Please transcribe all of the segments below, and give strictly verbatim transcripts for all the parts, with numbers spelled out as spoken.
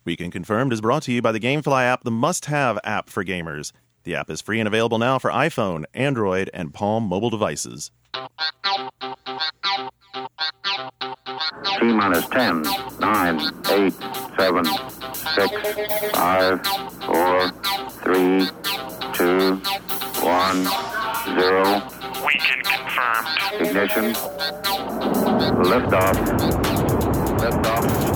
Weekend Confirmed is brought to you by the Gamefly app, the must-have app for gamers. The app is free and available now for iPhone, Android, and Palm mobile devices. T-minus ten, nine, eight, seven, six, five, four, three, two, one, zero. Weekend Confirmed. Ignition. Liftoff. Liftoff.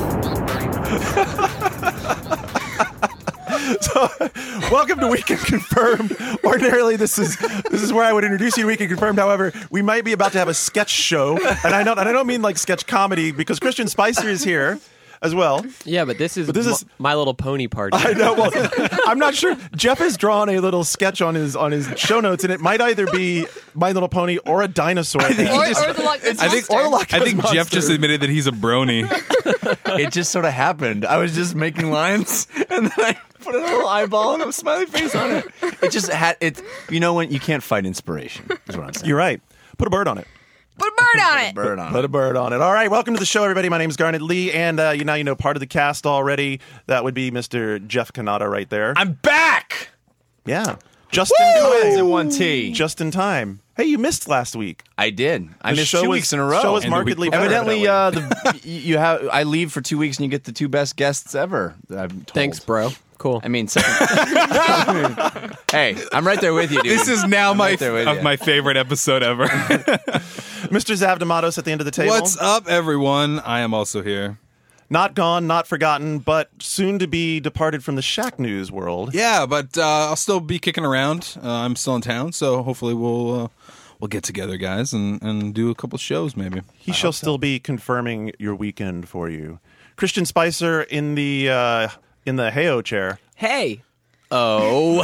So, welcome to Weekend Confirmed. Ordinarily, this is this is where I would introduce you to Weekend Confirmed. However, we might be about to have a sketch show, and I don't and I don't mean like sketch comedy because Christian Spicer is here as well. Yeah, but this is, But this m- is- My Little Pony party. I know. Well, I'm not sure. Jeff has drawn a little sketch on his on his show notes, and it might either be My Little Pony or a dinosaur. Or, or the Loch Ness I think, Monster. or Loch I think Ness Jeff just Monster. admitted that he's a brony. It just sort of happened. I was just making lines, and then I put a little eyeball and a smiley face on it. It just had it. You know when you can't fight inspiration. Is what I'm saying. You're right. Put a bird on it. Put a bird on it. Bird on Put it. a bird on it. All right, welcome to the show, everybody. My name is Garnet Lee, and uh, you now you know part of the cast already. That would be Mister Jeff Kanata right there. I'm back. Yeah, just in Twins in time. one T. Just in time. Hey, you missed last week. I did. I The missed show two was- weeks in a row. show was And the week markedly before. better, Evidently, uh, the you have. I leave for two weeks, and you get the two best guests ever. I'm told. Thanks, bro. Cool. I mean, second. Hey, I'm right there with you, dude. This is now I'm my right there with of you. my favorite episode ever. Mister Zavdamatos at the end of the table. What's up, everyone? I am also here. Not gone, not forgotten, but soon to be departed from the Shack News world. Yeah, but uh, I'll still be kicking around. Uh, I'm still in town, so hopefully we'll uh, we'll get together, guys, and, and do a couple shows, maybe. He shall still be confirming your weekend for you. Christian Spicer in the uh, in the Heyo chair. Hey. Oh.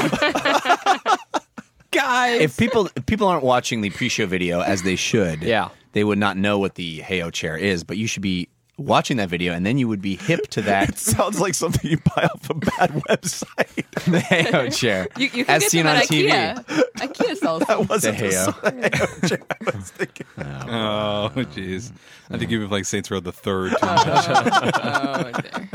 Guys. If people if people aren't watching the pre-show video as they should, Yeah. they would not know what the Heyo chair is. But you should be watching that video, and then you would be hip to that Sounds like something you buy off a bad website. the Heyo chair, You, you can as get seen them on at T V. IKEA. IKEA sells them. That wasn't The the Heyo. Heyo chair I was thinking. Oh, jeez. I think you've like Saints Row the Third. Too. Oh, dear.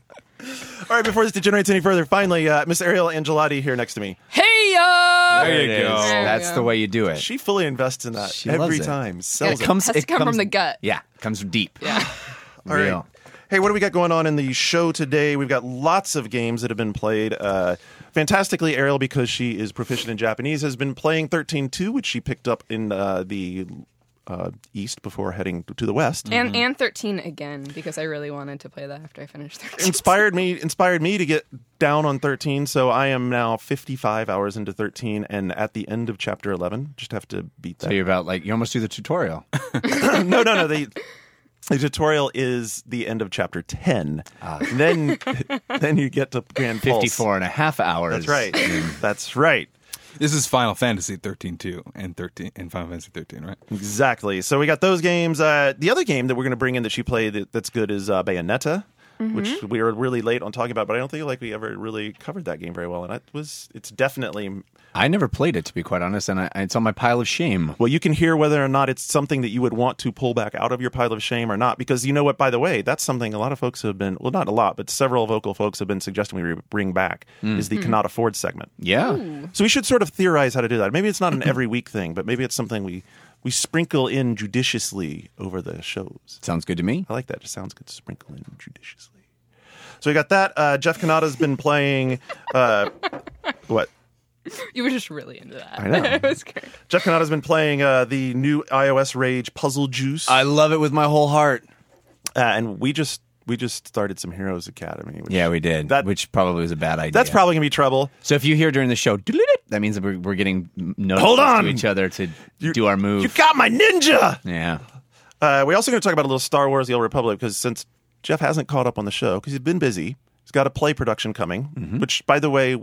All right, before this degenerates any further, finally, uh, Miss Ariel Angelotti here next to me. Hey, yo! There you It go. is. There we That's go. the way you do it. She fully invests in that She every loves it. time. It Sells it. comes- has to it come comes- from the gut. Yeah, comes deep. Yeah. All right. Real. Hey, what do we got going on in the show today? We've got lots of games that have been played. Uh, fantastically, Ariel, because she is proficient in Japanese, has been playing thirteen two, which she picked up in uh, the uh, east before heading to the west. And and thirteen again, because I really wanted to play that after I finished thirteen. inspired me inspired me to get down on thirteen, so I am now fifty-five hours into thirteen and at the end of chapter eleven. Just have to beat So that. you're about like you almost do the tutorial. no, no, no. The, the tutorial is the end of chapter ten. Then then you get to Grand Pulse. fifty-four and a half hours. That's right. That's right. This is Final Fantasy thirteen two and thirteen and Final Fantasy thirteen, right? Exactly. So we got those games. Uh, the other game that we're going to bring in that she played that, that's good is uh, Bayonetta, which we were really late on talking about, but I don't think like we ever really covered that game very well. And it was it's definitely I never played it, to be quite honest, and I, it's on my pile of shame. well, you can hear whether or not it's something that you would want to pull back out of your pile of shame or not. Because you know what, by the way, that's something a lot of folks have been well, not a lot, but several vocal folks have been suggesting we bring back is the Kanata Ford segment. Yeah. So we should sort of theorize how to do that. Maybe it's not an every week thing, but maybe it's something we we sprinkle in judiciously over the shows. Sounds good to me. I like that. It just sounds good to sprinkle in judiciously. So we got that. Uh, Jeff Kanata's been playing. Uh, what? You were just really into that. I know. It was great. Jeff Kanata's been playing uh, the new iOS Rage Puzzle Juice, I love it with my whole heart. uh, and we just we just started some Heroes Academy. Which, Yeah, we did, That- which probably was a bad idea. That's probably gonna be trouble. So if you hear during the show, "Doodle-doo," that means that we're, we're getting notices Hold on! to each other to You- do our move. You got my ninja. yeah. Uh, we're also going to talk about a little Star Wars: The Old Republic because since Jeff hasn't caught up on the show because he's been busy, he's got a play production coming. Mm-hmm. Which, by the way,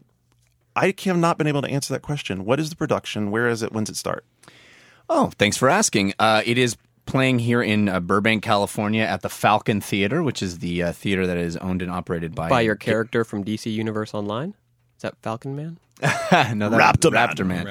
I have not been able to answer that question. What is the production? Where is it? When's it start? Oh, thanks for asking. Uh, it is playing here in uh, Burbank, California at the Falcon Theater, which is the uh, theater that is owned and operated by... By your character from D C Universe Online? Is that Falcon Man? no, that, Raptor Man. Raptor Man. Raptor Man.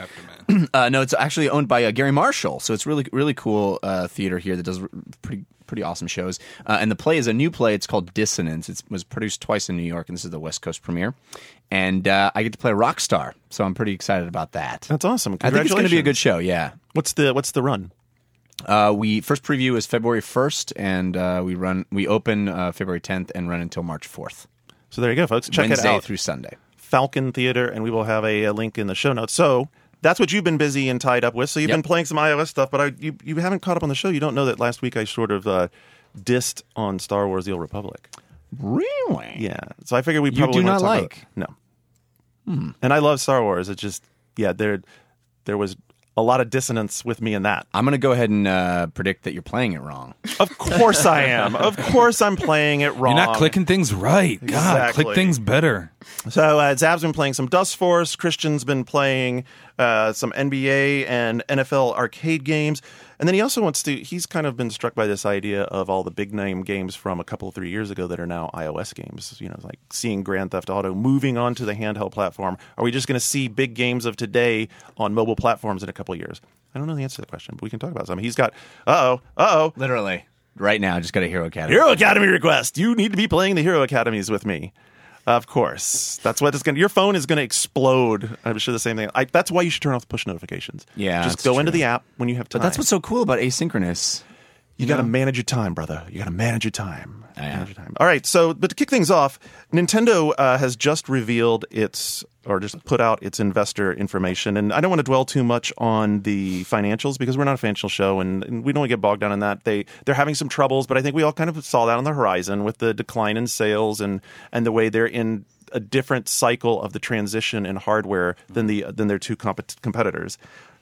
Uh, no, it's actually owned by uh, Gary Marshall, so it's really really cool uh, theater here that does r- pretty pretty awesome shows. Uh, and the play is a new play. It's called Dissonance. It was produced twice in New York, and this is the West Coast premiere. And uh, I get to play Rockstar, so I'm pretty excited about that. That's awesome. I think it's going to be a good Congratulations. show. Yeah. What's the What's the run? Uh, we first preview is February first, and uh, we run we open uh, February tenth and run until March fourth. So there you go, folks. Check Wednesday it out. through Sunday. Falcon Theater, and we will have a, a link in the show notes. So that's what you've been busy and tied up with. So you've Yep. been playing some iOS stuff, but I, you you haven't caught up on the show. You don't know that last week I sort of uh, dissed on Star Wars: The Old Republic. Really? Yeah. So I figured we You probably do want not to talk like? about, no. And I love Star Wars. It just yeah there there was a lot of dissonance with me in that. I'm going to go ahead and uh, predict that you're playing it wrong. Of course I am. Of course I'm playing it wrong. You're not clicking things right. God, Exactly. click things better. So uh, Zab's been playing some Dust Force. Christian's been playing uh, some N B A and N F L arcade games. And then he also wants to, he's kind of been struck by this idea of all the big name games from a couple, three years ago that are now iOS games. You know, like seeing Grand Theft Auto moving onto the handheld platform. Are we just going to see big games of today on mobile platforms in a couple of years? I don't know the answer to the question, but we can talk about some. He's got, uh-oh, uh-oh. Literally. Right now, just got a Hero Academy. Hero Academy request. You need to be playing the Hero Academies with me. Of course. That's what it's going to, your phone is going to explode. I'm sure the same thing. I, that's why you should turn off push notifications. Yeah, Just that's go into true. the app when you have time. But that's what's so cool about asynchronous. You got to manage your time, brother. You got to manage your time. I am. Manage your time. All right. So, but to kick things off, Nintendo uh, has just revealed its, or just put out its investor information. And I don't want to dwell too much on the financials because we're not a financial show and, and we don't want to get bogged down in that. They, they're having some troubles, but I think we all kind of saw that on the horizon with the decline in sales and, and the way they're in a different cycle of the transition in hardware than the than their two comp- competitors.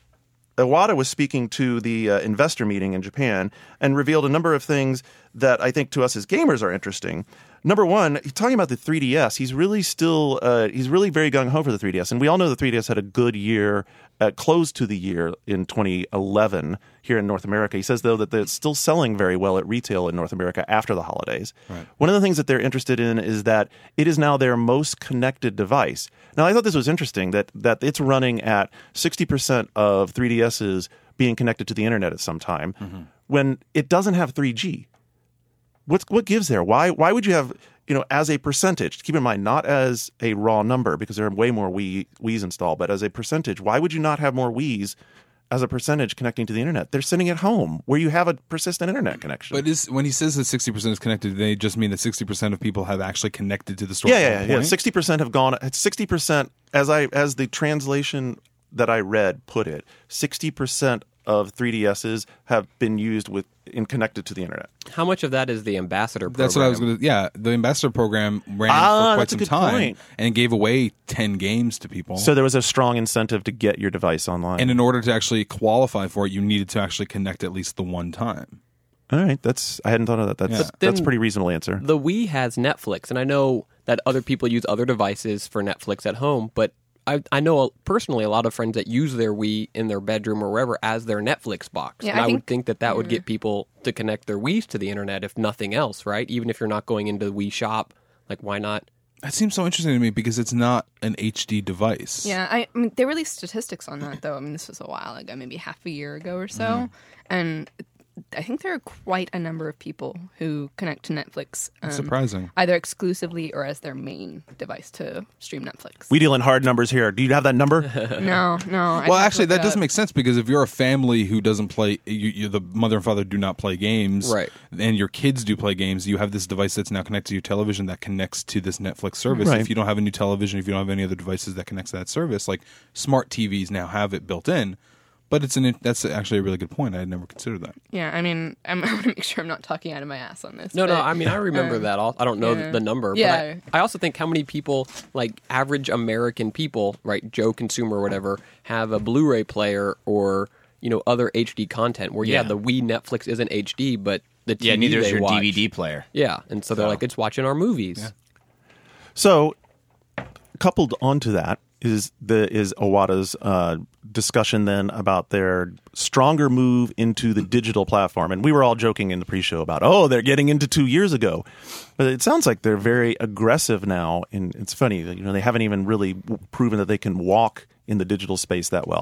Iwata was speaking to the uh, investor meeting in Japan and revealed a number of things that I think to us as gamers are interesting. Number one, he's talking about the three D S. He's really still, uh, he's really very gung-ho for the three D S. And we all know the three D S had a good year, uh, close to the year in twenty eleven here in North America. He says, though, that it's still selling very well at retail in North America after the holidays. Right. One of the things that they're interested in is that it is now their most connected device. Now, I thought this was interesting that that it's running at sixty percent of three D S's being connected to the internet at some time mm-hmm. when it doesn't have three G. What's, what gives there? Why why would you have, you know, as a percentage, keep in mind, not as a raw number because there are way more Wii, Wii's installed, but as a percentage, why would you not have more Wii's as a percentage connecting to the internet? They're sitting at home where you have a persistent internet connection. But is when he says that sixty percent is connected, do they just mean that sixty percent of people have actually connected to the store? Yeah, at yeah, one yeah. point? sixty percent have gone. sixty percent, as I as the translation that I read put it, sixty percent of three D S's have been used with and connected to the internet. How much of that is the ambassador program? That's what I was going to. Yeah, the ambassador program ran Ah, for quite that's a some good time point. and gave away ten games to people. So there was a strong incentive to get your device online. and in order to actually qualify for it, you needed to actually connect at least the one time. All right, that's I hadn't thought of that. That's Yeah. that's a Then- pretty reasonable answer. The Wii has Netflix, and I know that other people use other devices for Netflix at home, but I, I know personally a lot of friends that use their Wii in their bedroom or wherever as their Netflix box. Yeah, and I I, think- would think that that would get people to connect their Wiis to the internet, if nothing else, right? Even if you're not going into the Wii shop, like why not? That seems so interesting to me because it's not an H D device. Yeah, I, I mean, they released statistics on that, though. I mean, this was a while ago, maybe half a year ago or so. Mm-hmm. And I think there are quite a number of people who connect to Netflix um, Surprising. either exclusively or as their main device to stream Netflix. We deal in hard numbers here. Do you have that number? no, no. I'd Well, have to actually, look that it doesn't up. make sense because if you're a family who doesn't play, you, you, the mother and father do not play games, Right. and your kids do play games, you have this device that's now connected to your television that connects to this Netflix service. Right. If you don't have a new television, if you don't have any other devices that connects to that service, like smart T Vs now have it built in. But it's an that's actually a really good point. I had never considered that. Yeah, I mean, I'm, I want to make sure I'm not talking out of my ass on this. No, but, no. I mean, I remember um, that. All. I don't know yeah. the number. Yeah. But I, I also think how many people, like average American people, right, Joe consumer or whatever, have a Blu-ray player or you know other H D content. Where yeah, Yeah. the Wii Netflix isn't H D, but the T V Yeah, neither is they your watch, D V D player. Yeah, and so they're So. like, it's watching our movies. So, coupled onto that is the is Iwata's uh, discussion then about their stronger move into the digital platform, and we were all joking in the pre-show about, oh, they're getting into two years ago, but it sounds like they're very aggressive now. And it's funny that you know they haven't even really w- proven that they can walk in the digital space that well.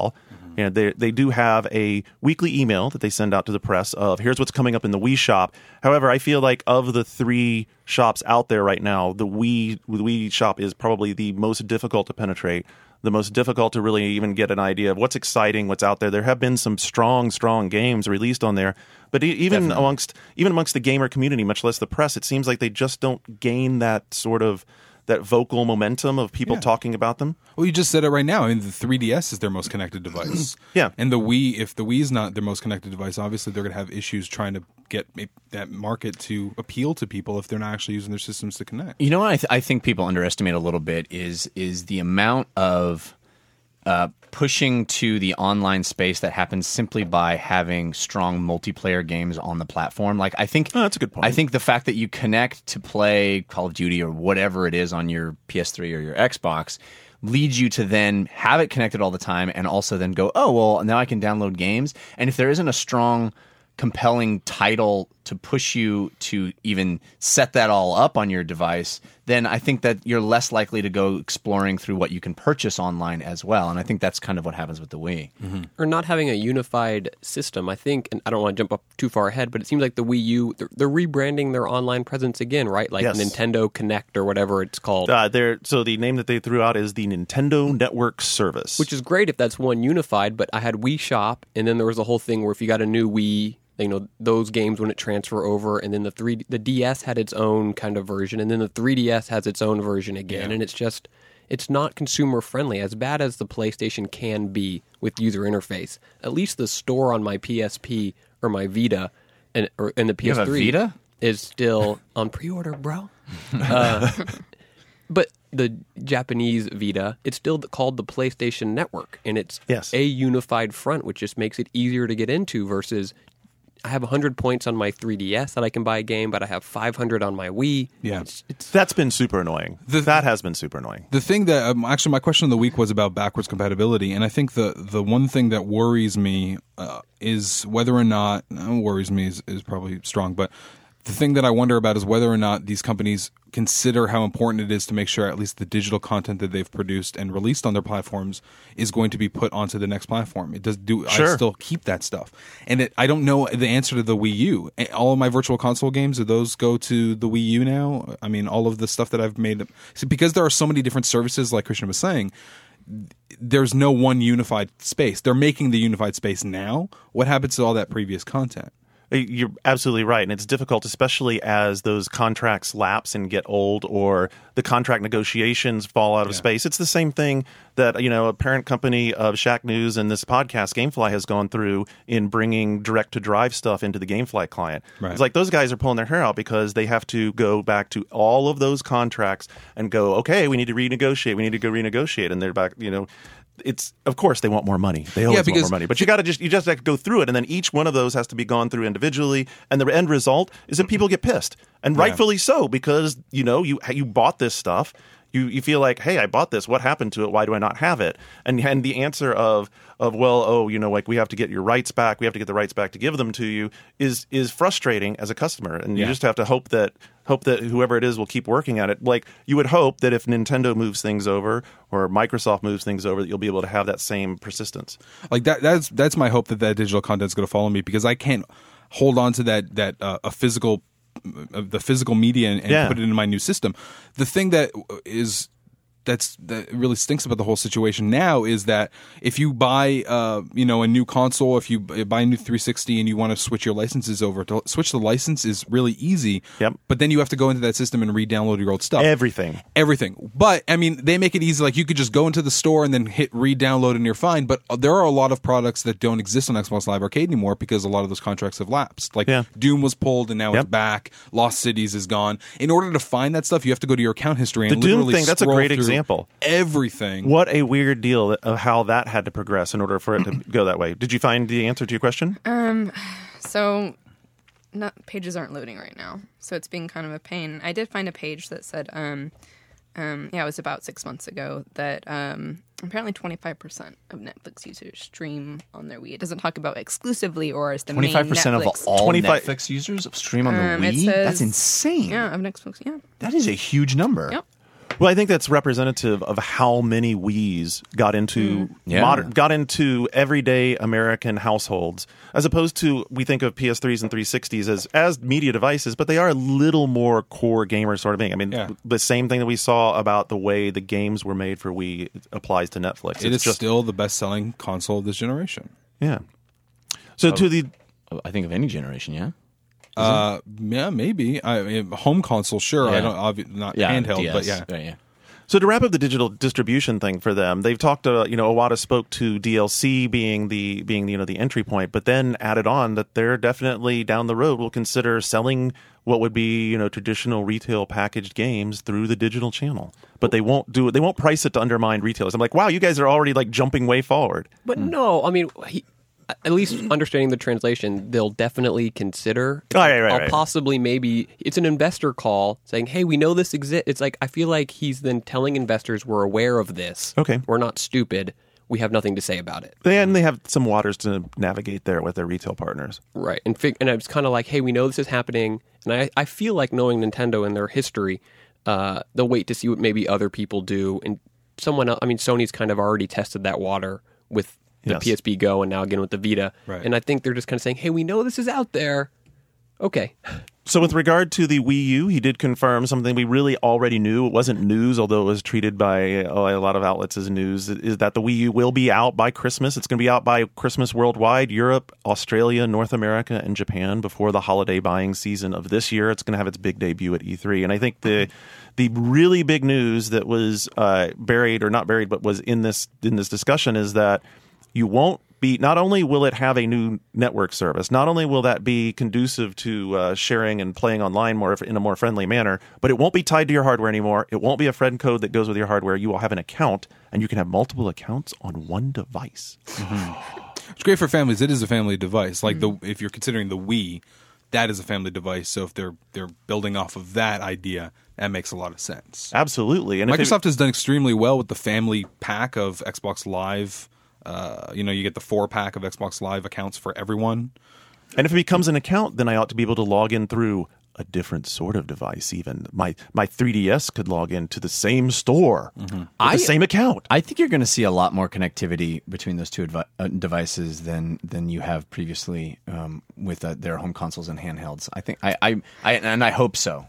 You know, they they do have a weekly email that they send out to the press of here's what's coming up in the Wii shop. However, I feel like of the three shops out there right now, the Wii the Wii shop is probably the most difficult to penetrate, the most difficult to really even get an idea of what's exciting, what's out there. There have been some strong, strong games released on there, but e- even Definitely. amongst even amongst the gamer community, much less the press, it seems like they just don't gain that sort of that vocal momentum of people Yeah. talking about them. Well, you just said it right now. I mean, the three D S is their most connected device. Yeah. And the Wii, if the Wii is not their most connected device, obviously they're going to have issues trying to get ma- that market to appeal to people if they're not actually using their systems to connect. You know what I, th- I think people underestimate a little bit is is the amount of uh, pushing to the online space that happens simply by having strong multiplayer games on the platform. Like I think Oh, that's a good point. I think the fact that you connect to play Call of Duty or whatever it is on your P S three or your Xbox leads you to then have it connected all the time and also then go, oh, well, now I can download games. And if there isn't a strong, compelling title to push you to even set that all up on your device, then I think that you're less likely to go exploring through what you can purchase online as well. And I think that's kind of what happens with the Wii. Or not having a unified system. I think, and I don't want to jump up too far ahead, but it seems like the Wii U, they're, they're rebranding their online presence again, right? Like Yes. Nintendo Connect or whatever it's called. Uh, they're, so the name that they threw out is the Nintendo Network Service. Which is great if that's one unified, but I had Wii Shop, and then there was a whole thing where if you got a new Wii, you know, those games wouldn't transfer over, and then the three the D S had its own kind of version, and then the three D S has its own version again, and it's just it's not consumer friendly. As bad as the PlayStation can be with user interface, at least the store on my P S P or my Vita and or and the P S three You have a Vita? is still on pre-order, bro. Uh, but the Japanese Vita, it's still called the PlayStation Network, and it's Yes. a unified front, which just makes it easier to get into versus I have one hundred points on my three D S that I can buy a game, but I have five hundred on my Wii. Yeah. It's, it's, That's been super annoying. The- that has been super annoying. The thing that um, actually my question of the week was about backwards compatibility, and I think the the one thing that worries me uh, is whether or not uh, worries me is, is probably strong, but the thing that I wonder about is whether or not these companies consider how important it is to make sure at least the digital content that they've produced and released on their platforms is going to be put onto the next platform. It does do. I Sure. still keep that stuff, and it, I don't know the answer to the Wii U. All of my virtual console games, do those go to the Wii U now? I mean, all of the stuff that I've made, see, because there are so many different services, like Christian was saying. There's no one unified space. They're making the unified space now. What happens to all that previous content? You're absolutely right, and it's difficult, especially as those contracts lapse and get old, or the contract negotiations fall out of Yeah. space. It's the same thing that you know a parent company of Shack News and this podcast, GameFly, has gone through in bringing direct-to-drive stuff into the GameFly client. Right. It's like those guys are pulling their hair out because they have to go back to all of those contracts and go, okay, we need to renegotiate, we need to go renegotiate, and they're back, you know. It's of course they want more money. They always because- want more money, but you got to just you just have to go through it, and then each one of those has to be gone through individually. And the end result is that people get pissed, and rightfully so, because you know you you bought this stuff. You you feel like, hey, I bought this. What happened to it? Why do I not have it? And and the answer of of well, oh, you know, like we have to get your rights back. We have to get the rights back to give them to you is is frustrating as a customer, and you Yeah. just have to hope that hope that whoever it is will keep working at it. Like you would hope that if Nintendo moves things over or Microsoft moves things over, that you'll be able to have that same persistence. Like that that's that's my hope that that digital content's going to follow me, because I can't hold on to that that uh, a physical uh, the physical media and, and Yeah. put it into my new system. The thing that is that's that really stinks about the whole situation now is that if you buy uh you know a new console, if you buy a new three sixty and you want to switch your licenses over, to switch the license is really easy. Yep. But then you have to go into that system and re-download your old stuff. Everything. Everything. But, I mean, they make it easy. Like, you could just go into the store and then hit re-download and you're fine. But there are a lot of products that don't exist on Xbox Live Arcade anymore because a lot of those contracts have lapsed. Like, Yeah. Doom was pulled and now Yep. it's back. Lost Cities is gone. In order to find that stuff, you have to go to your account history and The Doom literally thing, that's a scroll great through example. Everything. What a weird deal of how that had to progress in order for it to go that way. Did you find the answer to your question? So, not pages aren't loading right now, so it's being kind of a pain. I did find a page that said, um, um, yeah, it was about six months ago that um, apparently twenty-five percent of Netflix users stream on their Wii. It doesn't talk about exclusively or as the main twenty-five percent of Netflix. all twenty-five Netflix users stream on the Um, it Wii? says- That's insane. Yeah, of Netflix. Yeah. That is a huge number. Yep. Well, I think that's representative of how many Wii's got into Yeah. modern, got into everyday American households, as opposed to we think of P S threes and three sixties as as media devices, but they are a little more core gamer sort of thing. I mean, Yeah. the same thing that we saw about the way the games were made for Wii applies to Netflix. It it's is still the best-selling console of this generation. yeah. So to the I think of any generation, yeah. Uh, yeah, maybe. I mean, home console, sure. I Yeah. don't obvi- not Yeah, handheld, D S. but yeah. yeah, yeah. So to wrap up the digital distribution thing for them, they've talked. Uh, you know, Iwata spoke to D L C being the being you know the entry point, but then added on that they're definitely down the road will consider selling what would be you know traditional retail packaged games through the digital channel. But they won't do it. They won't price it to undermine retailers. I'm like, wow, you guys are already like jumping way forward. But no, I mean, he, at least understanding the translation, they'll definitely consider. Oh, right, right, I'll right. possibly maybe it's an investor call saying, "Hey, we know this exists." It's like I feel like he's then telling investors we're aware of this. Okay. We're not stupid. We have nothing to say about it. And they have some waters to navigate there with their retail partners. Right. And fig- and I was kind of like, hey, we know this is happening. And I, I feel like knowing Nintendo and their history, uh, they'll wait to see what maybe other people do. And someone else, I mean, Sony's kind of already tested that water with the Yes. P S P Go and now again with the Vita. Right. And I think they're just kind of saying, hey, we know this is out there. Okay. So with regard to the Wii U, he did confirm something we really already knew. It wasn't news, although it was treated by uh, a lot of outlets as news, is that the Wii U will be out by Christmas. It's going to be out by Christmas worldwide, Europe, Australia, North America, and Japan before the holiday buying season of this year. It's going to have its big debut at E three. And I think the the really big news that was uh, buried, or not buried, but was in this in this discussion is that you won't be, not only will it have a new network service, not only will that be conducive to uh, sharing and playing online more in a more friendly manner, but it won't be tied to your hardware anymore. It won't be a friend code that goes with your hardware. You will have an account, and you can have multiple accounts on one device. It's great for families. It is a family device. Like the if you're considering the Wii, that is a family device. So if they're they're building off of that idea, that makes a lot of sense. Absolutely. And if Microsoft it, has done extremely well with the family pack of Xbox Live. Uh, you know, you get the four pack of Xbox Live accounts for everyone. and if it becomes an account, then I ought to be able to log in through a different sort of device. Even my my three D S could log into the same store with I- the same account. I think you're going to see a lot more connectivity between those two advi- uh, devices than than you have previously um, with uh, their home consoles and handhelds. I think I, I, I and I hope so.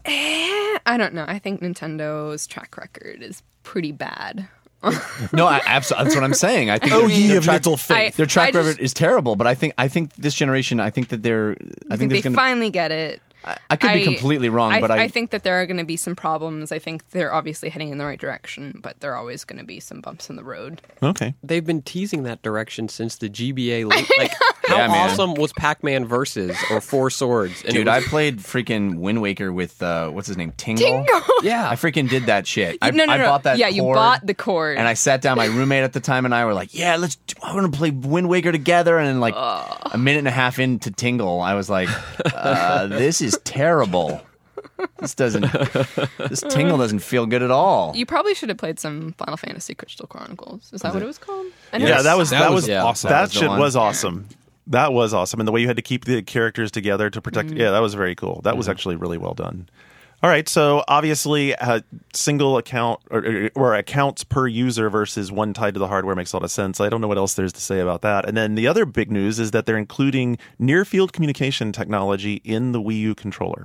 I don't know. I think Nintendo's track record is pretty bad. No, I, absolutely. That's what I'm saying. I think Oh, their- ye their of track- little faith. I- Their track I just- record is terrible, but I think I think this generation. I think that they're. I I think, think they there's going to. finally get it. I could be completely wrong, I, but I, I think that there are going to be some problems. I think they're obviously heading in the right direction, but there are always going to be some bumps in the road. Okay. They've been teasing that direction since the G B A. Like, like how Yeah, man. awesome was Pac-Man Versus or Four Swords? And it dude, was- I played freaking Wind Waker with uh, what's his name, Tingle. Tingle! yeah. I freaking did that shit. I, no, no, I no. bought that. Yeah, you cord, bought the cord. and I sat down. My roommate at the time and I were like, "Yeah, let's. I want to play Wind Waker together." And then, like a minute and a half into Tingle, I was like, uh, "This is terrible. This doesn't. This Tingle doesn't feel good at all." You probably should have played some Final Fantasy Crystal Chronicles. Is that what it was called? I know Yeah, it's- that was That that, was was yeah. awesome. That, That was the shit one. was awesome. That was awesome, and the way you had to keep the characters together to protect. Yeah, that was very cool. That was actually really well done. All right, so obviously, a single account or, or accounts per user versus one tied to the hardware makes a lot of sense. I don't know what else there's to say about that. And then the other big news is that they're including near field communication technology in the Wii U controller.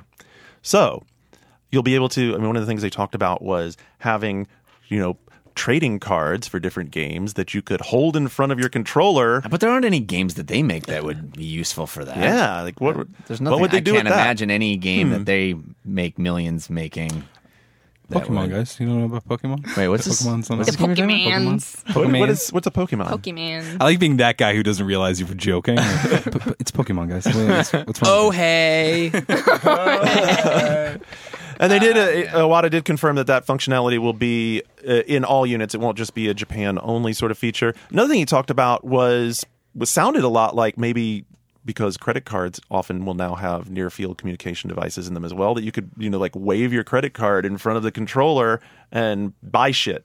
So you'll be able to. I mean, one of the things they talked about was having, you know, trading cards for different games that you could hold in front of your controller. But there aren't any games that they make that would be useful for that. Yeah, like what? There's nothing. What would they I do can't with that? imagine any game that they make millions making. that Pokemon, would- guys. You don't know about Pokemon? Wait, what's this? Pokemon's on What's The that? this game you're talking about? Pokemans. What, Pokemon. what is what's a Pokemon? Pokemon. I like being that guy who doesn't realize you were joking. Like, "P- p- it's Pokemon, guys. What's, what's wrong? oh with hey. And they did. Uh, Iwata did confirm that that functionality will be uh, in all units. It won't just be a Japan only sort of feature. Another thing he talked about was was sounded a lot like maybe because credit cards often will now have near field communication devices in them as well. That you could you know like wave your credit card in front of the controller and buy shit.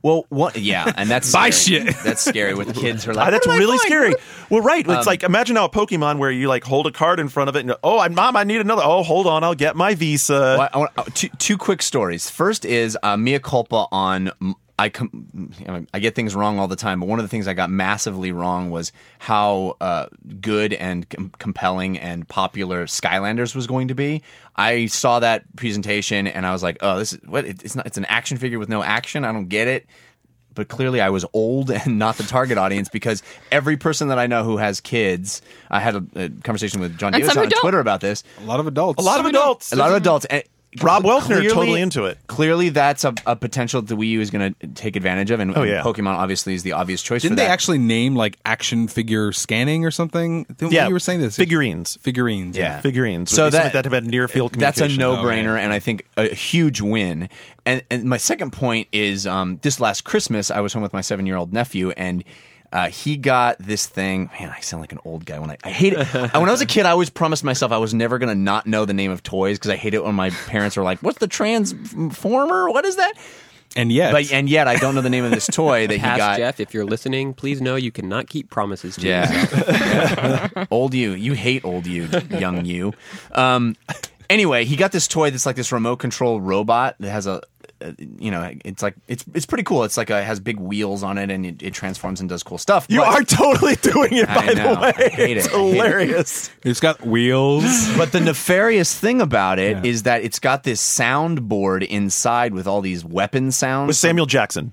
Well, what? Yeah, and that's Buy scary. shit. That's scary with kids who are like, Ah, that's "What am I really buying?" scary. Well, right. It's Um, like imagine now a Pokemon where you like hold a card in front of it and oh, I, mom, I need another. Oh, hold on, I'll get my Visa. Well, I want, uh, two, two quick stories. First is uh, mea culpa on. I com- I get things wrong all the time, but one of the things I got massively wrong was how uh, good and com- compelling and popular Skylanders was going to be. I saw that presentation and I was like, "Oh, this is what? It's not. It's an action figure with no action. I don't get it." But clearly, I was old and not the target audience because every person that I know who has kids, I had a, a conversation with John And Davis some on who don't. Twitter about this. A lot of adults. a lot of adults. A lot of adults. And Rob Weltner clearly- totally into it. Clearly, that's a, a potential that the Wii U is going to take advantage of, and, Oh, and yeah. Pokemon obviously is the obvious choice. Didn't for they that. actually name like action figure scanning or something? Didn't- Yeah, you were saying this figurines. Figurines. Yeah. Figurines. So So that that- that have had near field That's a communication. no-brainer, Okay. and I think a huge win. And, and my second point is um, this last Christmas, I was home with my seven-year-old nephew, and uh, he got this thing. Man, I sound like an old guy when I, I hate it. when I was a kid, I always promised myself I was never going to not know the name of toys because I hate it when my parents were like, "What's the Transformer? What is that?" And yet, But and yet, I don't know the name of this toy that he Past got. Jeff, if you're listening, please know you cannot keep promises to Yeah. yourself. Old you. You hate old you, young you. Um, anyway, he got this toy that's like this remote control robot that has a, a you know, it's like it's it's pretty cool. It's like a, it has big wheels on it and it, it transforms and does cool stuff. You But- are totally doing it, I by know. the way. I hate It's it. I hate it. hilarious. it's got wheels. But the nefarious thing about it Yeah. is that it's got this soundboard inside with all these weapon sounds. With Samuel Jackson.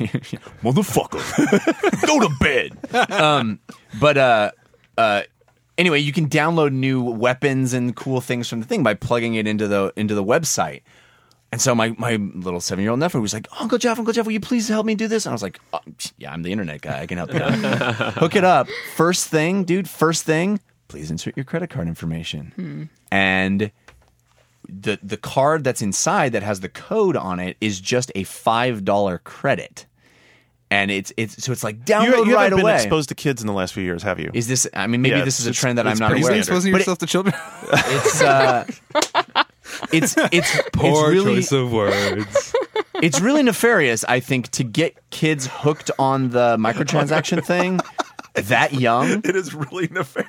Motherfucker, go to bed. Um, but uh, uh, anyway, you can download new weapons and cool things from the thing by plugging it into the into the website. And so my, my little seven year old nephew was like, "Uncle Jeff, Uncle Jeff, will you please help me do this?" And I was like, oh, "Yeah, I'm the internet guy. I can help you out." Hook it up. First thing, dude. First thing. Please insert your credit card information. And the the card that's inside that has the code on it is just a five dollar credit. And it's it's so it's like download You, you right haven't been away. exposed to kids in the last few years, have you? Is this? I mean, maybe Yeah, this is a it's- trend that it's I'm not pretty Are aware you of. exposing But yourself to children? it- it's uh, it's it's Poor it's really choice of words. it's really nefarious. I think to get kids hooked on the microtransaction thing that young, It is really nefarious.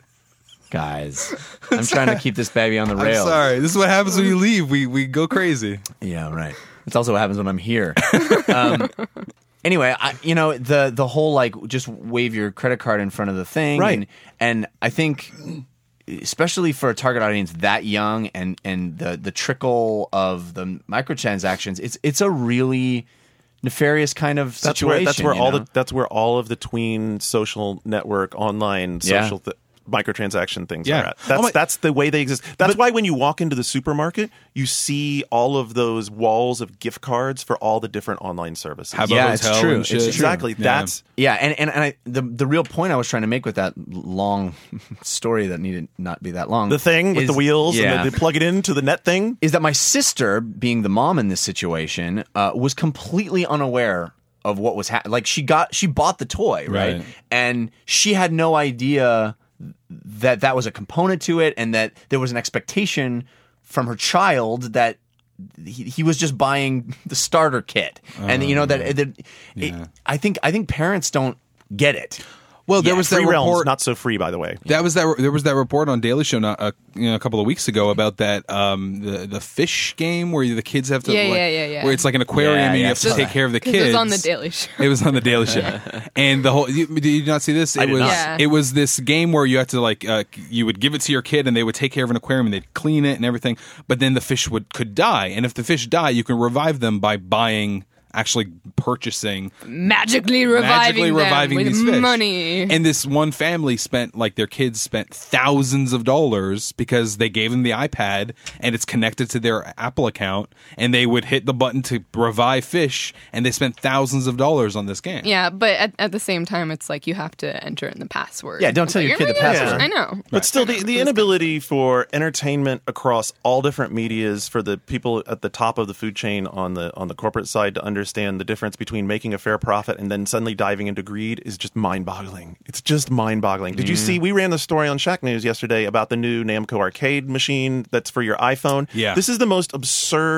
guys. I'm trying to keep this baby on the I'm rails. sorry. This is what happens when you leave. We we go crazy. Yeah, right. It's also what happens when I'm here. um, anyway, I, you know the the whole like just wave your credit card in front of the thing, Right. And, and I think, especially for a target audience that young, and and the the trickle of the microtransactions, it's it's a really nefarious kind of That's situation. where that's where you all know? the that's where all of the tween social network online Yeah. social th- microtransaction things Yeah. are at. That's Oh my- that's the way they exist. That's why when you walk into the supermarket, you see all of those walls of gift cards for all the different online services. How about Yeah, it's hotel true. and It's shit? true. Exactly. Yeah. That's Yeah, and and, and I, the the real point I was trying to make with that long story that needed not be that long. the thing with is- the wheels yeah. and the, they plug it into the net thing. is that my sister, being the mom in this situation, uh, was completely unaware of what was happening. Like she got, she bought the toy, right? Right. And she had no idea that that was a component to it, and that there was an expectation from her child that he, he was just buying the starter kit, and you know that, that it, Yeah. I think I think parents don't get it. Well, there Yeah, was that Free realms, report. not so free, by the way. That was that. There was that report on Daily Show not, uh, you know, a couple of weeks ago about that um, the the fish game where the kids have to Yeah, like, yeah, yeah, yeah. where it's like an aquarium Yeah, and you yeah, have to I saw take that. care of the 'Cause kids. it was on the Daily Show. It was on the Daily Show, and the whole. You, did you not see this? It I did was not. Yeah. it was this game where you had to like uh, you would give it to your kid and they would take care of an aquarium and they'd clean it and everything, but then the fish would could die, and if the fish die, you can revive them by buying. Actually purchasing Magically reviving magically them reviving with these fish. money. And this one family spent like their kids spent thousands of dollars because they gave them the iPad and it's connected to their Apple account, and they would hit the button to revive fish, and they spent thousands of dollars on this game. Yeah, but at, at the same time, it's like you have to enter in the password. Yeah, don't It's tell like, your kid "Oh the my gosh, password." I know. But still, the, the inability for entertainment across all different medias for the people at the top of the food chain on the on the corporate side to understand the difference between making a fair profit and then suddenly diving into greed is just mind-boggling. It's just mind-boggling. Did you see? We ran the story on Shack News yesterday about the new Namco arcade machine that's for your iPhone. Yeah. This is the most absurd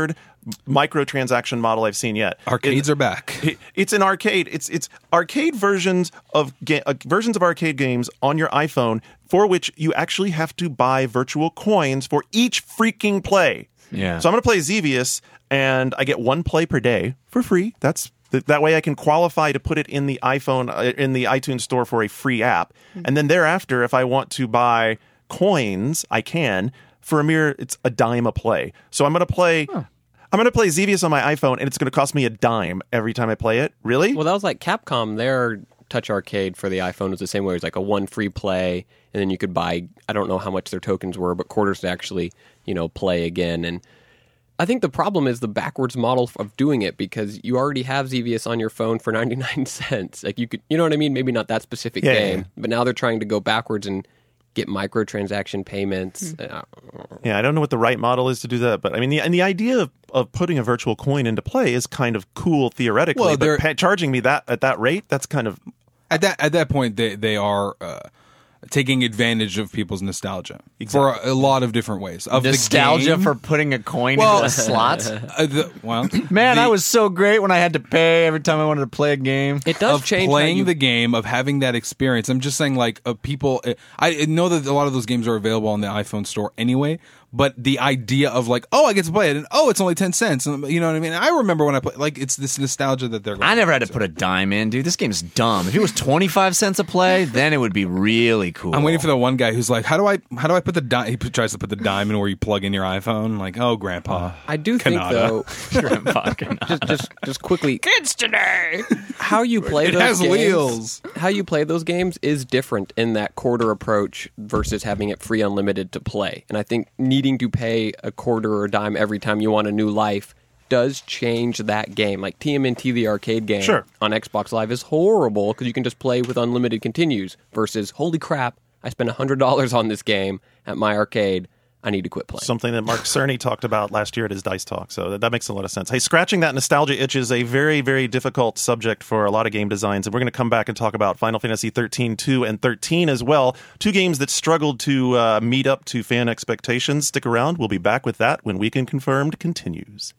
microtransaction model I've seen yet. Arcades It- are back. it- It's an arcade. It's it's arcade versions of ga- uh, versions of arcade games on your iPhone for which you actually have to buy virtual coins for each freaking play. Yeah. So I'm going to play Xevious, and I get one play per day for free. That's th- that way I can qualify to put it in the iPhone uh, in the iTunes store for a free app, and then thereafter, if I want to buy coins, I can for a mere it's a dime a play. So I'm going to play. I'm going to play Xevious on my iPhone, and it's going to cost me a dime every time I play it. Really? Well, that was like Capcom. Their Touch Arcade for the iPhone was the same way. It was like a one free play, and then you could buy, I don't know how much their tokens were, but quarters to actually, you know, play again. And I think the problem is the backwards model of doing it, because you already have Xevious on your phone for ninety-nine cents. Like you could, you know what I mean? Maybe not that specific Yeah, game, yeah. but now they're trying to go backwards and get microtransaction payments. Uh, Yeah, I don't know what the right model is to do that, but I mean, the, and the idea of, of putting a virtual coin into play is kind of cool theoretically. Well, but they're- pa- charging me that at that rate, that's kind of At that at that point, they they are uh, taking advantage of people's nostalgia for a, a lot of different ways. Of Nostalgia the game. for putting a coin Well- into a slot. Uh, the, well, Man, the- I was so great when I had to pay every time I wanted to play a game. it does of change how playing you- the game, of having that experience. I'm just saying, like, uh, people. Uh, I know that a lot of those games are available on the iPhone store anyway. But the idea of like, oh, I get to play it, and oh, it's only ten cents. And, you know what I mean? I remember when I played. Like, it's this nostalgia that they're. Going I never had to put a dime in, dude. This game's dumb. If it was twenty-five cents a play, then it would be really cool. I'm waiting for the one guy who's like, how do I how do I put the dime? He tries to put the dime in where you plug in your iPhone. I'm like, oh, Grandpa. I do think Canada. though, just just just quickly, kids today, how you play It those has games, wheels. how you play those games is different in that quarter approach versus having it free unlimited to play. And I think needing to pay a quarter or a dime every time you want a new life does change that game. Like T M N T, the arcade game Sure. on Xbox Live, is horrible because you can just play with unlimited continues versus, holy crap, I spent one hundred dollars on this game at my arcade. I need to quit playing. something that Mark Cerny talked about last year at his Dice Talk. So that, that makes a lot of sense. Hey, scratching that nostalgia itch is a very, very difficult subject for a lot of game designs. And we're going to come back and talk about Final Fantasy thirteen two and thirteen as well. Two games that struggled to uh, meet up to fan expectations. Stick around. We'll be back with that when Weekend Confirmed continues.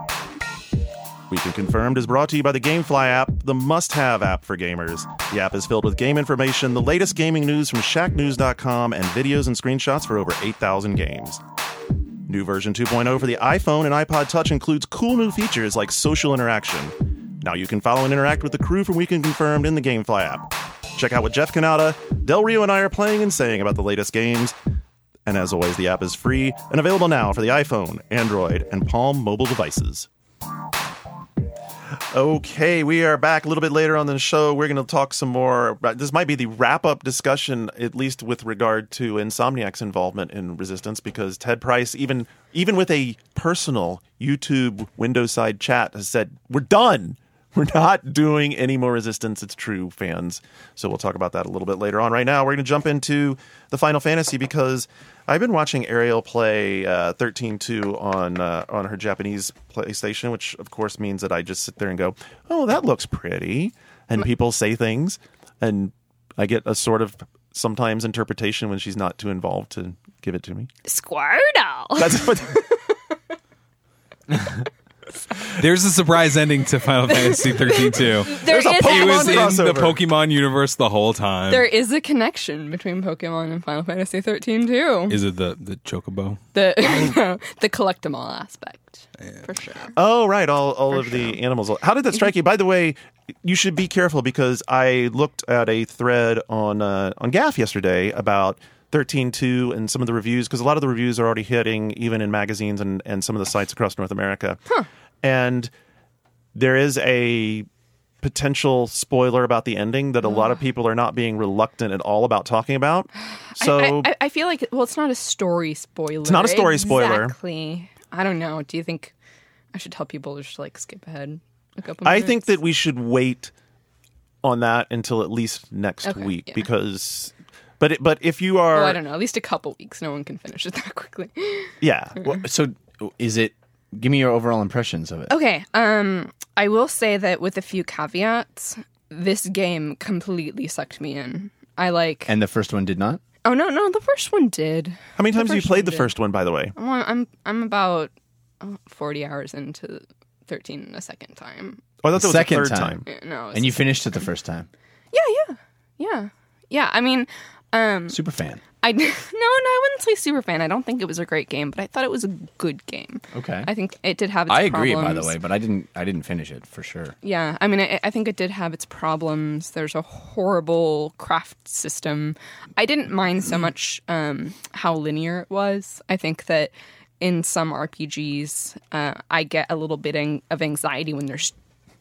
Weekend Confirmed is brought to you by the GameFly app, the must-have app for gamers. The app is filled with game information, the latest gaming news from Shack News dot com, and videos and screenshots for over eight thousand games. New version two point oh for the iPhone and iPod Touch includes cool new features like social interaction. Now you can follow and interact with the crew from Weekend Confirmed in the GameFly app. Check out what Jeff Canada, Del Rio, and I are playing and saying about the latest games. And as always, the app is free and available now for the iPhone, Android, and Palm mobile devices. Okay, we are back a little bit later on the show. We're going to talk some more. This might be the wrap-up discussion, at least with regard to Insomniac's involvement in Resistance, because Ted Price, even even with a personal YouTube Windows side chat, has said, we're done. We're not doing any more Resistance. It's true, fans. So we'll talk about that a little bit later on. Right now, we're going to jump into the Final Fantasy because I've been watching Ariel play uh, thirteen two on uh, on her Japanese PlayStation, which of course means that I just sit there and go, "Oh, that looks pretty," and people say things, and I get a sort of sometimes interpretation when she's not too involved to give it to me. Squirtle. That's what. There's a surprise ending to Final Fantasy thirteen two. There There's a is He Pokemon was in crossover. the Pokemon universe the whole time. there is a connection between Pokemon and Final Fantasy thirteen too. Is it the the Chocobo? The the collect 'em all aspect for sure. Oh, right. All all of the animals. How did that strike you? By the way, you should be careful because I looked at a thread on uh, on Gaff yesterday about thirteen two and some of the reviews, because a lot of the reviews are already hitting even in magazines and, and some of the sites across North America. Huh. And there is a potential spoiler about the ending that a lot of people are not being reluctant at all about talking about. So I, I, I feel like well, it's not a story spoiler. It's not a story spoiler. Exactly. I don't know. Do you think I should tell people to just like skip ahead a couple? I minutes? think that we should wait on that until at least next Okay, week yeah. because. But it, but if you are, Well, I don't know. At least a couple weeks. No one can finish it that quickly. yeah, Well, so is it? Give me your overall impressions of it. Okay. Um, I will say that with a few caveats, this game completely sucked me in. I like. And the first one did not. Oh no, no, the first one did. how many times have you first played one the did. first one? By the way, Well, I'm I'm about uh, forty hours into thirteen a second time. Oh, I thought that was Second the third time. time. Uh, No, it was And you the finished it the first time. Yeah, yeah, yeah, yeah. I mean, um, Super fan. I no, no, I wouldn't say super fan. I don't think it was a great game, but I thought it was a good game. Okay. I think it did have its I agree, by the problems. way, but I didn't. I didn't finish it for sure. Yeah, I mean, I, I think it did have its problems. There's a horrible craft system. I didn't mind so much um, how linear it was. I think that in some R P Gs, uh, I get a little bit ang- of anxiety when there's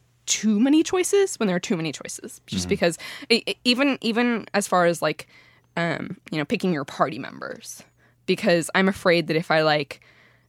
too many choices. When there are too many choices, just Mm-hmm. because it, it- even even as far as like um, you know picking your party members, because I'm afraid that if I like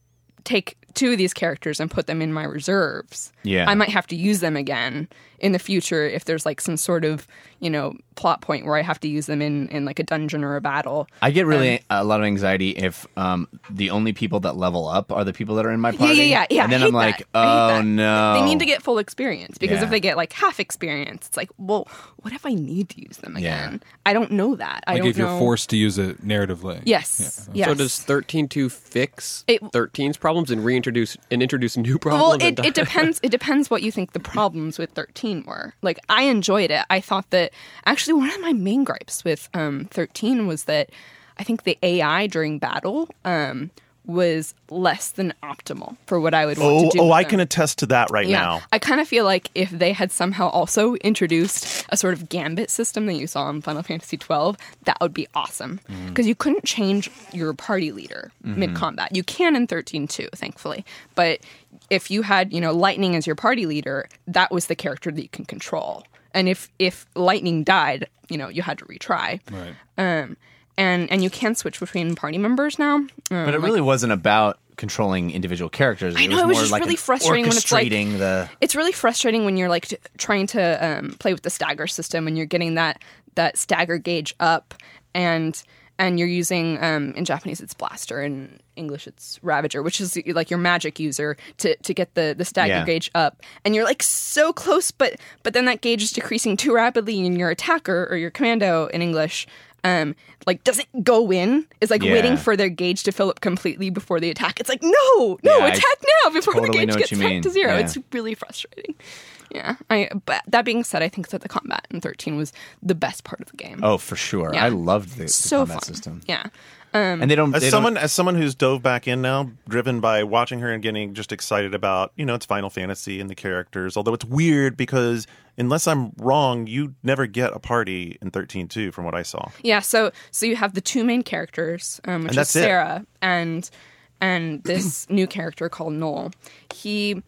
take two of these characters and put them in my reserves, Yeah. I might have to use them again in the future if there's like some sort of, you know, plot point where I have to use them in, in like a dungeon or a battle. I get really Um, a lot of anxiety if um, the only people that level up are the people that are in my Yeah, party. yeah, yeah, yeah. And then I hate I'm like, that. I hate oh that. no. They need to get full experience because Yeah. if they get like half experience, it's like, well, what if I need to use them Yeah. again? I don't know that. I Like don't if you're know. forced to use it narratively. Yes. Yes. So does thirteen two fix It- thirteen's problems and reintroduce and introduce new Well, problems? it, it depends. It depends what you think the problems with thirteen were. Like, I enjoyed it. I thought that actually one of my main gripes with um, thirteen was that I think the A I during battle um, was less than optimal for what I would want Oh, to do. oh, with I them. can attest to that right Yeah, now. I kind of feel like if they had somehow also introduced a sort of gambit system that you saw in Final Fantasy twelve, that would be awesome. Because you couldn't change your party leader mid combat. You can in thirteen too, thankfully. But if you had, you know, Lightning as your party leader, that was the character that you can control. And if if Lightning died, you know, you had to retry. Right. Um, and and you can switch between party members now. Um, But it really wasn't about controlling individual characters. I know, was it was more just like really an frustrating when it's like- orchestrating the. It's really frustrating when you're like t- trying to um, play with the stagger system and you're getting that that stagger gauge up and and you're using um, in Japanese it's blaster, in English it's ravager, which is like your magic user to, to get the, the stagger Yeah. gauge up, and you're like so close, but but then that gauge is decreasing too rapidly, and your attacker or your commando in English um like doesn't go in, is like Yeah. waiting for their gauge to fill up completely before the attack. It's like no no Yeah, I attack now before totally the gauge know what gets you back mean. to zero. Yeah. It's really frustrating. Yeah, I. But that being said, I think that the combat in thirteen was the best part of the game. Oh, for sure. Yeah. I loved the, the so combat fun. system. Yeah, And they don't. As they don't- someone as someone who's dove back in now, driven by watching her and getting just excited about, you know, it's Final Fantasy and the characters. Although it's weird because unless I'm wrong, you never get a party in thirteen two from what I saw. yeah. So so you have the two main characters, um, which And is that's it. Sarah and and this new character called Noel. He,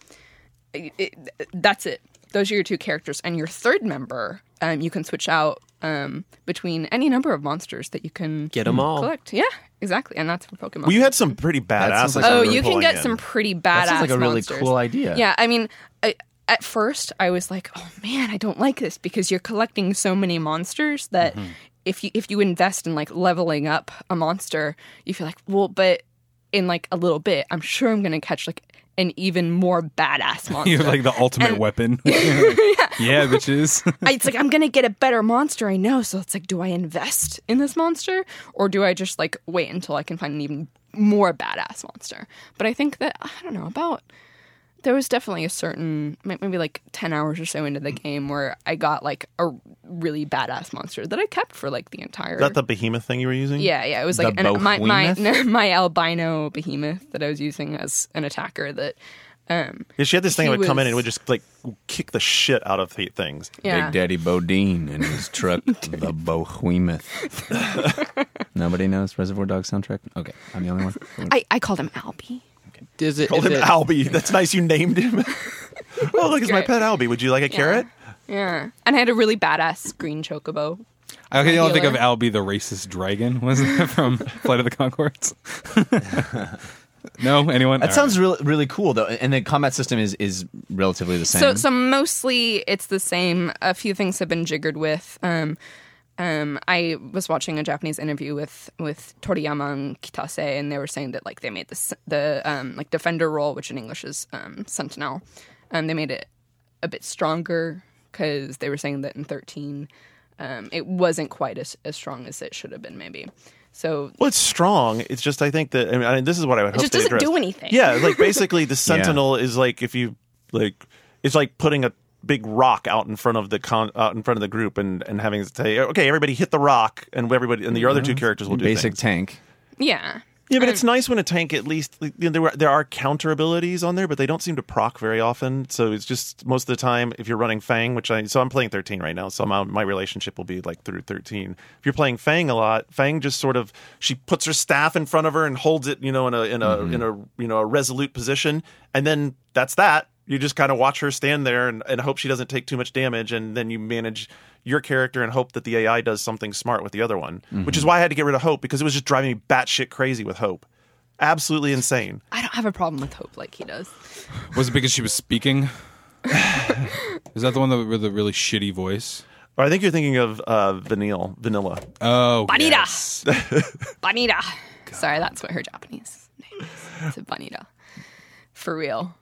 it, that's it. Those are your two characters, and your third member, um, you can switch out um, between any number of monsters that you can Get 'em all. collect. Yeah, exactly, and that's for Pokemon. Well, you had some pretty sounds badasses. like- that Oh, we were you can pulling get in. some pretty badass. That sounds like a really monsters. cool idea. Yeah, I mean, I, at first I was like, "Oh man, I don't like this," because you're collecting so many monsters that Mm-hmm. if you if you invest in like leveling up a monster, you feel like, well, but in like a little bit, I'm sure I'm going to catch like an even more badass monster. You have like the ultimate And- weapon. yeah, bitches. I- it's like I'm gonna get a better monster, I know. So it's like, do I invest in this monster or do I just like wait until I can find an even more badass monster? But I think that I don't know about. There was definitely a certain may- maybe like ten hours or so into the game where I got like a really badass monster that I kept for like the entire. Is that the behemoth thing you were using? yeah, yeah, it was The like an, my my behemoth? my albino behemoth that I was using as an attacker. That um Yeah, she had this thing He that would come in was- and would just like kick the shit out of th- things. yeah. Big Daddy Bodine and his truck, the Bohemoth. Nobody knows Reservoir Dogs soundtrack? Okay, I'm the only one. I, I called him Albie. Does it, Called is him it- Albie. That's nice. You named him. Oh, look, it's my great. pet Albie. Would you like a carrot? Yeah, and I had a really badass green chocobo. I can only think of Healer. Albie the racist dragon. Wasn't that from Flight of the Conchords? No, anyone? That All sounds really really cool though, and the combat system is is relatively the same. So, so mostly it's the same. A few things have been jiggered with. Um, um, I was watching a Japanese interview with with Toriyama and Kitase, and they were saying that like they made the s- the um, like defender role, which in English is um, sentinel, and they made it a bit stronger because they were saying that in thirteen um, it wasn't quite as as strong as it should have been, maybe. So Well, it's strong. It's just I think that I mean, I mean this is what I would it hope just they doesn't address. do anything. Yeah, like basically the Sentinel is like if you like it's like putting a big rock out in front of the con out in front of the group and and having to say okay everybody hit the rock and everybody and the other two characters will do Basic things. tank. Yeah. Yeah, but it's nice when a tank at least you know, there are, there are counter abilities on there, but they don't seem to proc very often. So it's just most of the time if you're running Fang, which I so I'm playing thirteen right now, so my, my relationship will be like through thirteen. If you're playing Fang a lot, Fang just sort of she puts her staff in front of her and holds it, you know, in a in a mm-hmm. in a you know a resolute position, and then that's that. You just kind of watch her stand there and, and hope she doesn't take too much damage, and then you manage your character and hope that the A I does something smart with the other one, mm-hmm. which is why I had to get rid of Hope because it was just driving me batshit crazy with Hope. Absolutely insane. I don't have a problem with Hope like he does. Was it because she was speaking? Is that the one that, with the really shitty voice? Or I think you're thinking of uh, Vanille, Vanilla. Oh, Bonita. yes. Bonita. Sorry, that's what her Japanese name is. It's a Bonita. For real.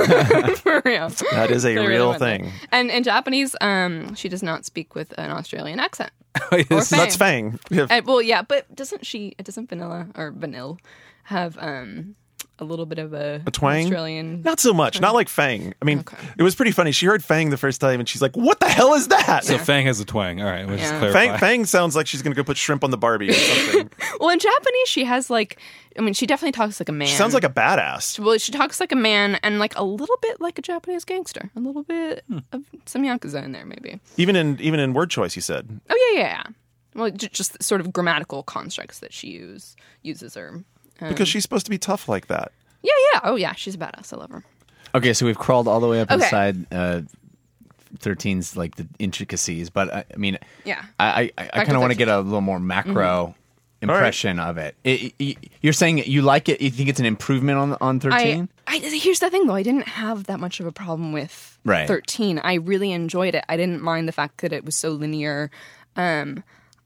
For real. That is a They really real went there. thing. And in Japanese, um, she does not speak with an Australian accent. Yes. Or So that's Fang. Yeah. And, well, yeah, but doesn't she, doesn't Vanilla or Vanille have um, a little bit of a, A twang? Australian... Not so much. Not like Fang. I mean, Okay. it was pretty funny. She heard Fang the first time, and she's like, "What the hell is that?" So Fang has a twang. All right, let's Yeah. clarify. Fang, Fang sounds like she's going to go put shrimp on the Barbie or something. Well, in Japanese, she has like, I mean, she definitely talks like a man. She sounds like a badass. Well, she talks like a man and like a little bit like a Japanese gangster. A little bit Hmm. of some Yakuza in there, maybe. Even in even in word choice, you said. Oh, yeah, yeah, yeah. Well, j- just sort of grammatical constructs that she use uses are. Um, Because she's supposed to be tough like that. yeah, yeah. Oh, yeah. She's a badass. I love her. Okay, so we've crawled all the way up Okay. inside uh, thirteen's like the intricacies, but I, I mean, Yeah. I I, I to kind of want to thirteen. get a little more macro impression of it. It, it. You're saying you like it? You think it's an improvement on on thirteen? I, I here's the thing though. I didn't have that much of a problem with Right. thirteen. I really enjoyed it. I didn't mind the fact that it was so linear. Um,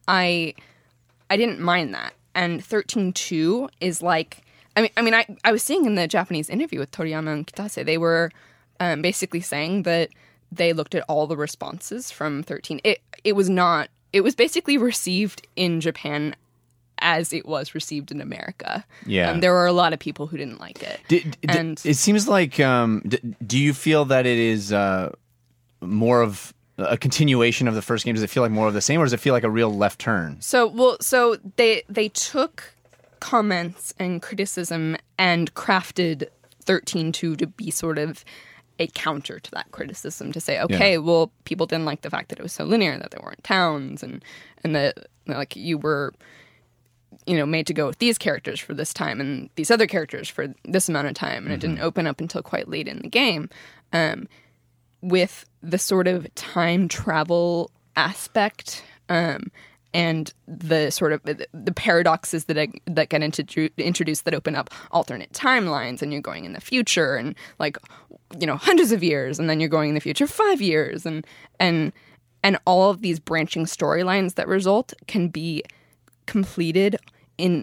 I I didn't mind that. And thirteen two is like I mean I mean I, I was seeing in the Japanese interview with Toriyama and Kitase, they were um, basically saying that they looked at all the responses from thirteen. It it was not it was basically received in Japan as it was received in America. Yeah. Um, there were a lot of people who didn't like it. Did, did- and it seems like. Um, d- do you feel that it is uh, more of a continuation of the first game? Does it feel like more of the same, or does it feel like a real left turn? So well, so they they took comments and criticism and crafted thirteen two to be sort of a counter to that criticism to say, okay, Yeah. well, people didn't like the fact that it was so linear, that there weren't towns, and and that like you were, you know, made to go with these characters for this time and these other characters for this amount of time, and it didn't open up until quite late in the game. Um, with the sort of time travel aspect um, and the sort of the paradoxes that that get intro- introduced that open up alternate timelines, and you're going in the future and like you know hundreds of years, and then you're going in the future five years, and and and all of these branching storylines that result can be completed in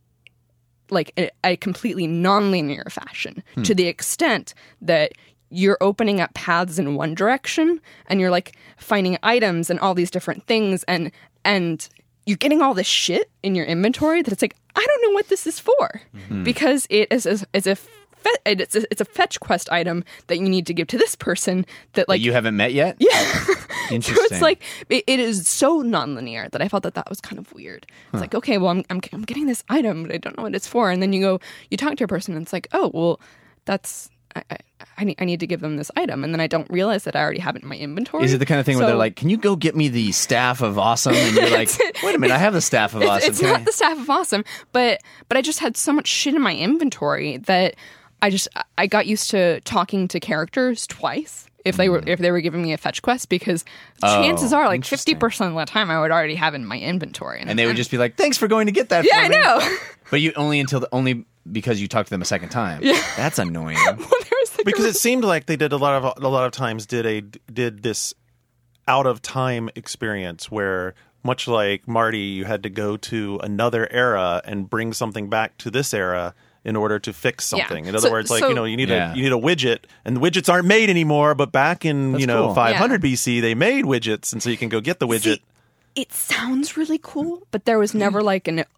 like a, a completely nonlinear fashion to the extent that you're opening up paths in one direction and you're like finding items and all these different things and and you're getting all this shit in your inventory that it's like I don't know what this is for because it is a, it's a fe- it's a, it's a fetch quest item that you need to give to this person that like That you haven't met yet? yeah. Interesting. So it's like it, it is so nonlinear that I felt that that was kind of weird. It's like okay, well, I'm, I'm I'm getting this item, but I don't know what it's for. And then you go, you talk to a person, and it's like, oh, well, that's I I, I need I need to give them this item, and then I don't realize that I already have it in my inventory. Is it the kind of thing where So- they're like, "Can you go get me the staff of awesome?" And you're like, "Wait a minute, I have the staff of It's, awesome." it's Can not I- the staff of awesome, but but I just had so much shit in my inventory that I just I got used to talking to characters twice if they were if they were giving me a fetch quest because chances Oh, are like interesting. fifty percent of the time I would already have it in my inventory, and they would just be like, "Thanks for going to get that." yeah for I me." know. But you only until the, only because you talked to them a second time. Yeah, that's annoying. Well, there was like Because a- it seemed like they did a lot of a lot of times did a did this out of time experience where much like Marty, you had to go to another era and bring something back to this era in order to fix Yeah. something. In other So- words, like so- you know, you need Yeah. a you need a widget, and the widgets aren't made anymore. But back in That's you know cool. five hundred Yeah. B C, they made widgets, and so you can go get the widget. See, it sounds really cool, but there was never like an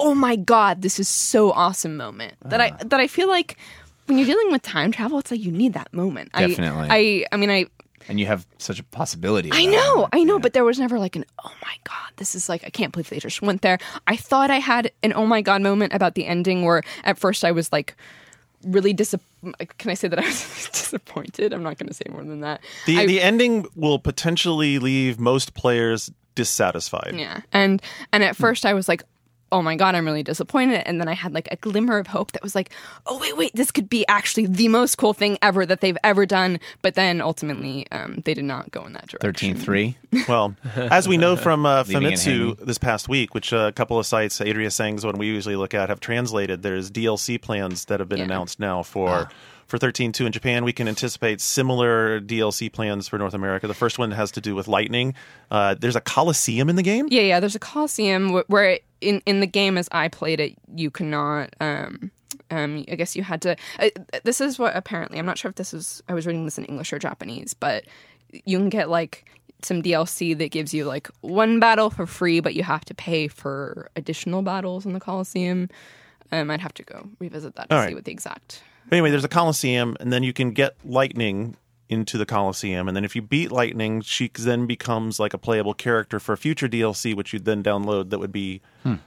oh my God, this is so awesome moment that I that I feel like when you're dealing with time travel, it's like you need that moment. Definitely. I, I, I mean, I, And you have such a possibility. of I that. know, I know, but there was never like an, oh my God, this is like, I can't believe they just went there. I thought I had an oh my God moment about the ending where at first I was like really disappointed. Can I say that I was disappointed? I'm not going to say more than that. The I, the ending will potentially leave most players dissatisfied. Yeah. And, and at first I was like, oh my God, I'm really disappointed. And then I had like a glimmer of hope that was like, oh, wait, wait, this could be actually the most cool thing ever that they've ever done. But then ultimately, um, they did not go in that direction. thirteen three. Well, as we know from uh, Leaving it Famitsu hanging. this past week, which uh, a couple of sites, Adria Sang's one we usually look at, have translated, there's D L C plans that have been Yeah. announced now for for thirteen two in Japan. We can anticipate similar D L C plans for North America. The first one has to do with lightning. Uh, there's a Coliseum in the game? Yeah, yeah. There's a Coliseum wh- where in, in the game as I played it, you cannot. Um, um, I guess you had to. Uh, this is what apparently. I'm not sure if this is. I was reading this in English or Japanese, but you can get like some D L C that gives you like one battle for free, but you have to pay for additional battles in the Coliseum. Um, I'd have to go revisit that to All see right. what the exact. Anyway, there's a Coliseum, and then you can get lightning into the Coliseum, and then if you beat lightning, she then becomes like a playable character for future D L C, which you'd then download. That would be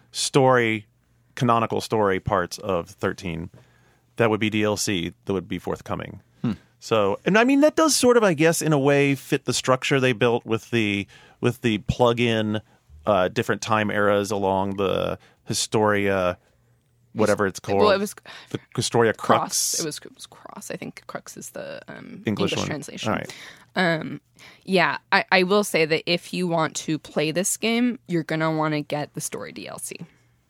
story, canonical story parts of thirteen. That would be D L C that would be forthcoming. So, and I mean that does sort of, I guess, in a way, fit the structure they built with the with the plug-in uh, different time eras along the Historia, whatever it's called. Well, it was the Historia Crux. Cross. It was, it was Cross. I think Crux is the um, English English, one. translation. All right. Um, yeah, I, I will say that if you want to play this game, you're gonna want to get the story D L C.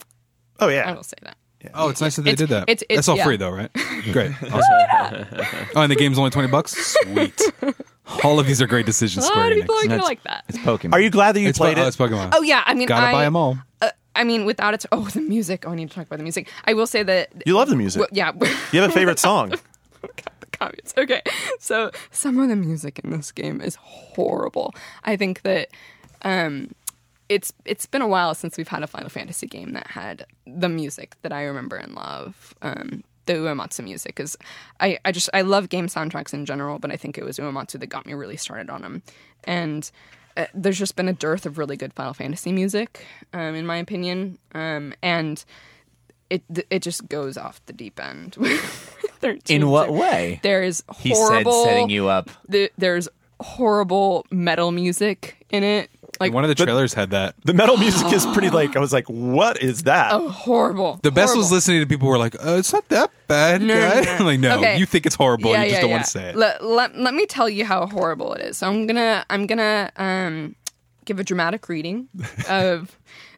Oh I yeah. will say that. Oh, it's nice that they It's- did that. it's- it's- That's all yeah. free though, right? Great. Awesome. Oh, and the game's only twenty bucks? Sweet. All of these are great decisions, A Square lot of people Enix. are gonna That's- like that. It's Pokemon. Are you glad that you It's, played po- it? oh, it's Pokemon. Oh yeah, I mean, Gotta I, buy them all. Uh, I mean, without it, oh, the music. Oh, I need to talk about the music. I will say that. You love the music. Well, yeah. You have a favorite song? the comments. Okay, so some of the music in this game is horrible. I think that um, it's it's been a while since we've had a Final Fantasy game that had the music that I remember and love. Um, the Uematsu music is, I, I just I love game soundtracks in general, but I think it was Uematsu that got me really started on them. And uh, there's just been a dearth of really good Final Fantasy music, um, in my opinion. Um, and it it just goes off the deep end. thirteen. In what way? There's He horrible. said setting you up. the, there's horrible metal music in it. Like One of the trailers had that. The metal music is pretty like I was like, what is that? oh, horrible. The best was horrible. listening to people who were like, uh, it's not that bad, No, no, guy. no, no. I'm like, no, Okay. you think it's horrible. Yeah, you just yeah, don't yeah. want to say it. Let, let, let me tell you how horrible it is. So I'm gonna I'm gonna um, give a dramatic reading of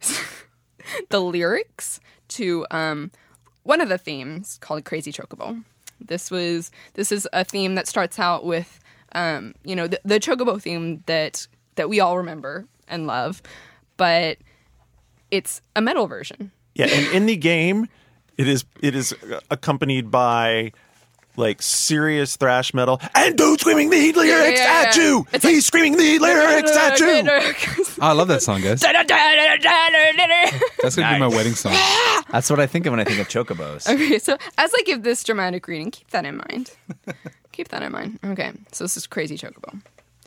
the lyrics to um, one of the themes called Crazy Chocobo. This was this is a theme that starts out with um, you know the, the Chocobo theme that that we all remember and love, but it's a metal version. Yeah, and in the game, it is it is accompanied by like serious thrash metal and dude screaming the lyrics yeah, at yeah. you. It's He's screaming the lyrics at you. Oh, I love that song, guys. That's going to be my wedding song. That's what I think of when I think of chocobos. Okay, so as I give this dramatic reading, keep that in mind. Keep that in mind. Okay, so this is Crazy Chocobo.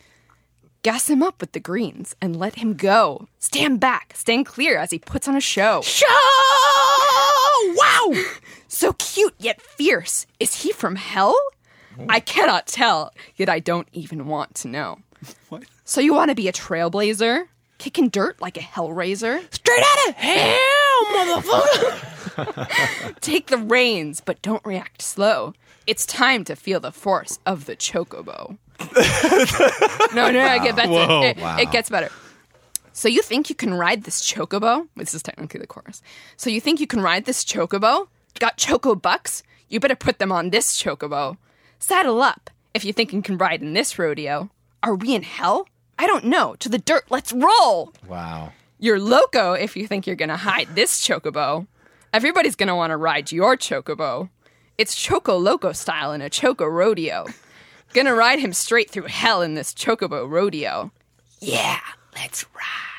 Gas him up with the greens and let him go. Stand back, stand clear as he puts on a show. Show! Wow! So cute yet fierce. Is he from hell? I cannot tell, yet I don't even want to know. What? So you want to be a trailblazer? Kicking dirt like a hellraiser? Straight out of hell, motherfucker! Take the reins, but don't react slow. It's time to feel the force of the chocobo. no, no, it, get better. Whoa. It, Wow. it gets better. So you think you can ride this chocobo? This is technically the chorus. So you think you can ride this chocobo? Got choco bucks? You better put them on this chocobo. Saddle up if you think you can ride in this rodeo. Are we in hell? I don't know. To the dirt, let's roll. Wow. You're loco if you think you're gonna hide this chocobo. Everybody's gonna want to ride your chocobo. It's Choco Loco style in a Choco rodeo. Gonna ride him straight through hell in this chocobo rodeo. Yeah, let's ride.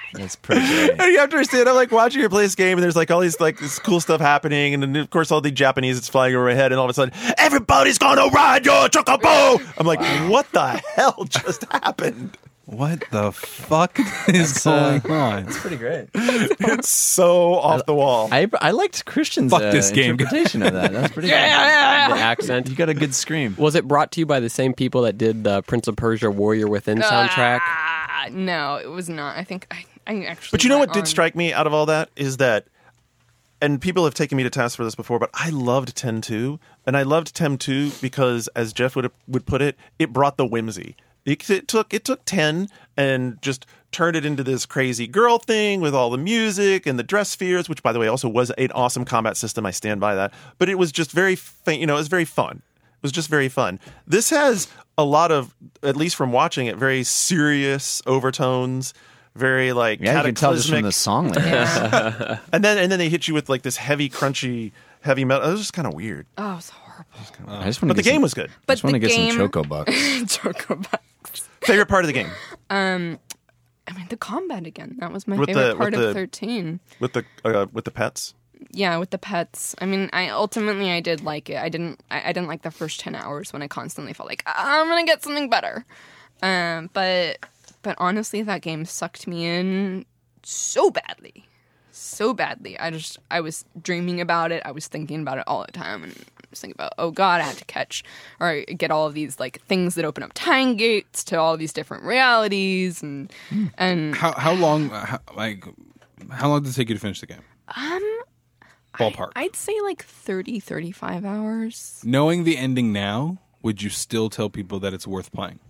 That's pretty great. And you have to understand, I'm like watching her play this game, and there's like all these like this cool stuff happening, and then of course all the Japanese it's flying over my head, and all of a sudden everybody's gonna ride your chocobo. I'm like, what the hell just happened? What the fuck is uh, going on? It's pretty great. It's so off the wall. I I liked Christian's Fuck uh, this game. interpretation of that. That's pretty The good. accent. You got a good scream. Was it brought to you by the same people that did the Prince of Persia Warrior Within soundtrack? Ah, no, it was not. I think I, I actually. But you know went what did on- strike me out of all that is that, and people have taken me to task for this before, but I loved ten two, and I loved ten two because, as Jeff would would put it, it brought the whimsy. It, it took it took ten and just turned it into this crazy girl thing with all the music and the dress spheres, which, by the way, also was an awesome combat system. I stand by that. But it was just very, fa- you know, it was very fun. It was just very fun. This has a lot of, at least from watching it, very serious overtones. Very like Yeah, you can tell just from cataclysmic. the song lyrics. And then and then they hit you with like this heavy, crunchy, heavy metal. It was just kind of weird. Oh, it was horrible. I just want But the to get game some, was good. I But just want to the get game, some Choco Bucks. Chocobo. Favorite part of the game I mean, the combat again. That was my With favorite the- part with of the- thirteen. with the uh, with the pets. Yeah, with the pets. I mean, I ultimately I did like it. I didn't. I, I didn't like the first ten hours when I constantly felt like I'm gonna get something better. Um, but but honestly, that game sucked me in so badly, so badly. I just I was dreaming about it. I was thinking about it all the time, and I was thinking about, oh god, I have to catch or get all of these like things that open up time gates to all these different realities, and and How how long? How, like how long did it take you to finish the game? um. Ballpark. I'd say like thirty, thirty-five hours. Knowing the ending now, would you still tell people that it's worth playing?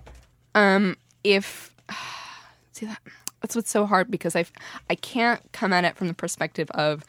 If see that that's what's so hard because I I can't come at it from the perspective of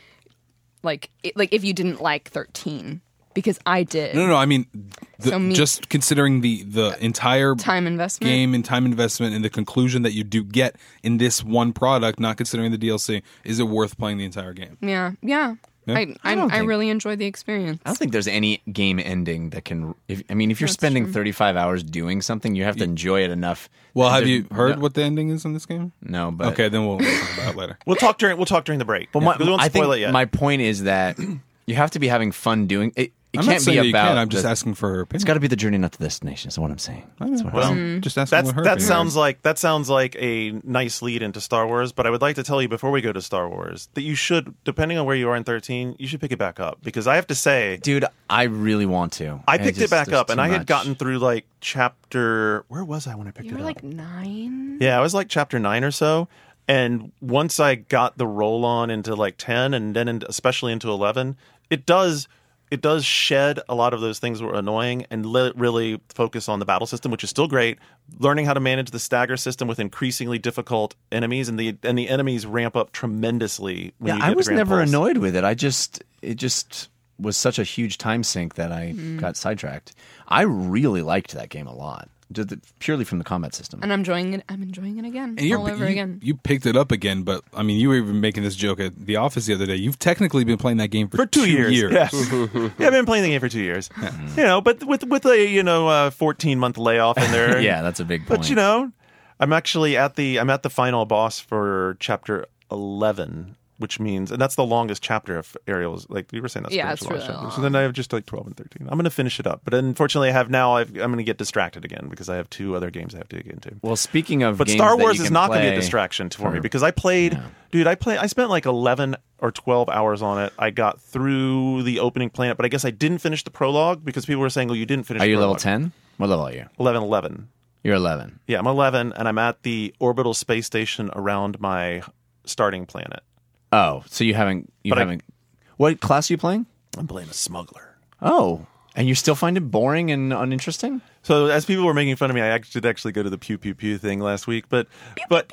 like it, like if you didn't like thirteen because I did. No, no, no. I mean, the, So me- just considering the the entire Time investment. game and time investment and the conclusion that you do get in this one product, not considering the D L C, is it worth playing the entire game? Yeah, yeah. Yeah? I I, don't I think- really enjoyed the experience. I don't think there's any game ending that can. If, I mean, if you're That's spending true. thirty-five hours doing something, you have to enjoy it enough. Well, have There's you heard no, what the ending is in this game? No, but Okay, then we'll, we'll talk about it later. We'll talk during we'll talk during the break. But my, we won't I spoil think it yet. my point is that you have to be having fun doing it. It I'm can't not saying be that you about. can. I'm just the- asking for her opinion. It's got to be the journey, not the destination. Is what I'm saying. That's what I'm Well, saying. Just asking That's what her that opinion sounds is. like that sounds like a nice lead into Star Wars, but I would like to tell you before we go to Star Wars that you should, depending on where you are in thirteen, you should pick it back up because I have to say, Dude, I really want to. I And picked just- it back there's up and too I had much. gotten through like chapter where was I when I picked You it were up? like nine. Yeah, I was like chapter nine or so. And once I got the roll on into like ten and then in, especially into eleven, it does it does shed a lot of those things that were annoying and li- really focus on the battle system, which is still great. Learning how to manage the stagger system with increasingly difficult enemies, and the and the enemies ramp up tremendously. When Yeah, you I get was the Grand never Pulse. annoyed with it. I just it just was such a huge time sink that I Mm. got sidetracked. I really liked that game a lot, just the- purely from the combat system. And I'm enjoying it. I'm enjoying it again. And you're, all over you, again. you picked it up again, but I mean, you were even making this joke at the office the other day. You've technically been playing that game for, for two, years. Yeah. yeah, I've been playing the game for two years. You know, but with with a you know uh, fourteen month layoff in there. Yeah, that's a big point. But you know, I'm actually at the I'm at the final boss for chapter eleven, which means, and that's the longest chapter of Ariel's. Like you were saying, that's Yeah, pretty it's much the longest really chapter. long. So then I have just like twelve and thirteen. I'm going to finish it up, but unfortunately, I have now. I've, I'm going to get distracted again because I have two other games I have to get into. Well, speaking of But games Star that Wars you is can not going to be a play distraction for me for- because I played, Yeah. dude. I play. I spent like eleven or twelve hours on it. I got through the opening planet, but I guess I didn't finish the prologue because people were saying, "Oh, you didn't finish." Are the you level prologue." ten? What level are you? eleven, eleven. You're eleven. Yeah, I'm eleven, and I'm at the orbital space station around my starting planet. Oh, so you haven't you But I- haven't. What class are you playing? I'm playing a smuggler. Oh, and you still find it boring and uninteresting? So as people were making fun of me, I actually did actually go to the pew pew pew thing last week, but but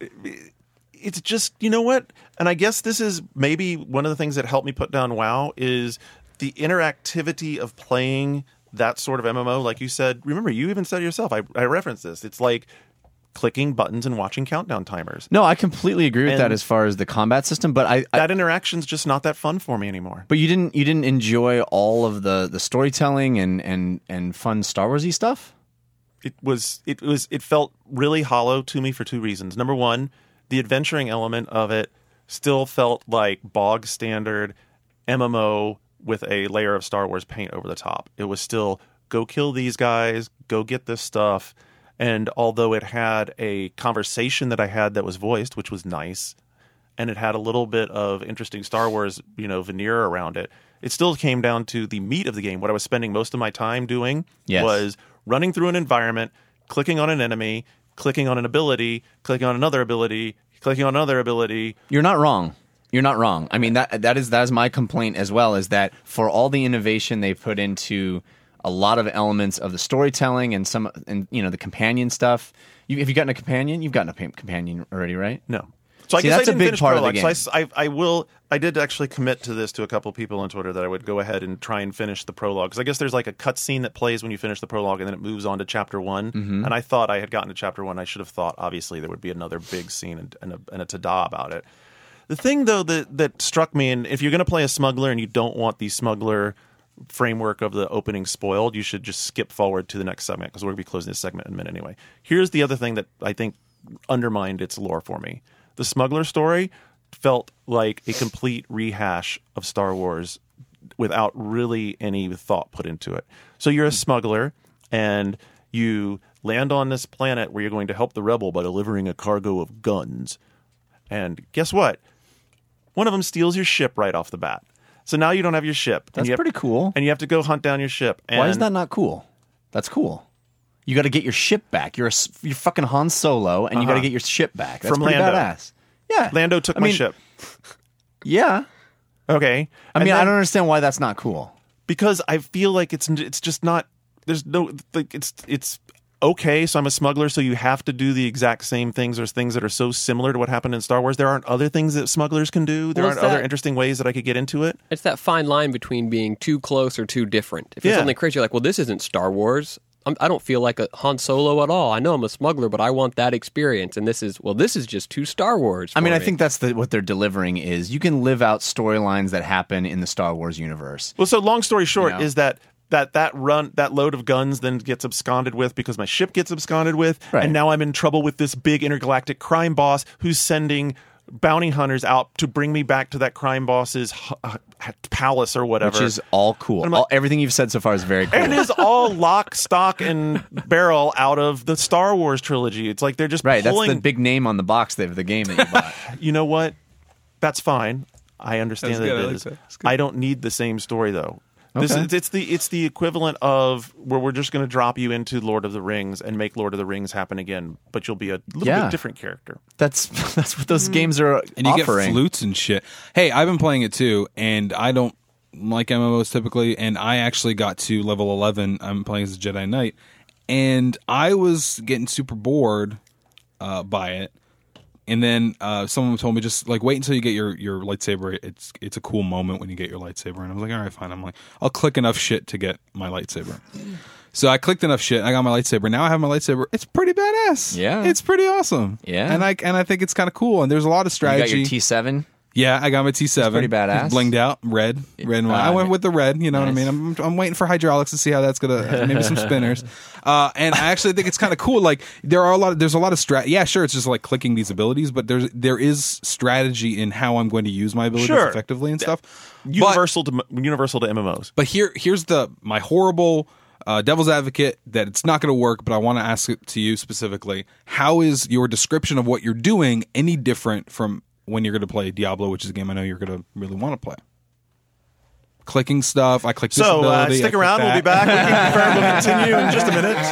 it's just, you know what? And I guess this is maybe one of the things that helped me put down WoW is the interactivity of playing that sort of M M O. Like you said, remember you even said it yourself. I I referenced this. It's like clicking buttons and watching countdown timers. No, I completely agree with And- that as far as the combat system. But I, I That interaction's just not that fun for me anymore. but you didn't you didn't enjoy all of the, the storytelling and, and, and fun Star Warsy stuff. It was it was it felt really hollow to me for two reasons. Number one, the adventuring element of it still felt like bog standard M M O with a layer of Star Wars paint over the top. It was still go kill these guys, go get this stuff. And although it had a conversation that I had that was voiced, which was nice, and it had a little bit of interesting Star Wars, you know, veneer around it, it still came down to the meat of the game. What I was spending most of my time doing Yes. was running through an environment, clicking on an enemy, clicking on an ability, clicking on another ability, clicking on another ability. You're not wrong. You're not wrong. I mean, that that is that is my complaint as well, is that for all the innovation they put into a lot of elements of the storytelling and some, and you know, the companion stuff. You, have you gotten a companion? You've gotten a pa- companion already, right? No. So I See, guess that's I a didn't big finish part of the prologue. game. So I, I, I will. I did actually commit to this to a couple people on Twitter that I would go ahead and try and finish the prologue, because I guess there's like a cutscene that plays when you finish the prologue, and then it moves on to chapter one. Mm-hmm. And I thought I had gotten to chapter one. I should have thought, obviously, there would be another big scene and, and, a, and a ta-da about it. The thing, though, that that struck me, and if you're going to play a smuggler and you don't want the smuggler framework of the opening spoiled, you should just skip forward to the next segment, because we're going to be closing this segment in a minute anyway. Here's the other thing that I think undermined its lore for me. The smuggler story felt like a complete rehash of Star Wars without really any thought put into it. So you're a smuggler, and you land on this planet where you're going to help the rebel by delivering a cargo of guns. And guess what? One of them steals your ship right off the bat. So now you don't have your ship. That's and you have, pretty cool. And you have to go hunt down your ship. And Why is that not cool? That's cool. You got to get your ship back. You're a, s- you're fucking Han Solo, and you got to Uh-huh. get your ship back. That's From pretty Lando. badass. Yeah, Lando took I my mean, ship. Yeah, Okay. I And mean, I then- don't understand why that's not cool. because I feel like it's it's just not. There's no like it's it's okay. So I'm a smuggler, so you have to do the exact same things. There's things that are so similar to what happened in Star Wars. There aren't other things that smugglers can do. There Well, aren't it's other that- interesting ways that I could get into it. It's that fine line between being too close or too different. If it's Yeah. something crazy, you're like, well, this isn't Star Wars. I'm, I don't feel like a Han Solo at all. I know I'm a smuggler, but I want that experience. And this is, well, this is just too Star Wars. I mean, for I me. think that's the, what they're delivering is you can live out storylines that happen in the Star Wars universe. Well, so long story short You know? is that that that run that load of guns then gets absconded with because my ship gets absconded with, Right. and now I'm in trouble with this big intergalactic crime boss who's sending bounty hunters out to bring me back to that crime boss's uh, palace or whatever. Which is all cool. I'm like- all, everything you've said so far is very cool. And it is all lock, stock, and barrel out of the Star Wars trilogy. It's like they're just Right, pulling. that's the big name on the box of the game that you bought. You know what? That's fine. I understand That's that good. I it like is. that. That's good. I don't need the same story though. This Okay. is, it's the it's the equivalent of where we're just going to drop you into Lord of the Rings and make Lord of the Rings happen again, but you'll be a little Yeah. bit different character. That's that's what those games are And you offering. get flutes and shit. Hey, I've been playing it too, and I don't like M M Os typically, and I actually got to level eleven. I'm playing as a Jedi Knight, and I was getting super bored uh, by it. And then uh, someone told me just like wait until you get your, your lightsaber. It's it's a cool moment when you get your lightsaber. And I was like, all right, fine. I'm like, I'll click enough shit to get my lightsaber. So I clicked enough shit. I got my lightsaber. Now I have my lightsaber. It's pretty badass. Yeah. it's pretty awesome. Yeah. and I and I think it's kind of cool. And there's a lot of You strategy. got your T seven. Yeah, I got my T seven. It's pretty badass. It's blinged out, red, red and white. I Uh, went with the red. You know nice. what I mean? I'm, I'm waiting for hydraulics to see how that's gonna maybe some spinners. Uh, and I actually think it's kind of cool. Like there are a lot. Of, there's a lot of strat. Yeah, sure, it's just like clicking these abilities, but there's there is strategy in how I'm going to use my abilities Sure. effectively and stuff. But, Universal to universal to M M Os. but here here's the my horrible. Uh, devil's advocate that it's not going to work, but I want to ask it to you specifically. How is your description of what you're doing any different from when you're going to play Diablo, which is a game I know you're going to really want to play? Clicking stuff. I click this So uh, ability, I stick click around. We'll be that. back. We can confirm. We'll continue in just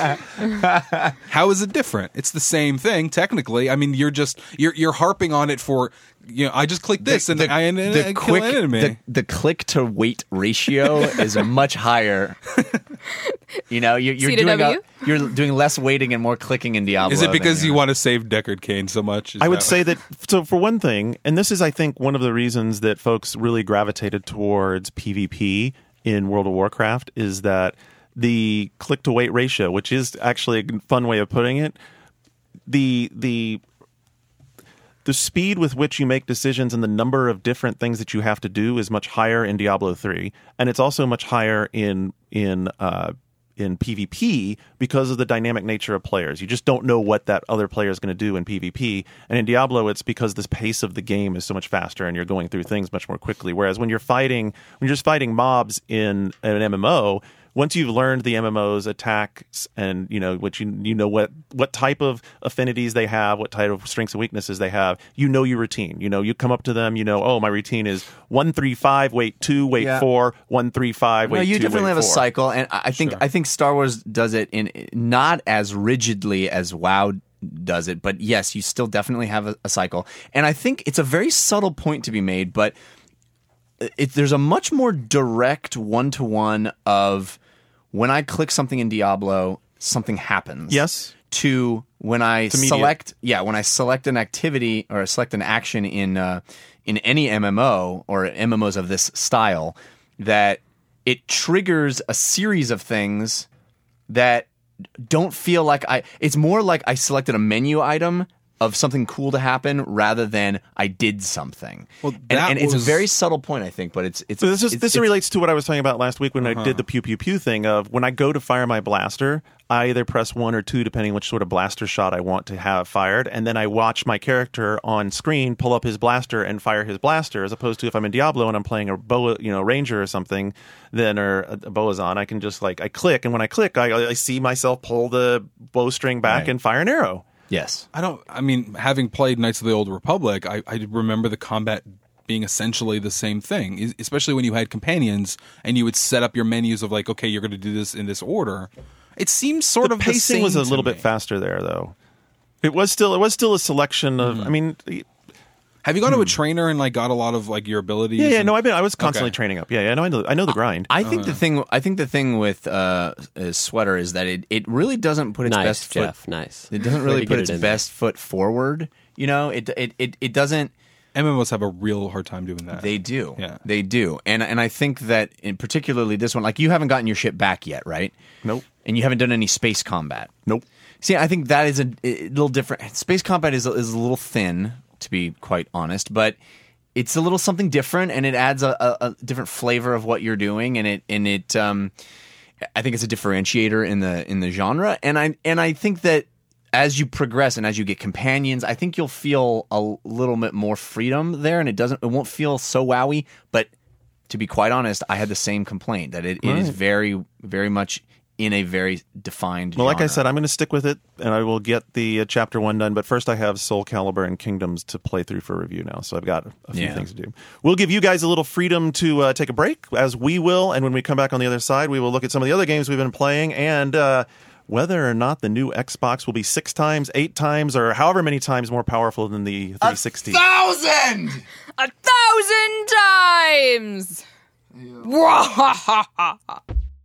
a minute. How is it different? It's the same thing technically. I mean, you're just you're you're harping on it for you know. I just click this and I and, and, the and quick kill an enemy. the, the click to weight ratio is much higher. You know, you're, you're C to doing a, W? you're doing less weighting and more clicking in Diablo. is it than because you are- want to save Deckard Cain so much? Is I would that- say that, so for one thing, and this is, I think, one of the reasons that folks really gravitated towards PvP in World of Warcraft is that the click to weight ratio, which is actually a fun way of putting it, the the the speed with which you make decisions and the number of different things that you have to do is much higher in Diablo three, and it's also much higher in in uh, in PvP because of the dynamic nature of players. You just don't know what that other player is going to do in PvP. And in Diablo, it's because the pace of the game is so much faster and you're going through things much more quickly. Whereas when you're fighting, when you're just fighting mobs in an M M O, once you've learned the M M O's attacks and you know what you you know what what type of affinities they have, what type of strengths and weaknesses they have, you know your routine. You know, you come up to them, you know, oh, my routine is one three five, wait two, wait Yeah. four, one three five, wait no, you two, definitely wait have four. a cycle, and I I think Sure. I think Star Wars does it in not as rigidly as WoW does it, but yes, you still definitely have a, a cycle, and I think it's a very subtle point to be made, but it, there's a much more direct one to one of when I click something in Diablo, something happens. Yes. To when I immediate. select, yeah, when I select an activity or select an action in uh, in any M M O or M M Os of this style, that it triggers a series of things that don't feel like I. It's more like I selected a menu item of something cool to happen rather than I did something. Well, and, that and it's a was- very subtle point, I think, but it's it's. So this is it's, this it's, relates to what I was talking about last week when I did the pew pew pew thing of when I go to fire my blaster, I either press one or two depending which sort of blaster shot I want to have fired, and then I watch my character on screen pull up his blaster and fire his blaster, as opposed to if I'm in Diablo and I'm playing a boa, you know, ranger or something, then or a, a Boazon, I can just like I click, and when I click, I, I see myself pull the bowstring back Right. and fire an arrow. Yes. I don't. I mean, having played Knights of the Old Republic, I, I remember the combat being essentially the same thing. es- Especially when you had companions and you would set up your menus of like, okay, you're going to do this in this order. It seems sort the of the pacing same was a to little me. bit faster there, though. It was still it was still a selection of. I mean, Have you gone to a trainer and like got a lot of like your abilities? yeah, yeah. and- No, I've been. I was constantly Okay. training up. Yeah, yeah. No, I know. I know the grind. I think the thing. I think the thing with uh, uh, Sweater is that it, it really doesn't put its Nice, best foot. Jeff. Nice. It doesn't Way really to put get its it in there. best foot forward. You know, it it it, it doesn't. M M Os have a real hard time doing that. They do. Yeah. They do. And and I think that in particularly this one, like you haven't gotten your ship back yet, right? Nope. And you haven't done any space combat. Nope. See, I think that is a, a little different. Space combat is a, is a little thin, to be quite honest, but it's a little something different, and it adds a, a, a different flavor of what you're doing, and it and it. Um, I think it's a differentiator in the in the genre, and I and I think that as you progress and as you get companions, I think you'll feel a little bit more freedom there, and it doesn't. It won't feel so wowy. But to be quite honest, I had the same complaint that it, it is Right. very very much in a very defined. Well, like I genre. said, I'm going to stick with it, and I will get the uh, chapter one done. But first, I have Soul Calibur and Kingdoms to play through for review now, so I've got a few Yeah. things to do. We'll give you guys a little freedom to uh, take a break, as we will, and when we come back on the other side, we will look at some of the other games we've been playing and uh, whether or not the new Xbox will be six times, eight times, or however many times more powerful than the three sixty. Thousand. A thousand times! Wahahaha.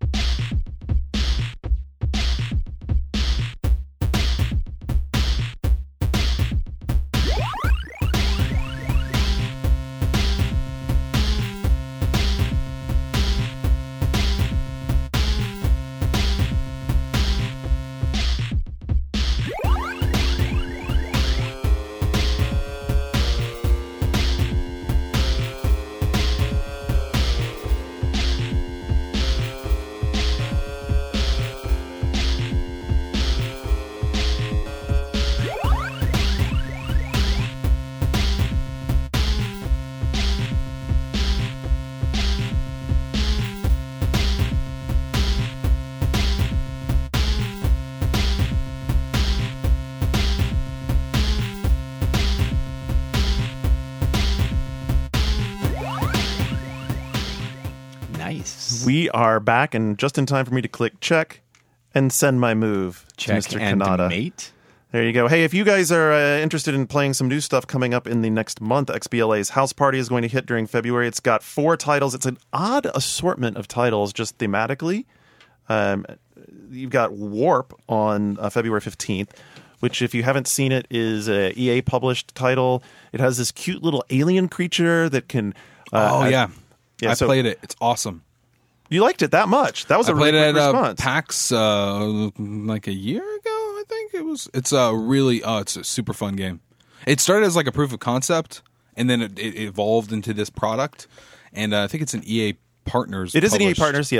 Nice. We are back, and just in time for me to click check and send my move to Check Mister and Kanata. mate. There you go. Hey, if you guys are uh, interested in playing some new stuff coming up in the next month, X B L A's House Party is going to hit during February. It's got four titles. It's an odd assortment of titles just thematically. Um, you've got Warp on uh, February fifteenth, which, if you haven't seen it, is a E A published title. It has this cute little alien creature that can. Uh, oh I- yeah, yeah, I so- played it. It's awesome. You liked it that much? That was I a really played it quick at uh, response. PAX uh, like a year ago. I think it was. It's a really. Oh, it's a super fun game. It started as like a proof of concept, and then it, it evolved into this product. And uh, I think it's an E A Partners. It is an E A published Partners, yes.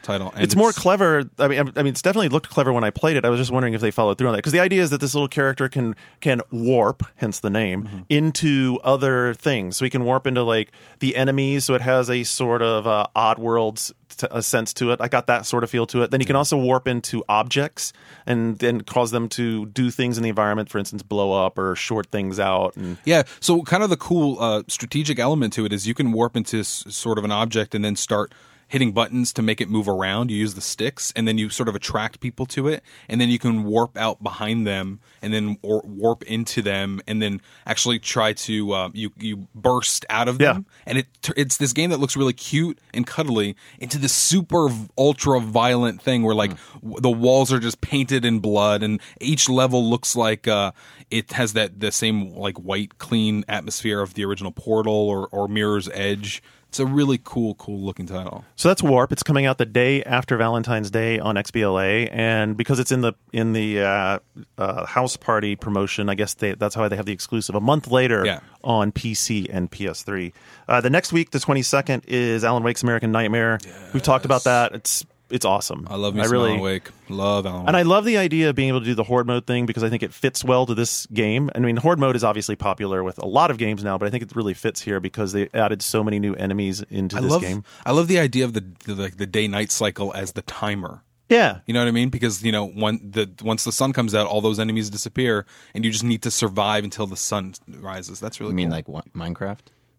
title. And It's, more clever. I mean, I mean, it's definitely looked clever when I played it. I was just wondering if they followed through on that because the idea is that this little character can can warp, hence the name, Mm-hmm. into other things. So he can warp into like the enemies. So it has a sort of uh, odd worlds t- a sense to it. I got that sort of feel to it. Then he can also warp into objects and then cause them to do things in the environment. For instance, blow up or short things out. And Yeah, so kind of the cool uh, strategic element to it is you can warp into s- sort of an object and then start hitting buttons to make it move around. You use the sticks, and then you sort of attract people to it, and then you can warp out behind them, and then or warp into them, and then actually try to uh, you you burst out of them. Yeah. And it it's this game that looks really cute and cuddly into this super v- ultra violent thing where like w- the walls are just painted in blood, and each level looks like uh, it has that the same like white clean atmosphere of the original Portal or or Mirror's Edge. It's a really cool, cool looking title. So that's Warp. It's coming out the day after Valentine's Day on X B L A, and because it's in the in the uh, uh, House Party promotion, I guess they, that's how they have the exclusive. A month later Yeah. on P C and P S three. Uh, the next week, the twenty-second, is Alan Wake's American Nightmare. We've talked about that. It's it's awesome. I love me I some really, Alan Wake. Love Alan Wake. And I love the idea of being able to do the Horde mode thing because I think it fits well to this game. I mean, Horde mode is obviously popular with a lot of games now, but I think it really fits here because they added so many new enemies into I this love, game. I love the idea of the the, like the day night cycle as the timer. Yeah. You know what I mean? Because you know when the once the sun comes out, all those enemies disappear, and you just need to survive until the sun rises. That's really You mean cool. like what, Minecraft?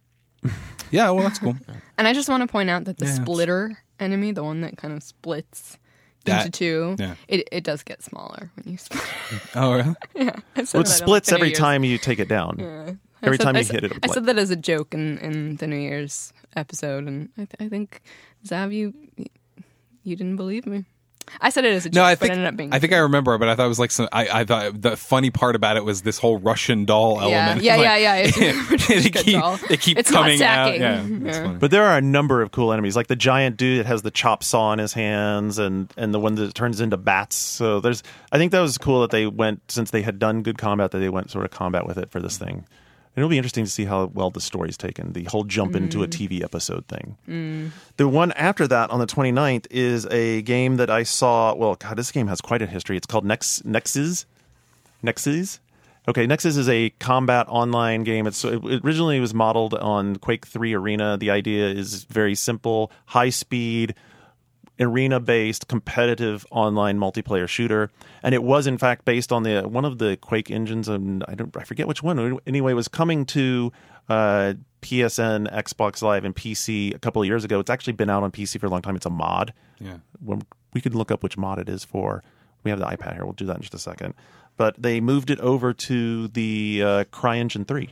Yeah, well, that's cool. And I just want to point out that the Yeah, it's- splitter enemy, the one that kind of splits That- into two, yeah. it, it does get smaller when you split. Oh, really? yeah, I said Well, it that on splits the New every Year's. time you take it down. Yeah. I Every said- time I you said- hit it. I said that as a joke in, in the New Year's episode, and I, th- I think Zav, you you didn't believe me. I said it as a joke, No, I but think it ended up being. I think I remember, but I thought it was like some. I, I thought the funny part about it was this whole Russian doll yeah, element. yeah, Like, yeah, yeah. It's they a good keep doll. they keep It's coming not out. sacking. Yeah, that's Yeah. funny. But there are a number of cool enemies, like the giant dude that has the chop saw in his hands, and and the one that turns into bats. So there's, I think that was cool that they went, since they had done good combat, that they went sort of combat with it for this thing. And it'll be interesting to see how well the story's taken, the whole jump into a T V episode thing. Mm. The one after that, on the twenty-ninth, is a game that I saw. Well, God, this game has quite a history. It's called Nex Nexus. Nexus. Okay, Nexus is a combat online game. It's it originally was modeled on Quake three Arena. The idea is very simple: high speed, arena-based, competitive online multiplayer shooter. And it was, in fact, based on the one of the Quake engines. And I don't, I forget which one. Anyway, it was coming to uh, P S N, Xbox Live, and P C a couple of years ago. It's actually been out on P C for a long time. It's a mod. Yeah. When we could look up which mod it is for. We have the iPad here. We'll do that in just a second. But they moved it over to the uh, CryEngine three.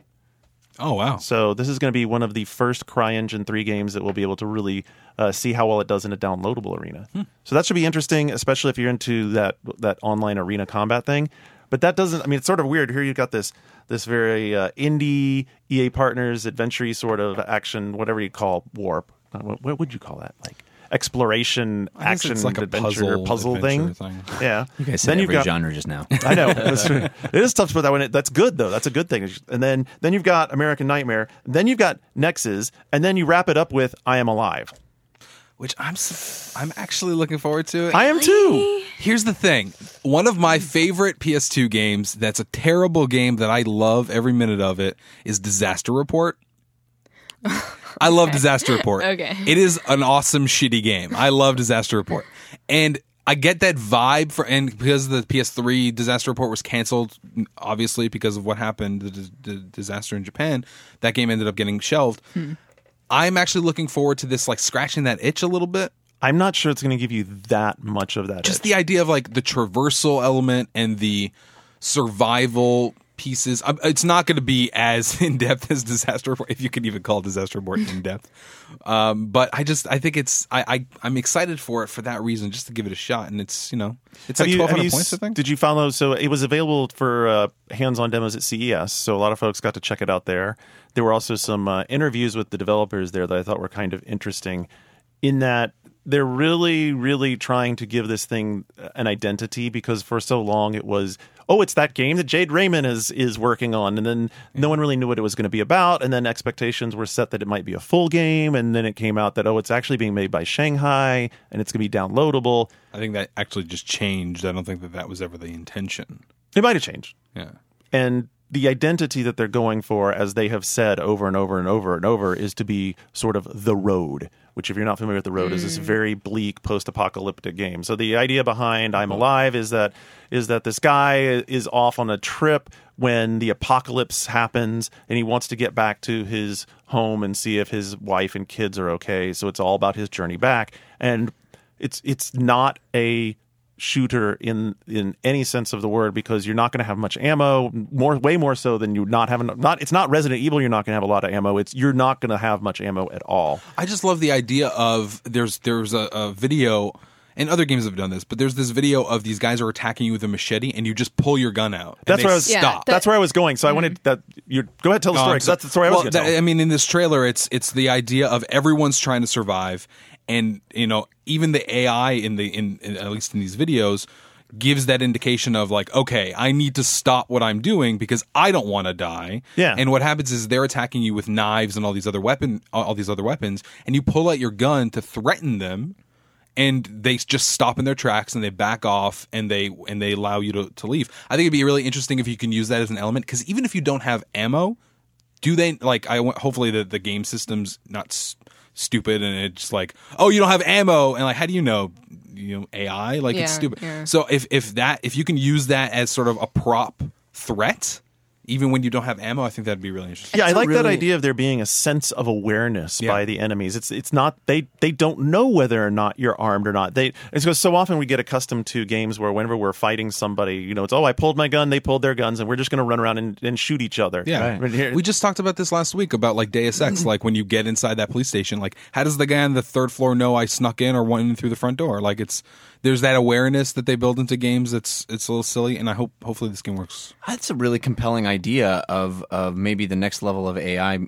Oh wow. So this is going to be one of the first CryEngine three games that we'll be able to really uh, see how well it does in a downloadable arena. Hmm. So that should be interesting, especially if you're into that that online arena combat thing. But that doesn't. I mean, it's sort of weird. Here you've got this this very uh, indie E A Partners adventure sort of action, whatever you call Warp. Uh, What, what would you call that? Like exploration, I guess action, it's like a adventure, puzzle, puzzle adventure thing. thing. Yeah. You guys said then you've every got genre just now. I know. That's true. It is tough to put that one in. That's good, though. That's a good thing. And then then you've got American Nightmare. Then you've got Nexus. And then you wrap it up with I Am Alive. Which I'm s- I'm actually looking forward to. I am too. Here's the thing. One of my favorite P S two games that's a terrible game that I love every minute of it is Disaster Report. I love Disaster Report. Okay. It is an awesome shitty game. I love Disaster Report. And I get that vibe for, and because the P S three Disaster Report was canceled, obviously because of what happened, the, the disaster in Japan, that game ended up getting shelved. Hmm. I'm actually looking forward to this, like scratching that itch a little bit. I'm not sure it's going to give you that much of that. Just itch. the idea of like the traversal element and the survival pieces. Um, It's not going to be as in depth as Disaster Report, if you can even call Disaster Report in depth. Um, but I just I think it's I, I I'm excited for it for that reason, just to give it a shot. And it's you know it's Have like you- twelve have hundred you points. I s- think. Did you follow? So it was available for uh, hands-on demos at C E S. So a lot of folks got to check it out there. There were also some uh, interviews with the developers there that I thought were kind of interesting, in that they're really, really trying to give this thing an identity, because for so long it was oh, it's that game that Jade Raymond is is working on, and then no one really knew what it was going to be about, and then expectations were set that it might be a full game, and then it came out that, oh, it's actually being made by Shanghai, and it's going to be downloadable. I think that actually just changed. I don't think that that was ever the intention. It might have changed. Yeah. And the identity that they're going for, as they have said over and over and over and over, is to be sort of The Road, which, if you're not familiar with The Road, mm. is this very bleak post-apocalyptic game. So the idea behind I'm Alive is that is that this guy is off on a trip when the apocalypse happens, and he wants to get back to his home and see if his wife and kids are okay. So it's all about his journey back. And it's it's not a shooter in in any sense of the word, because you're not going to have much ammo, more way more so than you not having not it's not Resident Evil. You're not going to have a lot of ammo. It's you're not going to have much ammo at all. I just love the idea of there's there's a, a video, and other games have done this, but there's this video of these guys are attacking you with a machete, and you just pull your gun out. And that's they where I was stop. Yeah, that- that's where I was going. So mm-hmm. I wanted that. You go ahead, tell the story. Um, 'cause that's the story I well, was going to that, tell. I mean, in this trailer, it's it's the idea of everyone's trying to survive, and you know, even the A I in the in, in at least in these videos gives that indication of like, okay, I need to stop what I'm doing because I don't want to die. Yeah. And what happens is they're attacking you with knives and all these other weapon, all these other weapons, and you pull out your gun to threaten them, and they just stop in their tracks and they back off and they and they allow you to, to leave. I think it'd be really interesting if you can use that as an element, because even if you don't have ammo, do they like? I want hopefully the the game system's not s- stupid and it's like, oh, you don't have ammo, and like, how do you know? You know, A I, like, Yeah, it's stupid. yeah. So if if that if you can use that as sort of a prop threat, even when you don't have ammo, I think that'd be really interesting. Yeah, I It's a like that really- idea of there being a sense of awareness Yeah. by the enemies. It's it's not they they don't know whether or not you're armed or not. They it's because so often we get accustomed to games where whenever we're fighting somebody, you know, it's oh, I pulled my gun, they pulled their guns, and we're just going to run around and, and shoot each other. Yeah, Right. But here- we just talked about this last week about like Deus Ex. Like when you get inside that police station, like how does the guy on the third floor know I snuck in or went in through the front door? Like it's there's that awareness that they build into games. That's it's a little silly, and I hope hopefully this game works. That's a really compelling idea of of maybe the next level of A I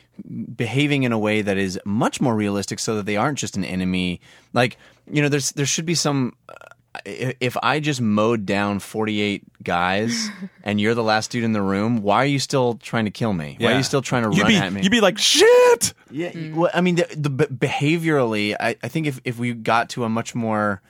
behaving in a way that is much more realistic, so that they aren't just an enemy. Like, you know, there's there should be some. Uh, if I just mowed down forty-eight guys and you're the last dude in the room, why are you still trying to kill me? Why are Yeah. you still trying to you'd run be at me? you'd be like shit. Yeah, well, I mean, the, the be- behaviorally, I, I think if, if we got to a much more,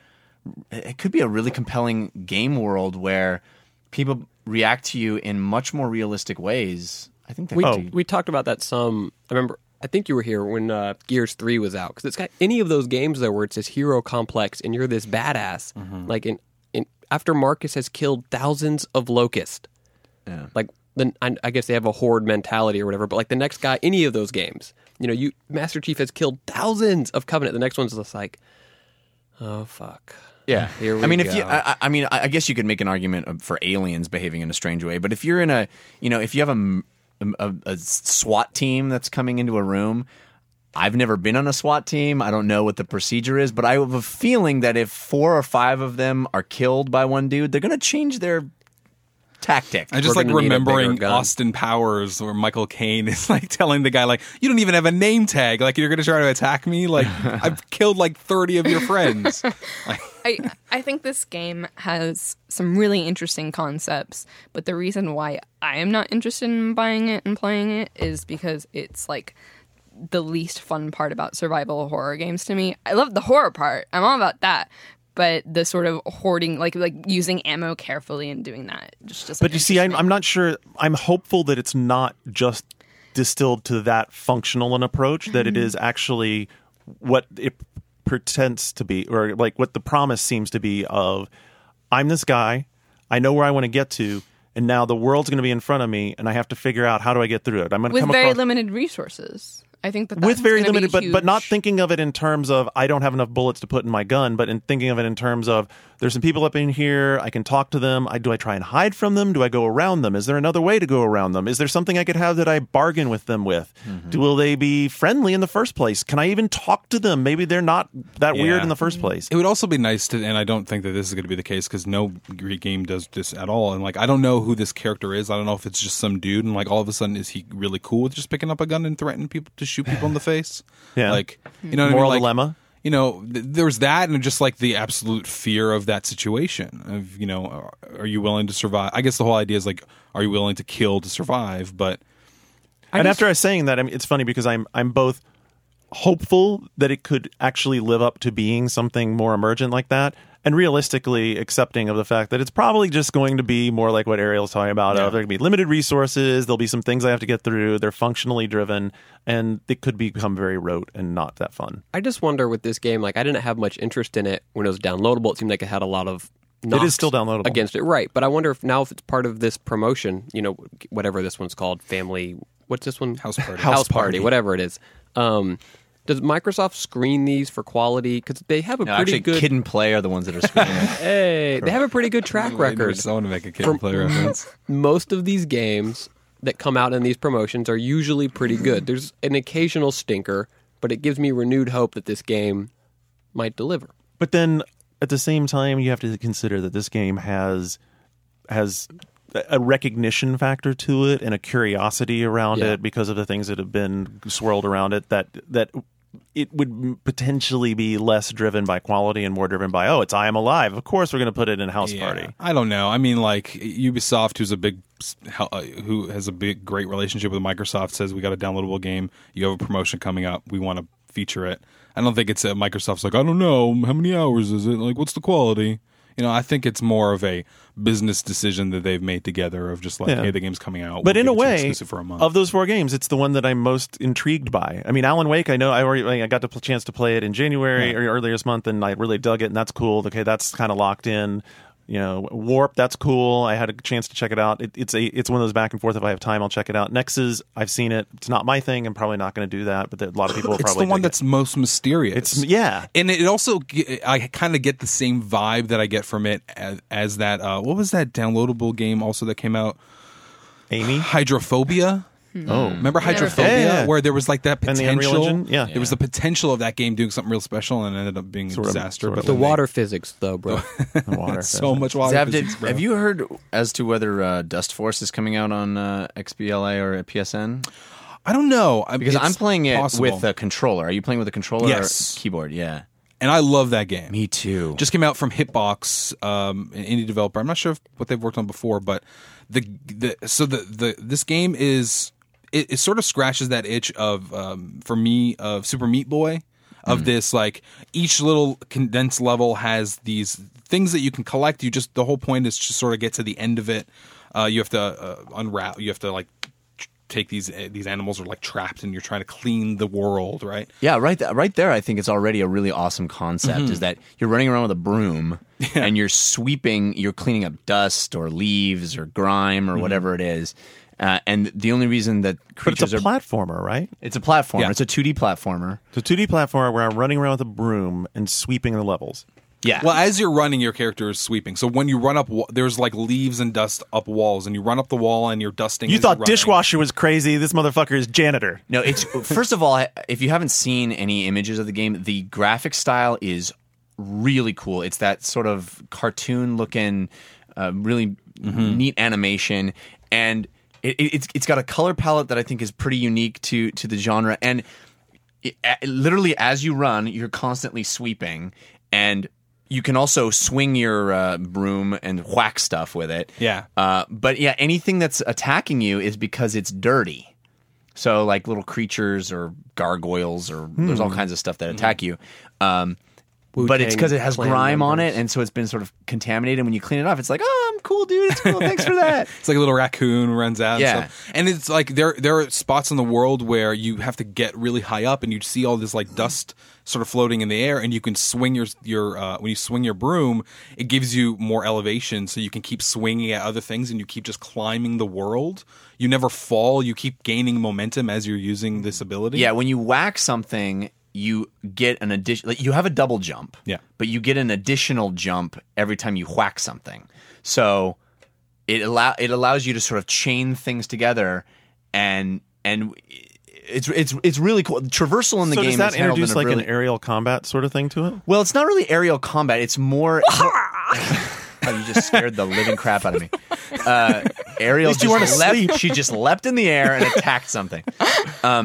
it could be a really compelling game world where people react to you in much more realistic ways. I think that We could be- we talked about that some. I remember. I think you were here when uh, Gears three was out, because it's got any of those games though where it's this hero complex and you're this badass. Like in, in after Marcus has killed thousands of locusts. Yeah. Like then I, I guess they have a horde mentality or whatever. But like the next guy, any of those games, you know, you Master Chief has killed thousands of Covenant. The next one's just like, oh fuck. Yeah, Here we I mean, go. if you, I, I mean, I I guess you could make an argument for aliens behaving in a strange way, but if you're in a, you know, if you have a, a, a SWAT team that's coming into a room, I've never been on a SWAT team. I don't know what the procedure is, but I have a feeling that if four or five of them are killed by one dude, they're going to change their tactic. I just We're like gonna need a remembering bigger gun. Austin Powers or Michael Caine is like telling the guy like, you don't even have a name tag. Like you're going to try to attack me. Like I've killed like thirty of your friends. Like, I I think this game has some really interesting concepts, but the reason why I am not interested in buying it and playing it is because it's like the least fun part about survival horror games to me. I love the horror part. I'm all about that. But the sort of hoarding, like like using ammo carefully and doing that, just doesn't. But you see, I'm, interest me. I'm not sure. I'm hopeful that it's not just distilled to that functional an approach, that it is actually what it pretends to be, or like what the promise seems to be of, I'm this guy, I know where I want to get to, and now the world's going to be in front of me, and I have to figure out how do I get through it. I'm going to with come very across limited resources. I think that with that's very gonna be limited, but but not huge. thinking of it in terms of I don't have enough bullets to put in my gun, but in thinking of it in terms of there's some people up in here, I can talk to them. I do I try and hide from them? Do I go around them? Is there another way to go around them? Is there something I could have that I bargain with them with? Mm-hmm. Do will they be friendly in the first place? Can I even talk to them? Maybe they're not that Yeah. weird in the first place. it would also be nice to, and I don't think that this is going to be the case because no Greek game does this at all. And like, I don't know who this character is. I don't know if it's just some dude, and like all of a sudden, is he really cool with just picking up a gun and threatening people to shoot people in the face? Yeah. Like, you know, what Moral I mean? Like, dilemma. you know, th- there's that, and just like the absolute fear of that situation. Of you know, are, are you willing to survive? I guess the whole idea is like, are you willing to kill to survive? But and after I was saying that, I mean, it's funny because I'm I'm both hopeful that it could actually live up to being something more emergent like that, and realistically accepting of the fact that it's probably just going to be more like what Ariel's talking about. Yeah. Of there going to be limited resources, there'll be some things I have to get through, they're functionally driven, and it could become very rote and not that fun. I just wonder with this game, like I didn't have much interest in it when it was downloadable. It seemed like it had a lot of knocks It is still downloadable. against it, right? But I wonder if now if it's part of this promotion, you know, whatever this one's called, family. What's this one? House Party. House, House party. Party. whatever it is. Um, does Microsoft screen these for quality? Because they have a No, pretty actually, good. Kid and Play are the ones that are screening it. Hey, they have a pretty good track record. Someone to make a kid From- play reference. Most of these games that come out in these promotions are usually pretty good. There's an occasional stinker, but it gives me renewed hope that this game might deliver. But then at the same time, you have to consider that this game has has a recognition factor to it and a curiosity around Yeah. it because of the things that have been swirled around it, that that it would potentially be less driven by quality and more driven by, oh, it's I Am Alive. Of course we're going to put it in House Yeah. Party. I don't know. I mean, like Ubisoft, who's a big, uh, who has a big, great relationship with Microsoft, says we got a downloadable game. You have a promotion coming up. We want to feature it. I don't think it's uh, Microsoft's like, I don't know, how many hours is it? Like, what's the quality? You know, I think it's more of a business decision that they've made together of just like, Yeah. hey, the game's coming out. But We'll in a give it to you way, exclusive for a month. of those four games, it's the one that I'm most intrigued by. I mean, Alan Wake, I know I already I got the chance to play it in January or earlier this month, and I really dug it, and that's cool. Okay, that's kind of locked in. You know, Warp, that's cool. I had a chance to check it out. It, it's a it's one of those back and forth. If I have time, I'll check it out. Nexus, I've seen it. It's not my thing. I'm probably not going to do that, but a lot of people will it's probably the one dig it. that's most mysterious. It's yeah. And it also, I kind of get the same vibe that I get from it as, as that. Uh, what was that downloadable game also that came out? Amy. Hydrophobia. Oh, Remember Never Hydrophobia, played it. Yeah, yeah. where there was like that And the Unreal potential. Engine? Yeah. There was the potential of that game doing something real special, and it ended up being Sort a of- disaster. sort but of. The when they- water physics, though, bro. The water. so much water. Zav, did, physics, bro. have you heard as to whether uh, Dust Force is coming out on uh, X B L A or P S N? I don't know I- Because it's I'm playing it possible. with a controller. Are you playing with a controller Yes. or keyboard? Yeah. and I love that game. Me too. Just came out from Hitbox, um, an indie developer. I'm not sure if, what they've worked on before, but the the so the, the this game is it, it sort of scratches that itch of um, for me of Super Meat Boy, of this like each little condensed level has these things that you can collect. You just the whole point is to sort of get to the end of it. Uh, you have to uh, unwrap. You have to like tr- take these uh, these animals are like trapped, and you're trying to clean the world, right? Yeah, right. Th- right there, I think it's already a really awesome concept. Mm-hmm. Is that you're running around with a broom and you're sweeping, you're cleaning up dust or leaves or grime or Mm-hmm. whatever it is. Uh, and the only reason that But creatures it's a are platformer, right? it's a platformer. Yeah. It's a two D platformer. It's a two D platformer where I'm running around with a broom and sweeping the levels. Yeah. Well, as you're running, your character is sweeping. So when you run up, wa- there's like leaves and dust up walls, and you run up the wall and you're dusting. You as thought you're running. dishwasher was crazy. This motherfucker is janitor. No, it's first of all, if you haven't seen any images of the game, the graphic style is really cool. It's that sort of cartoon looking, uh, really neat animation, and it, it, it's it's got a color palette that I think is pretty unique to to the genre. And it, a- literally, as you run, you're constantly sweeping, and you can also swing your uh, broom and whack stuff with it. Yeah. Uh, but yeah, anything that's attacking you is because it's dirty. So like little creatures or gargoyles or there's all kinds of stuff that attack you. Um, but it's because it has Clan grime on it, members. and so it's been sort of contaminated. When you clean it off, it's like, oh, I'm cool, dude. It's cool. Thanks for that. It's like a little raccoon runs out. Yeah. and, stuff. And it's like there there are spots in the world where you have to get really high up, and you see all this like dust sort of floating in the air, and you can swing your your uh, when you swing your broom, it gives you more elevation, so you can keep swinging at other things, and you keep just climbing the world. You never fall. You keep gaining momentum as you're using this ability. Yeah, when you whack something, you get an addition. Like you have a double jump. Yeah. but you get an additional jump every time you whack something. So it allow it allows you to sort of chain things together, and and it's it's it's really cool. Traversal in the so game does that is handled introduce in a like really, an aerial combat sort of thing to it? well, it's not really aerial combat. It's more. Oh, you just scared the living crap out of me. Uh, Ariel least you just weren't asleep. leapt. She just leapt in the air and attacked something. Um,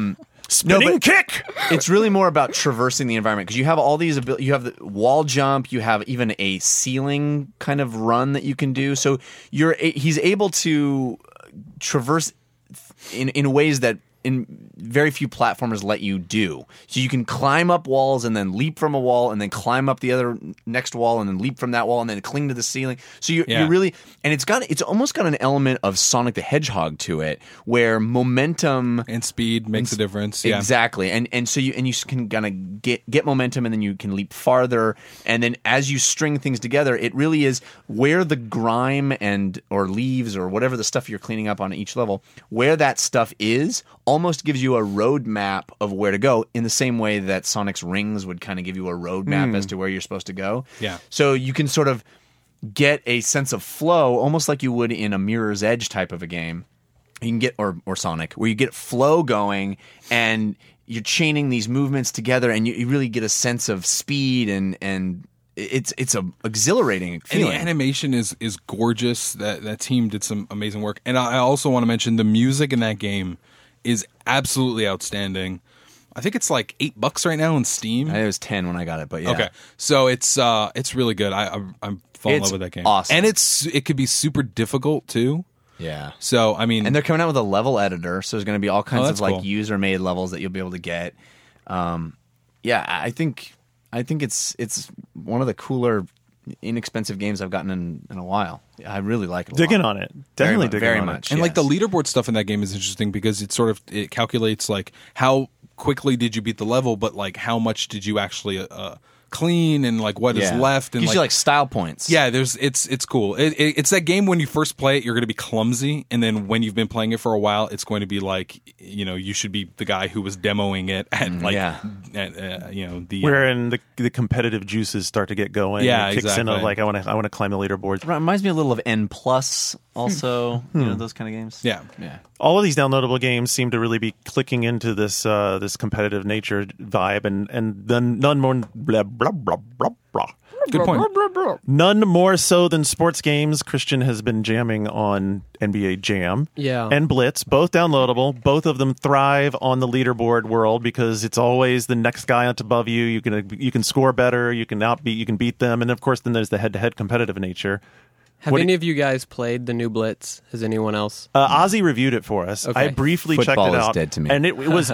Spinning but- kick. It's really more about traversing the environment because you have all these abil- you have the wall jump, you have even a ceiling kind of run that you can do. So you're a- he's able to traverse in in ways that in very few platformers let you do. So you can climb up walls and then leap from a wall and then climb up the other next wall and then leap from that wall and then cling to the ceiling. So you Yeah. you really and it's got it's almost got an element of Sonic the Hedgehog to it where momentum And speed makes a difference. Yeah. Exactly, and and so you and you can kind of get get momentum, and then you can leap farther, and then as you string things together, it really is where the grime and or leaves or whatever the stuff you're cleaning up on each level, where that stuff is, almost gives you a roadmap of where to go. In the same way that Sonic's rings would kind of give you a roadmap as to where you're supposed to go. Yeah. So you can sort of get a sense of flow, almost like you would in a Mirror's Edge type of a game. You can get or or Sonic, where you get flow going and you're chaining these movements together, and you, you really get a sense of speed and and it's it's a exhilarating And feeling. the animation is is gorgeous. That that team did some amazing work. And I I also want to mention the music in that game is absolutely outstanding. I think it's like eight bucks right now on Steam. I think it was ten when I got it, but yeah. Okay, so it's uh it's really good. I I'm, I'm falling in It's love with that game. awesome. And it's it could be super difficult too. Yeah. So I mean, And they're coming out with a level editor, so there's going to be all kinds Oh, of that's like cool. user-made levels that you'll be able to get. Um, yeah, I think I think it's it's one of the cooler, inexpensive games I've gotten in, in a while. I really like it. A Digging lot. on it. Definitely mu- digging very on much. it. and like the yes. leaderboard stuff in that game is interesting because it sort of it calculates like how quickly did you beat the level, but like how much did you actually uh, clean and like what is Yeah. left and Gives like, you like style points. yeah, there's it's it's cool. It, it, it's that game when you first play it, you're going to be clumsy, and then when you've been playing it for a while, it's going to be like you know you should be the guy who was demoing it at like yeah. at, uh, you know the Wherein the the competitive juices start to get going. Yeah, it kicks in of exactly. like I want to I want to climb the leaderboards. Reminds me a little of N Plus, also. You know those kind of games. yeah. yeah. All of these downloadable games seem to really be clicking into this uh, this competitive nature vibe, and and then none more blah blah blah blah blah. Good point. None more so than sports games. Christian has been jamming on N B A Jam, Yeah. and Blitz, both downloadable. Both of them thrive on the leaderboard world because it's always the next guy up above you. You can you can score better, you can outbeat, you can beat them, and of course, then there's the head-to-head competitive nature. Have What do- any of you guys played the new Blitz? Has anyone else? Uh, Ozzy reviewed it for us. Okay. I briefly Football checked it is out, dead to me. and it, it was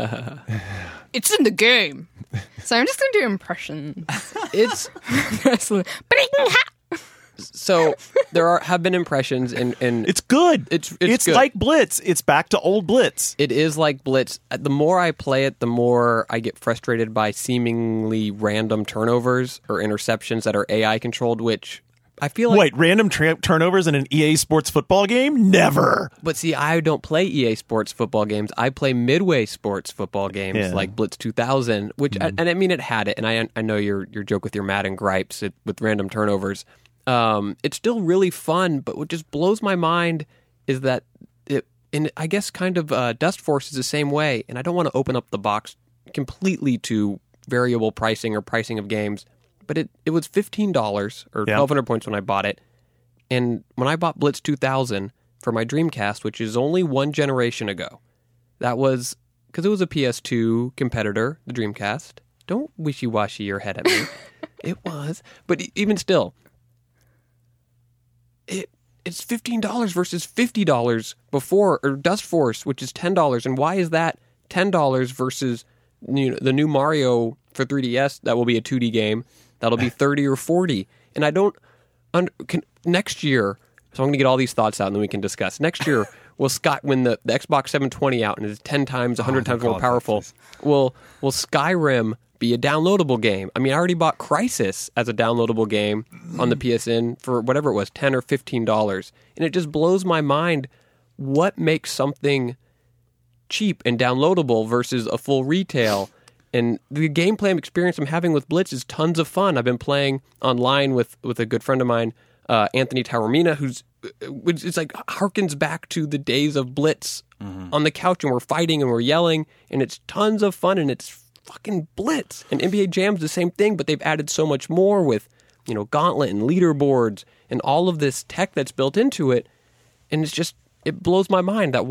It's in the game. So I'm just gonna do impressions. It's so there are have been impressions and and it's good. It's- it's good. like Blitz. It's back to old Blitz. it is like Blitz. The more I play it, the more I get frustrated by seemingly random turnovers or interceptions that are A I controlled, which I feel like. Wait, random tra- turnovers in an E A Sports football game? Never. But see, I don't play E A Sports football games. I play Midway Sports football games Yeah. like Blitz two thousand, which and I mean it had it. And I I know your your joke with your Madden gripes it, with random turnovers. Um, it's still really fun, but what just blows my mind is that it. And I guess kind of uh, Dust Force is the same way. And I don't want to open up the box completely to variable pricing or pricing of games, but it it was fifteen dollars or Yeah. twelve hundred points when I bought it. And when I bought Blitz two thousand for my Dreamcast, which is only one generation ago, that was because it was a P S two competitor, the Dreamcast. Don't wishy-washy your head at me. It was. But e- even still, it it's fifteen dollars versus fifty dollars before, or Dust Force, which is ten dollars. And why is that ten dollars versus you know, the new Mario for three D S that will be a two D game that'll be thirty or forty? And I don't under, can, next year, so I'm going to get all these thoughts out and then we can discuss. Next year, will Scott when the, the Xbox seven twenty out and is ten times, one hundred times more God, powerful? Will will Skyrim be a downloadable game? I mean, I already bought Crysis as a downloadable game on the P S N for whatever it was, ten or fifteen dollars, and it just blows my mind what makes something cheap and downloadable versus a full retail. And the gameplay experience I'm having with Blitz is tons of fun. I've been playing online with, with a good friend of mine, uh, Anthony Taormina, who's which it's like harkens back to the days of Blitz on the couch, and we're fighting and we're yelling, and it's tons of fun, and it's fucking Blitz. And N B A Jam's the same thing, but they've added so much more with you know Gauntlet and leaderboards and all of this tech that's built into it, and it's just it blows my mind that why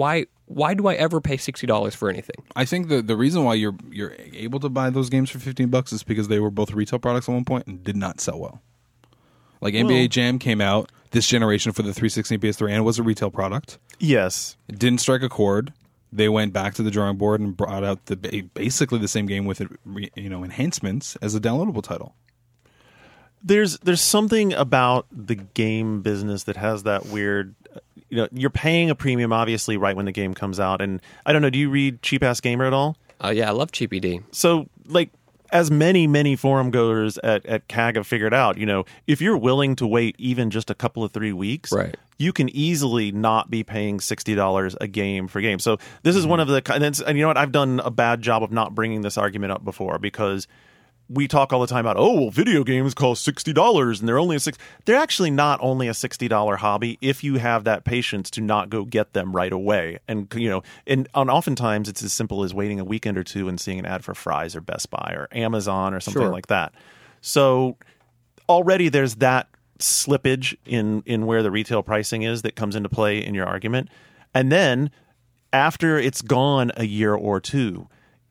why do I ever pay sixty dollars for anything? I think the the reason why you're you're able to buy those games for fifteen bucks is because they were both retail products at one point and did not sell well. Like N B A Well- Jam came out this generation for the three sixty and P S three, and it was a retail product. Yes. It didn't strike a chord. They went back to the drawing board and brought out the basically the same game with you know enhancements as a downloadable title. There's there's something about the game business that has that weird, you know, you're paying a premium obviously right when the game comes out, and I don't know, do you read Cheap Ass Gamer at all? Uh, yeah, I love Cheap E D. So like, as many many forum goers at at C A G have figured out, you know, if you're willing to wait even just a couple of three weeks, Right. you can easily not be paying sixty dollars a game for games. So this is one of the, and, it's, and you know what, I've done a bad job of not bringing this argument up before, because we talk all the time about, oh, well, video games cost sixty dollars and they're only a six. They're actually not only a sixty dollars hobby if you have that patience to not go get them right away. And, you know, and, and oftentimes it's as simple as waiting a weekend or two and seeing an ad for Fry's or Best Buy or Amazon or something Sure. like that. So already there's that slippage in, in where the retail pricing is that comes into play in your argument. And then after it's gone a year or two,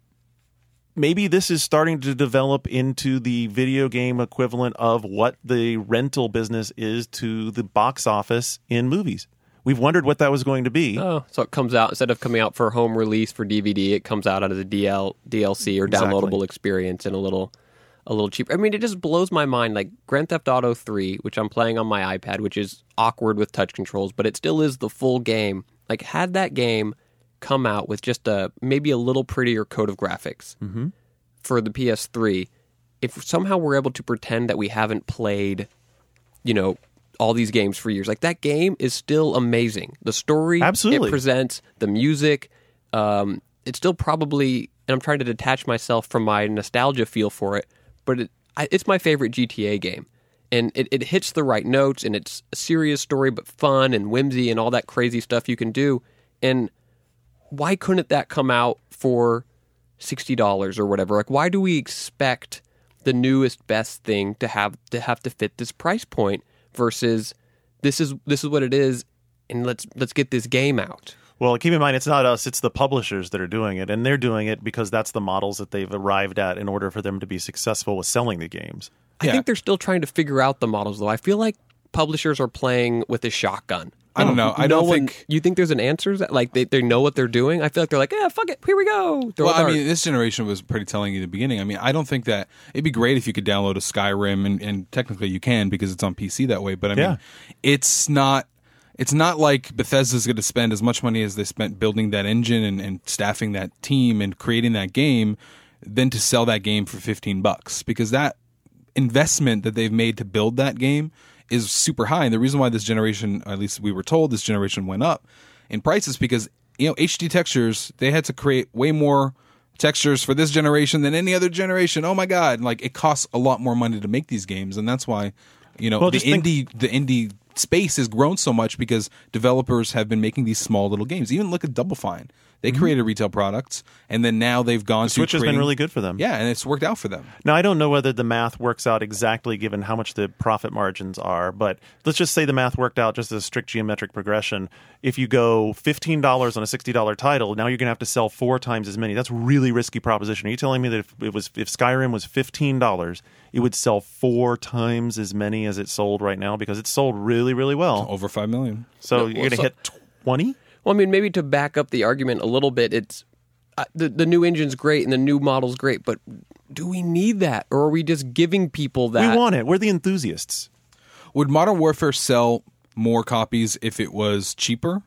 maybe this is starting to develop into the video game equivalent of what the rental business is to the box office in movies. We've wondered what that was going to be. Oh, so it comes out, instead of coming out for home release for D V D, it comes out as a D L, D L C or Exactly. downloadable experience and a little a little cheaper. I mean, it just blows my mind. Like Grand Theft Auto three, which I'm playing on my iPad, which is awkward with touch controls, but it still is the full game. Like, had that game come out with just a maybe a little prettier code of graphics Mm-hmm. for the P S three, if somehow we're able to pretend that we haven't played, you know, all these games for years, like that game is still amazing. The story Absolutely. it presents, the music, um, it's still probably, and I'm trying to detach myself from my nostalgia feel for it, but it, I, it's my favorite G T A game. And it, it hits the right notes, and it's a serious story, but fun and whimsy and all that crazy stuff you can do. And why couldn't that come out for sixty dollars or whatever? Like, why do we expect the newest, best thing to have to have to fit this price point versus this is this is what it is, and let's let's get this game out? Well, keep in mind, it's not us, it's the publishers that are doing it, and they're doing it because that's the models that they've arrived at in order for them to be successful with selling the games. I Yeah. think they're still trying to figure out the models, though. I feel like publishers are playing with a shotgun. I don't know. I no don't one, think. you think there's an answer? That, like they, they know what they're doing. I feel like they're like, yeah, fuck it, here we go. Throw Well, a I dart. mean, this generation was pretty telling you at the beginning. I mean, I don't think that it'd be great if you could download a Skyrim, and, and technically you can because it's on P C that way. But I Yeah. mean, it's not. It's not like Bethesda's going to spend as much money as they spent building that engine and, and staffing that team and creating that game, than to sell that game for fifteen bucks, because that investment that they've made to build that game is super high. And the reason why this generation, or at least we were told this generation went up in prices, because, you know, H D textures, they had to create way more textures for this generation than any other generation. Oh my God. Like, it costs a lot more money to make these games. And that's why, you know, Well, the just think- indie, the indie space has grown so much because developers have been making these small little games. Even look at Double Fine. They created retail products, and then now they've gone The to Switch has been creating- really good for them. Yeah, and it's worked out for them. Now, I don't know whether the math works out exactly given how much the profit margins are, but let's just say the math worked out just as a strict geometric progression. If you go fifteen dollars on a sixty dollars title, now you're going to have to sell four times as many. That's a really risky proposition. Are you telling me that if it was if Skyrim was fifteen dollars, it would sell four times as many as it sold right now? Because it's sold really, really well. Over five million. So No, you're well, going to so- hit twenty? Well, I mean, maybe to back up the argument a little bit, it's uh, the the new engine's great and the new model's great, but do we need that, or are we just giving people that? We want it. We're the enthusiasts. Would Modern Warfare sell more copies if it was cheaper,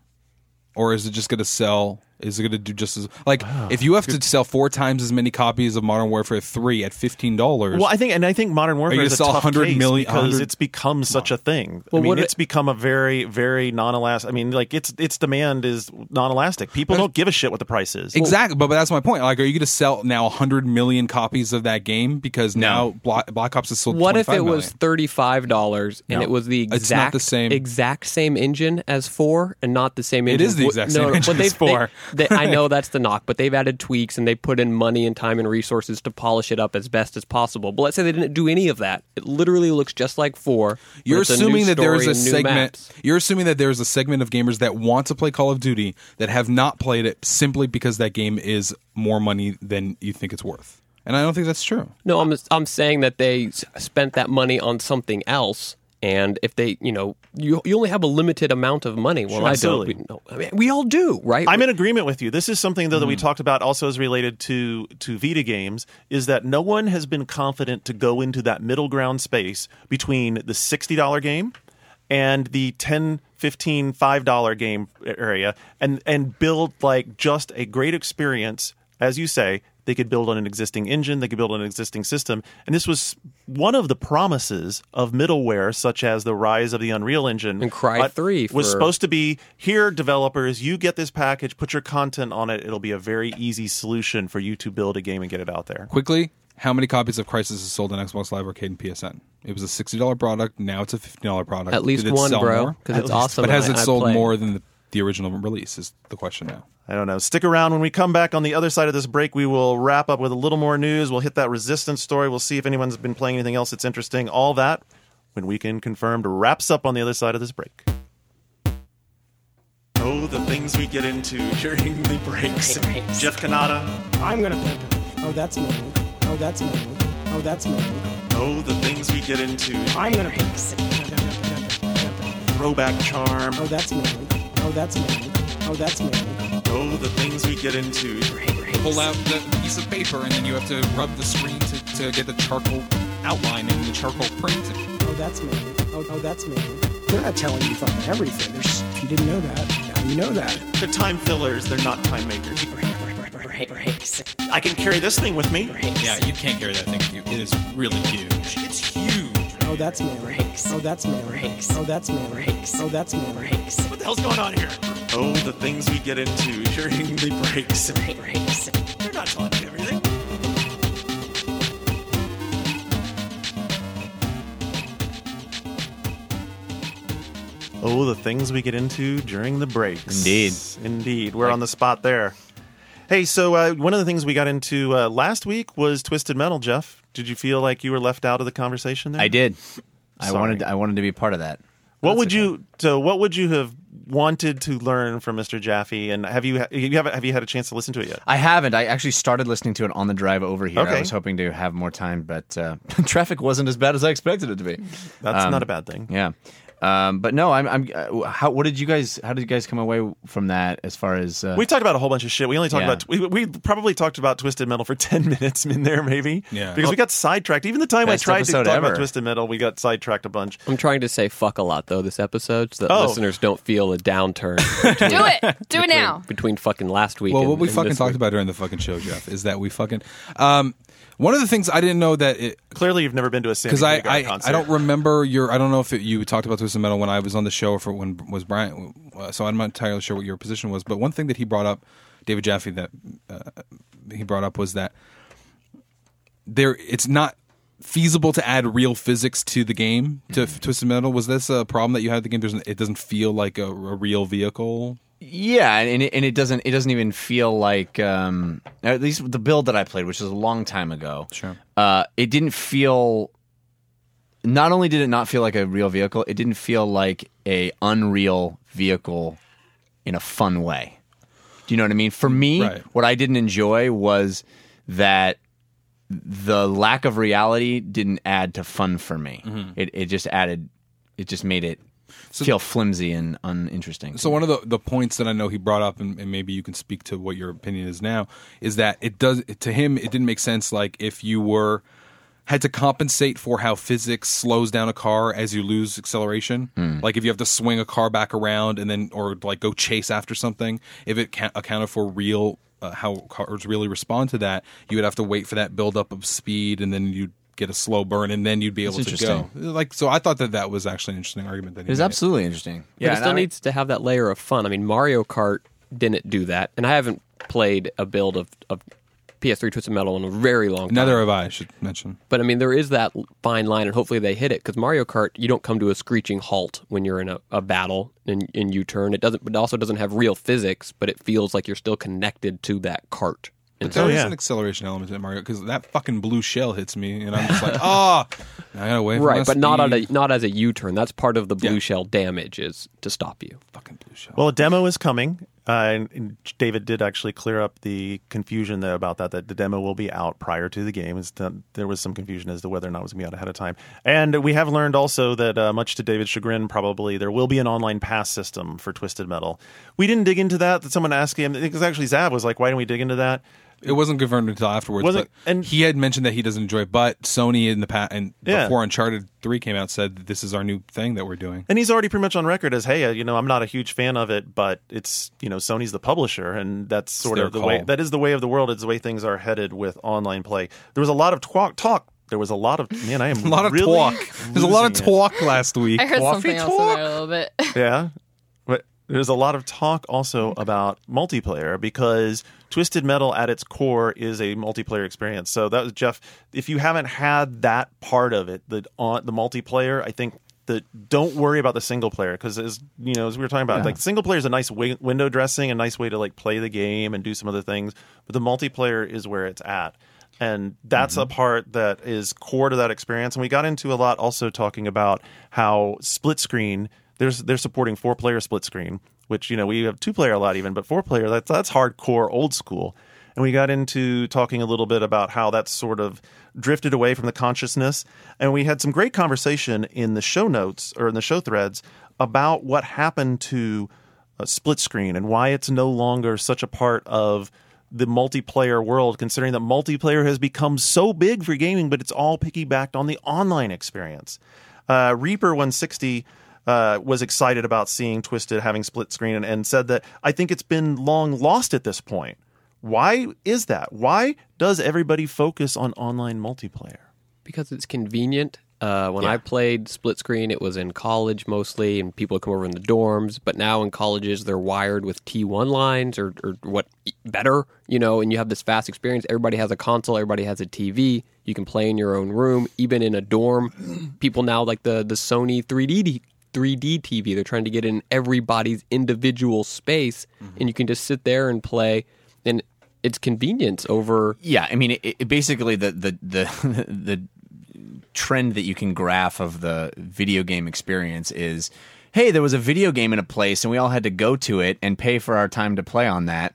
or is it just going to sell? Is it going to do just as like if you have to sell four times as many copies of Modern Warfare three at fifteen dollars? Well, I think, and I think Modern Warfare gonna is a sell tough one hundred case million because one hundred it's become such a thing. Well, I mean, what it's it- become a very, very non-elastic. I mean, like its its demand is non-elastic. People don't give a shit what the price is. Exactly, but, but that's my point. Like, are you going to sell now one hundred million copies of that game because now No. Black, Black Ops is sold? What if twenty-five it was million? thirty-five dollars and No. it was the It's exact not the same- exact same engine as four and not the same engine? is the What- exact no, same no, engine but they, as four. they, I know that's the knock, but they've added tweaks and they put in money and time and resources to polish it up as best as possible. But let's say they didn't do any of that. It literally looks just like four. You're it's a assuming new that there is story a and new segment. maps. You're assuming that there's a segment of gamers that want to play Call of Duty that have not played it simply because that game is more money than you think it's worth. And I don't think that's true. No, I'm I'm saying that they s- spent that money on something else. And if they, you know, you you only have a limited amount of money. Well, Sure, I absolutely. don't. We, no, I mean, we all do, right? I'm in agreement with you. This is something, though, that we talked about also as related to, to Vita games, is that no one has been confident to go into that middle ground space between the sixty dollars game and the ten, fifteen, five dollars game area and, and build like just a great experience, as you say. They could build on an existing engine. They could build on an existing system. And this was one of the promises of middleware, such as the rise of the Unreal Engine. And Cry uh, three was for- supposed to be, here, developers, you get this package, put your content on it. It'll be a very easy solution for you to build a game and get it out there. Quickly, how many copies of Crysis is sold on Xbox Live Arcade and P S N? It was a sixty dollars product. Now it's a fifty dollars product. At least Did it one, sell bro, more? because At it's least. awesome. But has and it I- I sold play. more than the, the original release is the question now. I don't know. Stick around. When we come back on the other side of this break, we will wrap up with a little more news. We'll hit that Resistance story. We'll see if anyone's been playing anything else that's interesting. All that when Weekend Confirmed wraps up on the other side of this break. Oh, the things we get into during the breaks. Jeff Kanata. I'm gonna pimp it. Oh, that's me. Oh, that's me. Oh, that's me. Oh, the things we get into. I'm gonna pimp it. Pimp it, pimp it, pimp it. Throwback charm. Oh, that's me. Oh, that's me. Oh, that's me. Oh, the things we get into. Pull out the piece of paper and then you have to rub the screen to, to get the charcoal outline and the charcoal print. Oh, that's me. Oh, oh, that's me. They're not telling you fucking everything. There's, if you didn't know that, now you know that. They're time fillers. They're not time makers. I can carry this thing with me. Yeah, you can't carry that thing with you. It is really huge. It's huge. Oh, that's me. Oh, that's me. Oh, that's me. Oh, that's me. What the hell's going on here? Oh, the things we get into during the breaks. They're not telling me everything. Oh, the things we get into during the breaks. Indeed. Indeed. We're on the spot there. Hey, so uh, one of the things we got into uh, last week was Twisted Metal, Jeff. Did you feel like you were left out of the conversation there? I did. I Sorry. wanted. I wanted to be part of that. What That's would okay. you? So, what would you have wanted to learn from Mister Jaffe? And have you you have have you had a chance to listen to it yet? I haven't. I actually started listening to it on the drive over here. Okay. I was hoping to have more time, but uh, traffic wasn't as bad as I expected it to be. That's Um, not a bad thing. Yeah. Um, but no, I'm. I'm. Uh, how? What did you guys? How did you guys come away from that? As far as uh, We talked about a whole bunch of shit. We only talked Yeah. about we, we probably talked about Twisted Metal for ten minutes in there, maybe. Yeah. Because we got sidetracked. Even the time Best I tried to episode talk ever. about Twisted Metal, we got sidetracked a bunch. I'm trying to say fuck a lot though this episode, so that Oh. listeners don't feel a downturn. Do it. Do it now. Between fucking last week. Well, and, what we and fucking this talked week. about during the fucking show, Jeff, is that we fucking. Um, one of the things I didn't know that it, Clearly, you've never been to a Sammy because I, Hagar I, concert. I don't remember your I don't know if it, you talked about Twisted Metal when I was on the show or for when was Brian, uh, so I'm not entirely sure what your position was. But one thing that he brought up, David Jaffe, that uh, he brought up was that there it's not feasible to add real physics to the game to Mm-hmm. Twisted Metal. Was this a problem that you had with the game? There's an, it doesn't feel like a, a real vehicle. Yeah, and it, and it doesn't. It doesn't even feel like. Um, at least the build that I played, which was a long time ago. Sure. Uh, it didn't feel. Not only did it not feel like a real vehicle, it didn't feel like a unreal vehicle in a fun way. Do you know what I mean? For me, Right. what I didn't enjoy was that the lack of reality didn't add to fun for me. It it just added. It just made it feel flimsy and uninteresting. So one of the, the points that I know he brought up, and, and maybe you can speak to what your opinion is now, is that it does to him it didn't make sense. Like if you were had to compensate for how physics slows down a car as you lose acceleration, like if you have to swing a car back around and then or like go chase after something, if it ca- accounted for real uh, how cars really respond to that, you would have to wait for that buildup of speed and then you'd get a slow burn and then you'd be able That's to go. interesting. Like so, I thought that that was actually an interesting argument. That he it was made. absolutely interesting. But it and still I- needs to have that layer of fun. I mean, Mario Kart didn't do that, and I haven't played a build of, of P S three Twisted Metal in a very long time. Neither have I, I should mention. But I mean, there is that fine line, and hopefully they hit it, because Mario Kart, you don't come to a screeching halt when you're in a, a battle and, and you turn. It doesn't. It also doesn't have real physics, but it feels like you're still connected to that cart. But And there Oh, is yeah. an acceleration element in Mario because that fucking blue shell hits me, and I'm just like, oh, I gotta wait for my right, but not on speed. a, not as a U-turn. That's part of the blue Yeah. shell damage, is to stop you. fucking blue shell. Well, a demo is coming. Uh, and, and David did actually clear up the confusion there about that, that the demo will be out prior to the game. It's done, there was some confusion as to whether or not it was going to be out ahead of time. And we have learned also that, uh, much to David's chagrin, probably, there will be an online pass system for Twisted Metal. We didn't dig into that. That someone asked him, because actually Zav was like, why didn't we dig into that? It wasn't confirmed until afterwards. Wasn't- but and- he had mentioned that he doesn't enjoy it, but Sony in the past and Yeah. before Uncharted three came out said that this is our new thing that we're doing. And he's already pretty much on record as, hey, uh, you know, I'm not a huge fan of it, but it's, you know, Sony's the publisher, and that's sort their of the call. way, that is the way of the world. It's the way things are headed with online play. There was a lot of talk, talk. There was a lot of, man, I am A lot of really talk. There's a lot of losing it. talk last week. I heard Coffee something else talk? in there a little bit. Yeah. But there's a lot of talk also about multiplayer, because Twisted Metal at its core is a multiplayer experience. So that was Jeff. If you haven't had that part of it, the on the multiplayer, I think that don't worry about the single player, because as you know, as we were talking about, Yeah. like single player is a nice wi- window dressing, a nice way to like play the game and do some other things. But the multiplayer is where it's at. And that's a part that is core to that experience. And we got into a lot also talking about how split screen, there's they're supporting four player split screen, which, you know, we have two player a lot even, but four player, that's that's hardcore old school. And we got into talking a little bit about how that's sort of drifted away from the consciousness. And we had some great conversation in the show notes or in the show threads about what happened to uh, split screen and why it's no longer such a part of the multiplayer world, considering that multiplayer has become so big for gaming, but it's all piggybacked on the online experience. Uh, Reaper one sixty uh, was excited about seeing Twisted having split screen and, and said that, I think it's been long lost at this point. Why is that? Why does everybody focus on online multiplayer? Because it's convenient. Uh, when Yeah. I played split screen, it was in college mostly, and people would come over in the dorms. But now in colleges, they're wired with T one lines or, or what better, you know, and you have this fast experience. Everybody has a console. Everybody has a T V. You can play in your own room, even in a dorm. People now like the, the Sony three D three D T V. They're trying to get in everybody's individual space, and you can just sit there and play. And it's convenience over. Yeah, I mean, it, it basically the the the the trend that you can graph of the video game experience is, hey, there was a video game in a place, and we all had to go to it and pay for our time to play on that.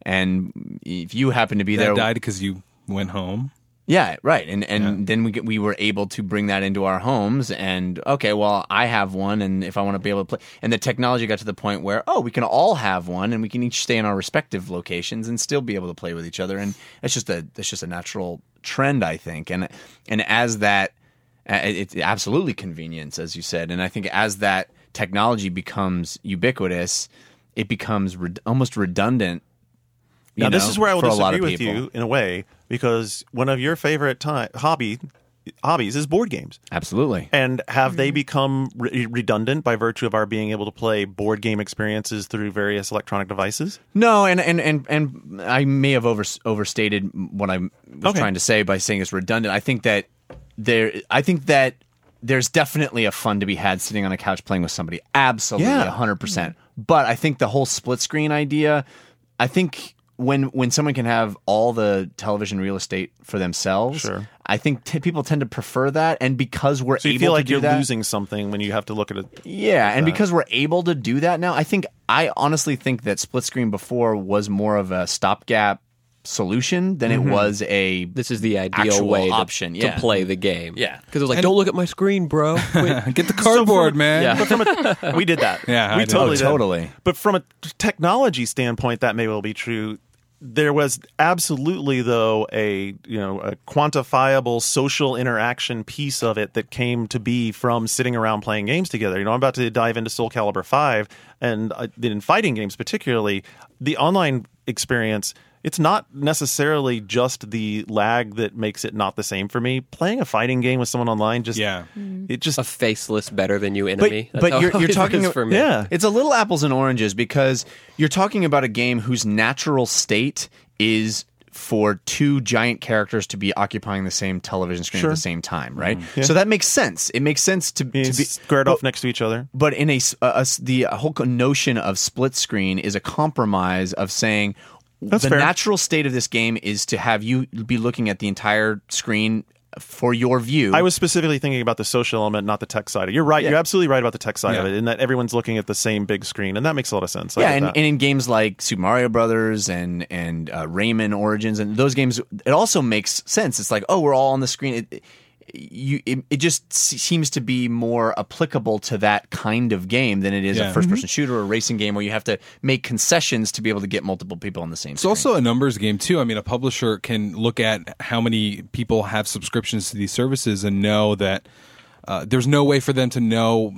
And if you happen to be That there, died because you went home. yeah, right. And and then we get, we were able to bring that into our homes. And okay, well, I have one, and if I want to be able to play, and the technology got to the point where, oh, we can all have one, and we can each stay in our respective locations and still be able to play with each other. And it's just a it's just a natural trend, I think. And and as that, uh, it's absolutely convenience, as you said. And I think as that technology becomes ubiquitous, it becomes re- almost redundant. You Now, know, this is where I will for a lot disagree of with people. you in a way, because one of your favorite time, hobby hobbies is board games. Absolutely. And have they become re- redundant by virtue of our being able to play board game experiences through various electronic devices? No, and and, and, and I may have over, overstated what I was Okay. trying to say by saying it's redundant. I think that there, I think that there's definitely a fun to be had sitting on a couch playing with somebody. Absolutely, Yeah. one hundred percent. But I think the whole split screen idea, I think when when someone can have all the television real estate for themselves, Sure. I think t- people tend to prefer that. And because we're So you able feel like to do you're that, losing something when you have to look at it. yeah, and because we're able to do that now, I think I honestly think that split screen before was more of a stopgap solution than Mm-hmm. it was a This is the ideal actual way to, option, to yeah. play the game. Yeah. Because it was like, don't look at my screen, bro. Wait. Get the cardboard, man. Yeah. But from a, we did that. Yeah, I we did. totally Oh, did. totally. But from a technology standpoint, that may well be true. There was absolutely, though, a you know a quantifiable social interaction piece of it that came to be from sitting around playing games together. You know, I'm about to dive into Soul Calibur five, and uh, in fighting games particularly, the online experience. It's not necessarily just the lag that makes it not the same for me. Playing a fighting game with someone online just Yeah. it just A faceless better than you enemy. but That's how you're- it you're always talking is ab- for me. yeah. It's a little apples and oranges because you're talking about a game whose natural state is for two giant characters to be occupying the same television screen Sure. at the same time, right? Yeah. So that makes sense. It makes sense to, to be squared off next to each other. But in a, s- a- a s- the whole notion of split screen is a compromise of saying That's the fair. natural state of this game is to have you be looking at the entire screen for your view. I was specifically thinking about the social element, not the tech side. You're right. Yeah. You're absolutely right about the tech side of Yeah. it, in that everyone's looking at the same big screen, and that makes a lot of sense. I yeah, get and, that. and in games like Super Mario Brothers and and uh, Rayman Origins and those games, it also makes sense. It's like, oh, we're all on the screen. It, it, you, it, it just se- seems to be more applicable to that kind of game than it is Yeah. a first-person shooter or a racing game where you have to make concessions to be able to get multiple people on the same It's screen. also a numbers game too. I mean, a publisher can look at how many people have subscriptions to these services and know that uh, there's no way for them to know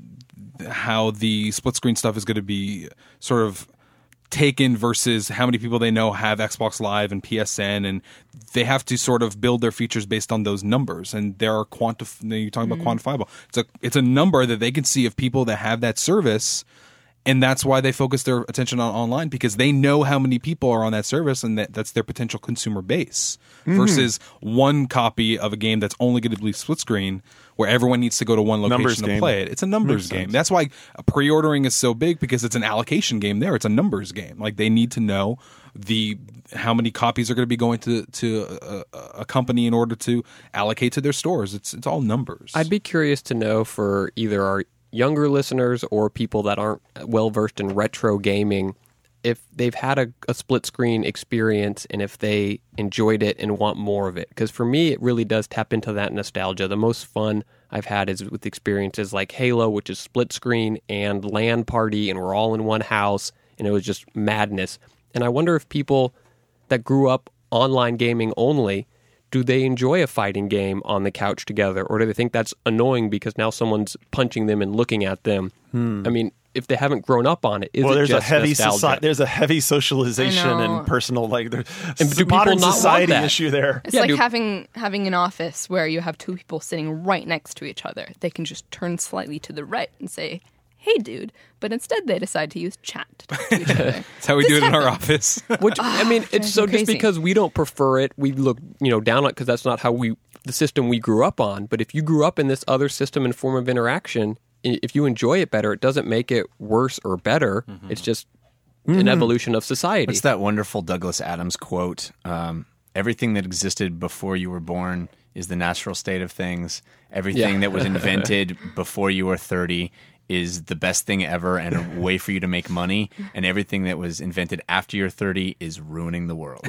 how the split screen stuff is going to be sort of taken versus how many people they know have Xbox Live and P S N, and they have to sort of build their features based on those numbers. And there are quantif- you're talking about quantifiable. It's a it's a number that they can see of people that have that service. And that's why they focus their attention on online, because they know how many people are on that service, and that, that's their potential consumer base. Versus one copy of a game that's only going to be split screen, where everyone needs to go to one Numbers location to game. play it. It's a numbers Makes game. sense. That's why pre-ordering is so big, because it's an allocation game. There, it's a numbers game. Like, they need to know the how many copies are going to be going to to a, a company in order to allocate to their stores. It's it's all numbers. I'd be curious to know for either our younger listeners or people that aren't well versed in retro gaming, if they've had a, a split screen experience and if they enjoyed it and want more of it. Because for me, it really does tap into that nostalgia. The most fun I've had is with experiences like Halo, which is split screen, and LAN Party, and we're all in one house, and it was just madness. And I wonder if people that grew up online gaming only, do they enjoy a fighting game on the couch together, or do they think that's annoying because now someone's punching them and looking at them? I mean, if they haven't grown up on it, is well, it there's just a heavy nostalgia? society. There's a heavy socialization I know. and personal, like, there's And do a people modern not want society that? issue there. It's Yeah, like dude. having having an office where you have two people sitting right next to each other. They can just turn slightly to the right and say, "Hey, dude," but instead they decide to use chat to talk to each other. That's how we do it in our office. Which I mean, it's drives so me just crazy. because we don't prefer it, we look you know down on it because that's not how we the system we grew up on. But if you grew up in this other system and form of interaction, i- if you enjoy it better, it doesn't make it worse or better. It's just an evolution of society. What's that wonderful Douglas Adams quote? Um, Everything that existed before you were born is the natural state of things. Everything Yeah. that was invented before you were thirty is the best thing ever and a way for you to make money. And everything that was invented after you're thirty is ruining the world.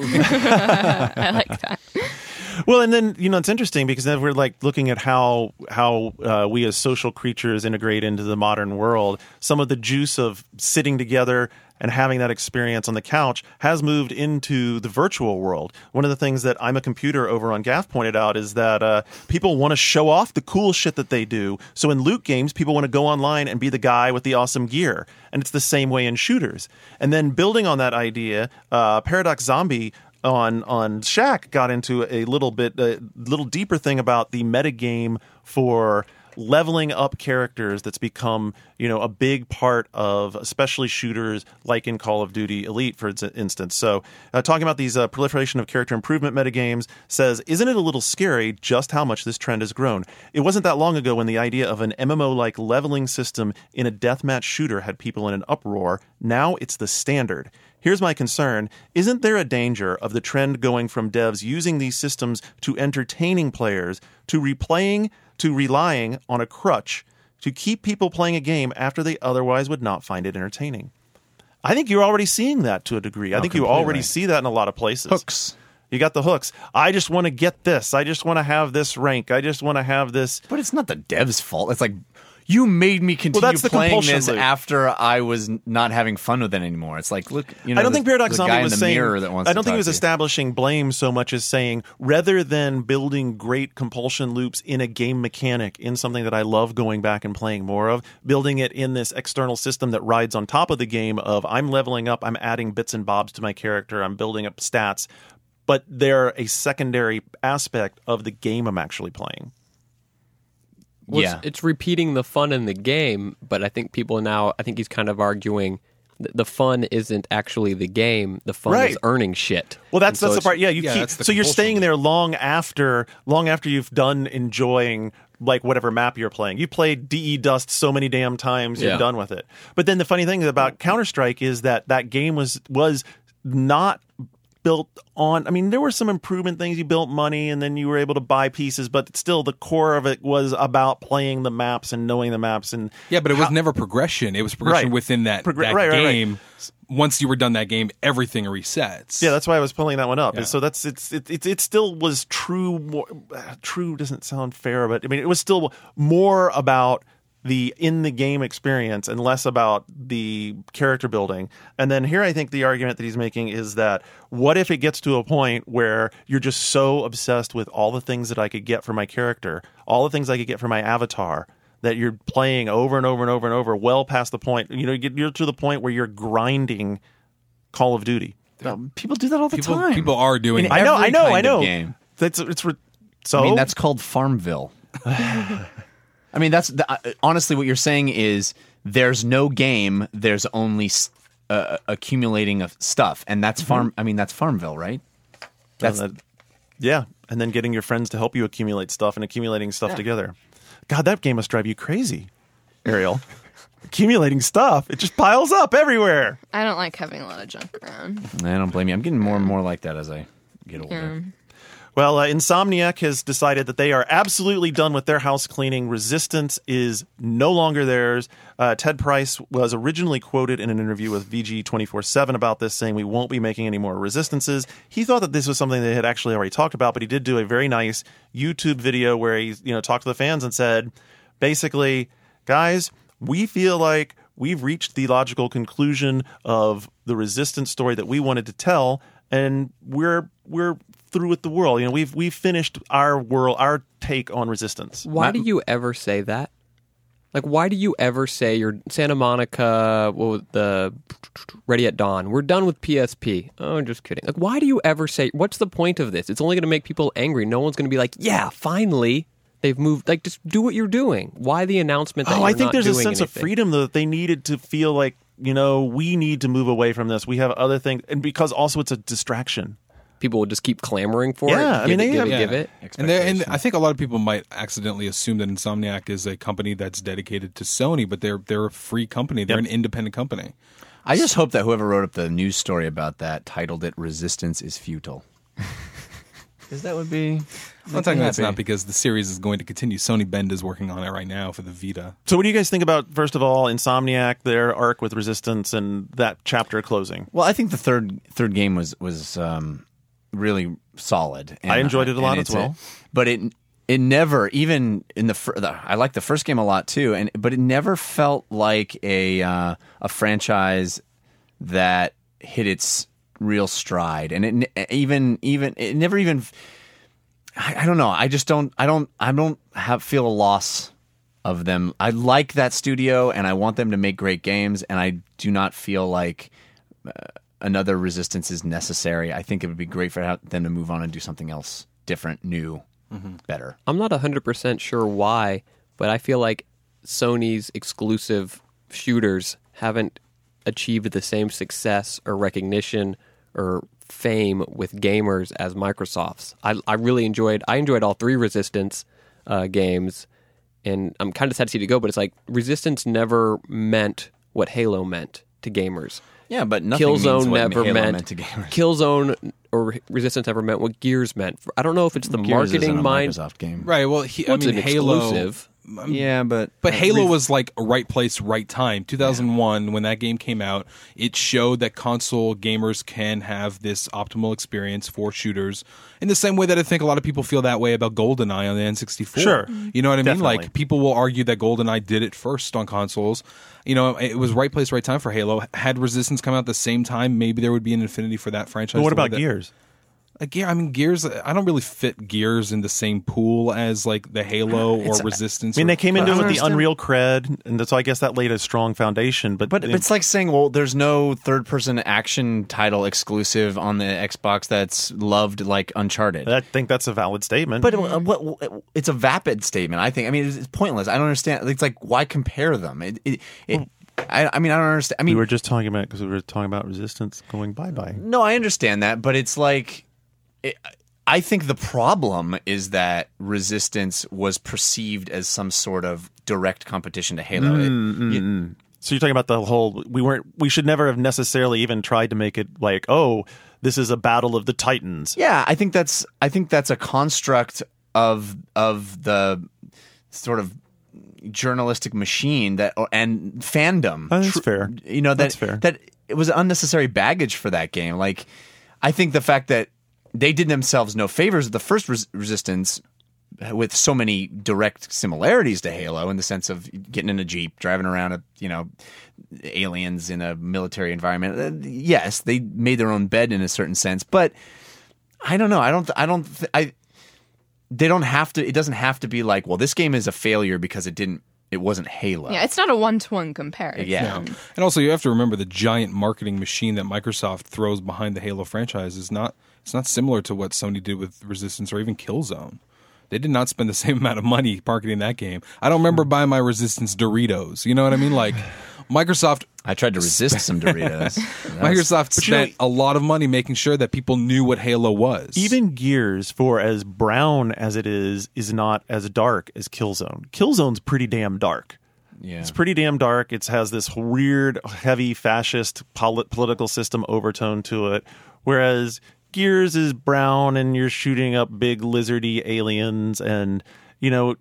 I like that. Well, and then, you know, it's interesting because then we're like looking at how how uh, we as social creatures integrate into the modern world. Some of the juice of sitting together and having that experience on the couch has moved into the virtual world. One of the things that I'm a Computer over on G A F pointed out is that uh, people want to show off the cool shit that they do. So in loot games, people want to go online and be the guy with the awesome gear. And it's the same way in shooters. And then building on that idea, uh, Paradox Zombie on on Shaq got into a little bit a little deeper thing about the metagame for leveling up characters that's become, you know, a big part of especially shooters like in Call of Duty Elite, for ins- instance. So uh, talking about these uh, proliferation of character improvement metagames says, isn't it a little scary just how much this trend has grown? It wasn't that long ago when the idea of an M M O-like leveling system in a deathmatch shooter had people in an uproar. Now it's the standard. Here's my concern. Isn't there a danger of the trend going from devs using these systems to entertaining players to replaying, to relying on a crutch to keep people playing a game after they otherwise would not find it entertaining? I think you're already seeing that to a degree. I think you completely. already see that in a lot of places. Hooks. You got the hooks. I just want to get this. I just want to have this rank. I just want to have this. But it's not the dev's fault. It's like, you made me continue that's the playing compulsion this loop. after I was n- not having fun with it anymore. It's like, look, you know, I don't the, think Paradox the Zombie guy was in the saying. mirror that wants I don't to think talk he was to you. establishing blame so much as saying, rather than building great compulsion loops in a game mechanic, in something that I love going back and playing more of, building it in this external system that rides on top of the game of I'm leveling up, I'm adding bits and bobs to my character, I'm building up stats, but they're a secondary aspect of the game I'm actually playing. Well, yeah. it's, it's repeating the fun in the game, but I think people now, I think he's kind of arguing th- the fun isn't actually the game. The fun Right. is earning shit. Well, that's And so that's the it's- part. Yeah, you yeah, keep that's the so you're compulsion. staying there long after long after you've done enjoying like whatever map you're playing. You played D E Dust so many damn times, you're Yeah. done with it. But then the funny thing about Counter-Strike is that that game was was not built on. I mean, there were some improvement things. You built money, and then you were able to buy pieces. But still, the core of it was about playing the maps and knowing the maps. And Yeah, but it was how- never progression. It was progression Right. within that, Progr- that right, right, right. game. Once you were done that game, everything resets. Yeah, that's why I was pulling that one up. Yeah. So that's it's it, it it still was true. More, uh, true doesn't sound fair, but I mean it was still more about the in the game experience and less about the character building. And then here I think the argument that he's making is that what if it gets to a point where you're just so obsessed with all the things that I could get for my character, all the things I could get for my avatar, that you're playing over and over and over and over, well past the point. You know, you're to the point where you're grinding Call of Duty. People do that all the people, time. people are doing In that. I know, every I know, kind I of know. game. That's it's re- so. I mean, that's called Farmville. I mean, that's the, uh, honestly what you're saying is there's no game, there's only s- uh, accumulating of stuff, and that's farm. I mean, that's Farmville, right? That's Uh, yeah, and then getting your friends to help you accumulate stuff and accumulating stuff together. God, that game must drive you crazy, Ariel. Accumulating stuff, it just piles up everywhere. I don't like having a lot of junk around. I don't blame you. I'm getting more and more like that as I get older. Yeah. Well, uh, Insomniac has decided that they are absolutely done with their house cleaning. Resistance is no longer theirs. Uh, Ted Price was originally quoted in an interview with V G twenty-four seven about this, saying we won't be making any more Resistances. He thought that this was something they had actually already talked about, but he did do a very nice YouTube video where he, you know, talked to the fans and said, basically, guys, we feel like we've reached the logical conclusion of the Resistance story that we wanted to tell, and we're we're through with the world. You know, we've we've finished our world, our take on Resistance. Why do you ever say that? Like, why do you ever say you're Santa Monica, what was the Ready at Dawn? We're done with P S P. Oh, just kidding. Like, why do you ever say, what's the point of this? It's only going to make people angry. No one's going to be like, yeah, finally they've moved. Like, just do what you're doing. Why the announcement that Oh, you're I think not there's a doing sense of anything? freedom though, that they needed to feel like, you know, we need to move away from this. We have other things, and because also it's a distraction. People will just keep clamoring for it. Yeah, I Give mean, it, they give have- it, give it. And, there- and I think a lot of people might accidentally assume that Insomniac is a company that's dedicated to Sony, but they're they're a free company. They're Yep. an independent company. I just hope that whoever wrote up the news story about that titled it "Resistance is Futile." Because that would be. I'm talking that's not because the series is going to continue. Sony Bend is working on it right now for the Vita. So what do you guys think about, first of all, Insomniac, their arc with Resistance, and that chapter closing? Well, I think the third third game was was um, really solid. And, I enjoyed it a lot and as it's a- well. but it it never even in the, fir- the I like the first game a lot too, and but it never felt like a uh, a franchise that hit its real stride, and it n- even even it never even. I, I don't know. I just don't. I don't. I don't have feel a loss of them. I like that studio, and I want them to make great games, and I do not feel like uh, another Resistance is necessary. I think it would be great for them to move on and do something else different, new, better. I'm not one hundred percent sure why, but I feel like Sony's exclusive shooters haven't achieved the same success or recognition or fame with gamers as Microsoft's. I, I really enjoyed I enjoyed all three Resistance uh, games, and I'm kind of sad to see it go, but it's like Resistance never meant what Halo meant to gamers. Yeah, but nothing means Killzone what never Halo meant, meant to gamers. Killzone or Resistance never meant what Gears meant. I don't know if it's the Gears isn't marketing a mind. Microsoft game, Right. Well, he, Well, I it's mean, an Halo. exclusive. Yeah, but But uh, Halo re- was like a right place, right time. two thousand one, when that game came out, it showed that console gamers can have this optimal experience for shooters in the same way that I think a lot of people feel that way about GoldenEye on the N sixty-four. Sure. You know what I mean? Definitely. Like, people will argue that GoldenEye did it first on consoles. You know, it was right place, right time for Halo. Had Resistance come out at the same time, maybe there would be an affinity for that franchise. But what the way about that- Gears? Like, Gear, I mean, Gears, I don't really fit Gears in the same pool as, like, the Halo or Resistance. I mean, or- they came into it with the understand. Unreal cred, and so I guess that laid a strong foundation. But, But it's like saying, well, there's no third-person action title exclusive on the Xbox that's loved like Uncharted. I think that's a valid statement. But uh, what, what, it's a vapid statement, I think. I mean, it's, it's pointless. I don't understand. It's like, why compare them? It, it, it, I, I mean, I don't understand. I mean, We were just talking about because we were talking about Resistance going bye bye. no, I understand that, but it's like, it, I think the problem is that Resistance was perceived as some sort of direct competition to Halo. It- you- So you're talking about the whole we weren't we should never have necessarily even tried to make it like, oh, this is a battle of the Titans. Yeah, I think that's I think that's a construct of of the sort of journalistic machine that and fandom. Oh, that's Tr- fair. You know that That's fair. that it was unnecessary baggage for that game. Like, I think the fact that they did themselves no favors with the first res- Resistance, with so many direct similarities to Halo in the sense of getting in a Jeep, driving around a you know aliens in a military environment. Uh, yes, they made their own bed in a certain sense, but I don't know. I don't. I don't. Th- I. They don't have to. It doesn't have to be like, well, this game is a failure because it didn't. It wasn't Halo. Yeah, it's not a one-to-one comparison. Yeah. And also, you have to remember the giant marketing machine that Microsoft throws behind the Halo franchise is not. It's not similar to what Sony did with Resistance or even Killzone. They did not spend the same amount of money marketing that game. I don't remember buying my Resistance Doritos. You know what I mean? Like, Microsoft I tried to resist some Doritos. Microsoft But you know- spent a lot of money making sure that people knew what Halo was. Even Gears, for as brown as it is, is not as dark as Killzone. Killzone's pretty damn dark. Yeah. It's pretty damn dark. It has this weird, heavy fascist polit- political system overtone to it, whereas Gears is brown and you're shooting up big lizardy aliens, and you know,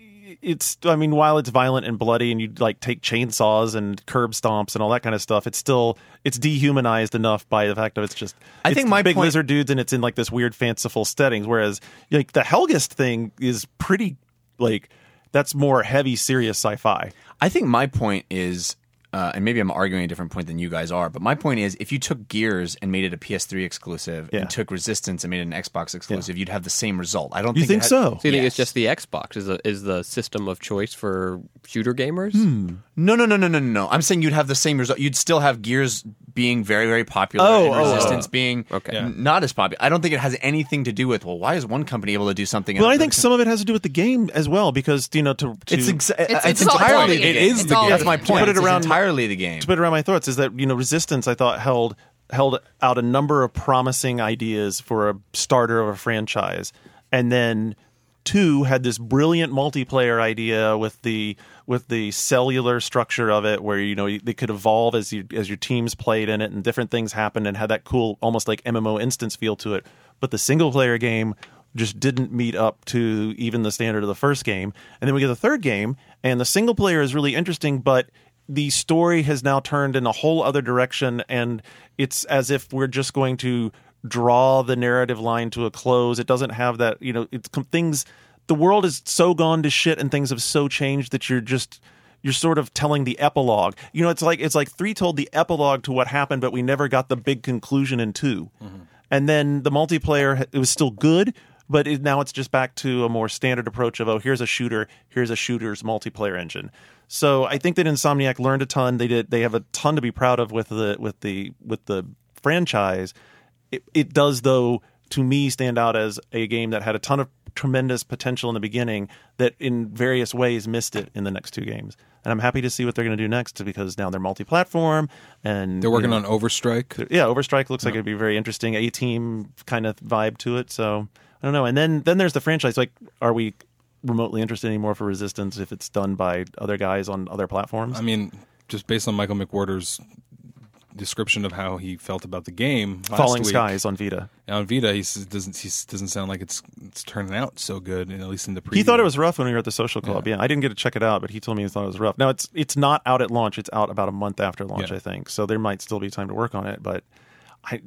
it's. I mean, while it's violent and bloody, and you like take chainsaws and curb stomps and all that kind of stuff, it's still it's dehumanized enough by the fact that it's just. I it's think my big point- lizard dudes, and it's in like this weird fanciful settings. Whereas like the Helgest thing is pretty like that's more heavy, serious sci-fi. I think my point is, uh, and maybe I'm arguing a different point than you guys are, but my point is, if you took Gears and made it a P S three exclusive, Yeah. and took Resistance and made it an Xbox exclusive, you'd have the same result. I don't You think, think it ha- so? So you think Yes. it's just the Xbox is the, is the system of choice for shooter gamers? No, no, no, no, no, no, no. I'm saying you'd have the same result. You'd still have Gears being very, very popular, Oh, and oh, Resistance oh. being Okay. n- not as popular. I don't think it has anything to do with, well, why is one company able to do something? Well, and I another think some of it has to do with the game as well, because you know to, to It's, exa- It's, it's, it's all- entirely it's all the It game. is It's the all game. That's my game. point. put it It's around- entirely the game. to put it around my thoughts is that you know Resistance I thought held held out a number of promising ideas for a starter of a franchise, and then two had this brilliant multiplayer idea with the with the cellular structure of it, where you know they could evolve as you as your teams played in it, and different things happened, and had that cool almost like M M O instance feel to it. But the single player game just didn't meet up to even the standard of the first game. And then we get the third game, and the single player is really interesting, but the story has now turned in a whole other direction, and it's as if we're just going to draw the narrative line to a close. It doesn't have that, you know, it's com- things. The world is so gone to shit, and things have so changed that you're just you're sort of telling the epilogue. You know, it's like it's like three told the epilogue to what happened, but we never got the big conclusion in two. Mm-hmm. And then the multiplayer, it was still good, but it, now it's just back to a more standard approach of, oh, here's a shooter, here's a shooter's multiplayer engine. So I think that Insomniac learned a ton. They did. They have a ton to be proud of with the with the with the franchise. It, it does, though, to me, stand out as a game that had a ton of tremendous potential in the beginning that in various ways missed it in the next two games. And I'm happy to see what they're going to do next, because now they're multi-platform and They're working you know, on Overstrike. yeah, Overstrike looks like it'd be very interesting. A-team kind of vibe to it. So I don't know. And then then there's the franchise. Like, are we remotely interested anymore for Resistance if it's done by other guys on other platforms? I mean, just based on Michael McWhorter's description of how he felt about the game, last Falling week, Skies on Vita. on Vita, he says, doesn't he doesn't sound like it's it's turning out so good, at least in the preview. He thought it was rough when we were at the social club. Yeah. I didn't get to check it out, but he told me he thought it was rough. Now it's it's not out at launch. It's out about a month after launch, Yeah. I think. So there might still be time to work on it. But I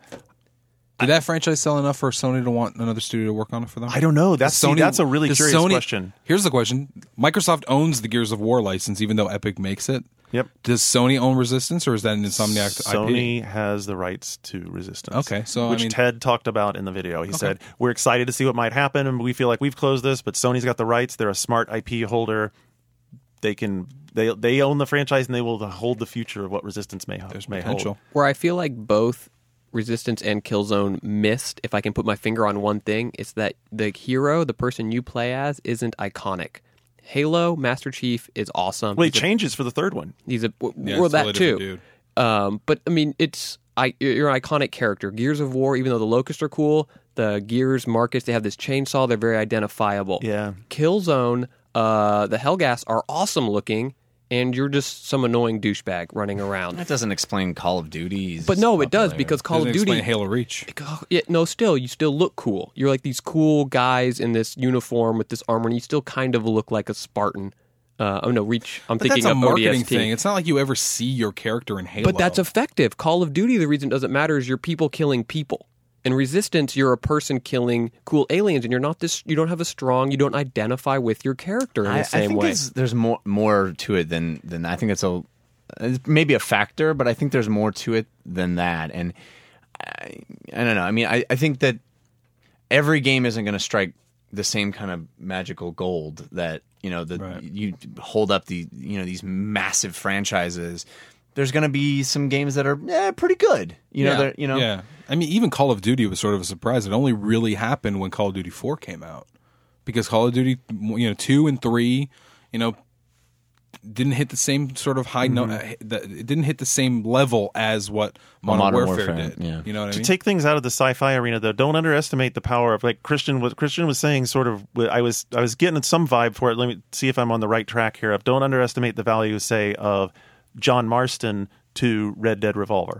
Did that franchise sell enough for Sony to want another studio to work on it for them? I don't know. That's see, that's a really does curious Sony- question. Here's the question: Microsoft owns the Gears of War license, even though Epic makes it. Yep. Does Sony own Resistance, or is that an Insomniac I P? Sony has the rights to Resistance. Okay, so, I which mean- Ted talked about in the video. He said, "We're excited to see what might happen, and we feel like we've closed this, but Sony's got the rights. They're a smart I P holder. They can they they own the franchise, and they will hold the future of what Resistance may, There's may potential. hold." Where I feel like both Resistance and Killzone missed, if I can put my finger on one thing, it's that the hero, the person you play as, isn't iconic. Halo Master Chief is awesome. Well, it He's a- changes for the third one. He's a w- Yeah, well it's a that totally different too. dude. Um, but I mean, it's I you're an iconic character. Gears of War, even though the Locusts are cool, the Gears Marcus, they have this chainsaw. They're very identifiable. Yeah. Killzone, uh, the Hellgas are awesome looking, and you're just some annoying douchebag running around. That doesn't explain Call of Duty's. But no, it does popularity. because Call Doesn't of Duty. explain Halo Reach. Yeah, no, still, you still look cool. You're like these cool guys in this uniform with this armor, and you still kind of look like a Spartan. Uh, oh no, Reach. I'm But thinking that's a of marketing O D S T. thing. It's not like you ever see your character in Halo. But that's effective. Call of Duty, the reason it doesn't matter is you're people killing people. In Resistance, you're a person killing cool aliens, and you're not this. You don't have a strong. You don't identify with your character in I, the same I think way. There's, there's more more to it than than I think it's a it's maybe a factor, but I think there's more to it than that. And I, I don't know. I mean, I, I think that every game isn't going to strike the same kind of magical gold that you know that Right. you hold up the you know these massive franchises. There's going to be some games that are eh, pretty good. You know, yeah. they're you know. Yeah. I mean, even Call of Duty was sort of a surprise. It only really happened when Call of Duty four came out, because Call of Duty, you know, two and three, you know, didn't hit the same sort of high note. Uh, the- it didn't hit the same level as what Modern, Modern Warfare, Warfare, did. yeah. You know what I To mean? take things out of the sci-fi arena, though, don't underestimate the power of like Christian. What Christian was saying, sort of, I was I was getting some vibe for it. Let me see if I'm on the right track here. Of don't underestimate the value, say, of John Marston to Red Dead Revolver.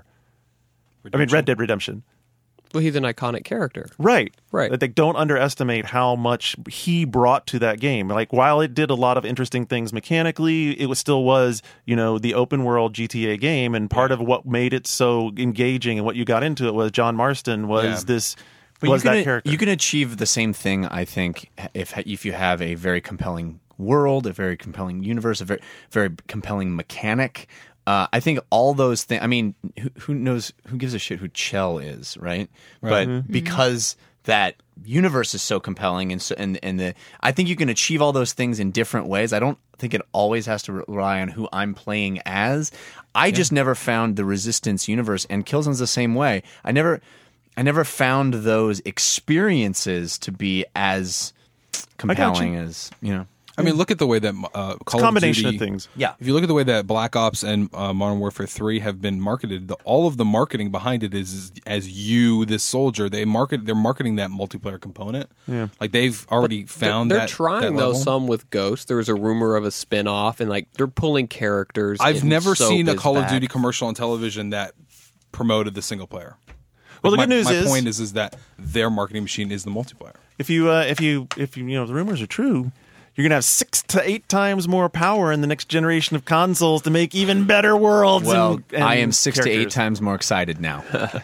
I mean, Red Dead Redemption. Well, he's an iconic character. Right. Right. That they don't underestimate how much he brought to that game. Like, while it did a lot of interesting things mechanically, it was still was, you know, the open world G T A game. And part of what made it so engaging and what you got into it was John Marston was Yeah. this, But was you can, that character. You can achieve the same thing, I think, if if you have a very compelling world, a very compelling universe, a very very compelling mechanic. Uh, I think all those things. I mean, who, who knows? Who gives a shit who Chell is, right? But Mm-hmm. because that universe is so compelling, and so and and the I think you can achieve all those things in different ways. I don't think it always has to rely on who I'm playing as. I just never found the Resistance universe, and Killzone's the same way. I never. I never found those experiences to be as compelling as you know. I mean, look at the way that uh, Call combination of Duty, of things. Yeah. If you look at the way that Black Ops and uh, Modern Warfare three have been marketed, the, all of the marketing behind it is, is as you, this soldier. They market. They're marketing that multiplayer component. Yeah. Like they've already found. They're that, trying that though level. some with Ghost. There was a rumor of a spin-off, and like they're pulling characters. I've in never soap seen a as Call of back. Duty commercial on television that promoted the single player. Well, the my, good news my is, point is, is that their marketing machine is the multiplayer. if you, uh, if you, if you, you know, the rumors are true, you're gonna have six to eight times more power in the next generation of consoles to make even better worlds. Well, and, and I am six to eight characters. times more excited now.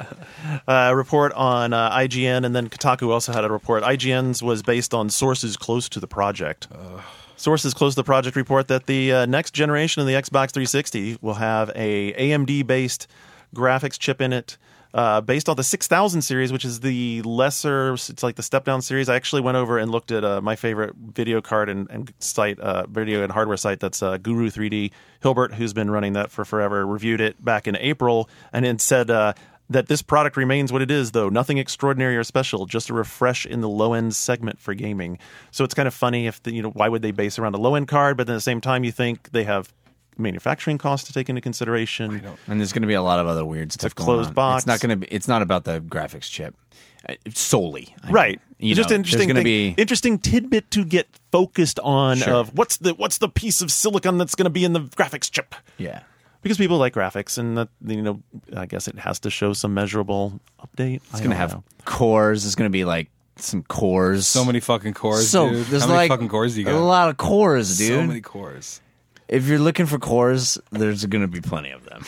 Uh, report on uh, I G N, and then Kotaku also had a report. I G N's was based on sources close to the project. Sources close to the project report that the uh, next generation of the Xbox three sixty will have a A M D-based graphics chip in it, uh, based on the six thousand series, which is the lesser, it's like the step-down series. I actually went over and looked at uh, my favorite video card and, and site, uh, video and hardware site, that's uh, Guru three D. Hilbert, who's been running that for forever, reviewed it back in April, and it said uh, that this product remains what it is, though. Nothing extraordinary or special, just a refresh in the low-end segment for gaming. So it's kind of funny if, the, you know, why would they base around a low-end card, but then at the same time you think they have manufacturing costs to take into consideration. And there's going to be a lot of other weird stuff going closed on. box. It's not going to be. It's not about the graphics chip uh, solely. I mean, Right. you Just know, interesting There's going to thing- be. interesting tidbit to get focused on Sure. of what's the what's the piece of silicon that's going to be in the graphics chip. Yeah. Because people like graphics, and that, you know, I guess it has to show some measurable update. It's going to have cores. It's going to be like some cores. So many fucking cores, So dude. there's How many like fucking cores do you got? a lot of cores, dude. So many cores. If you're looking for cores, there's going to be plenty of them.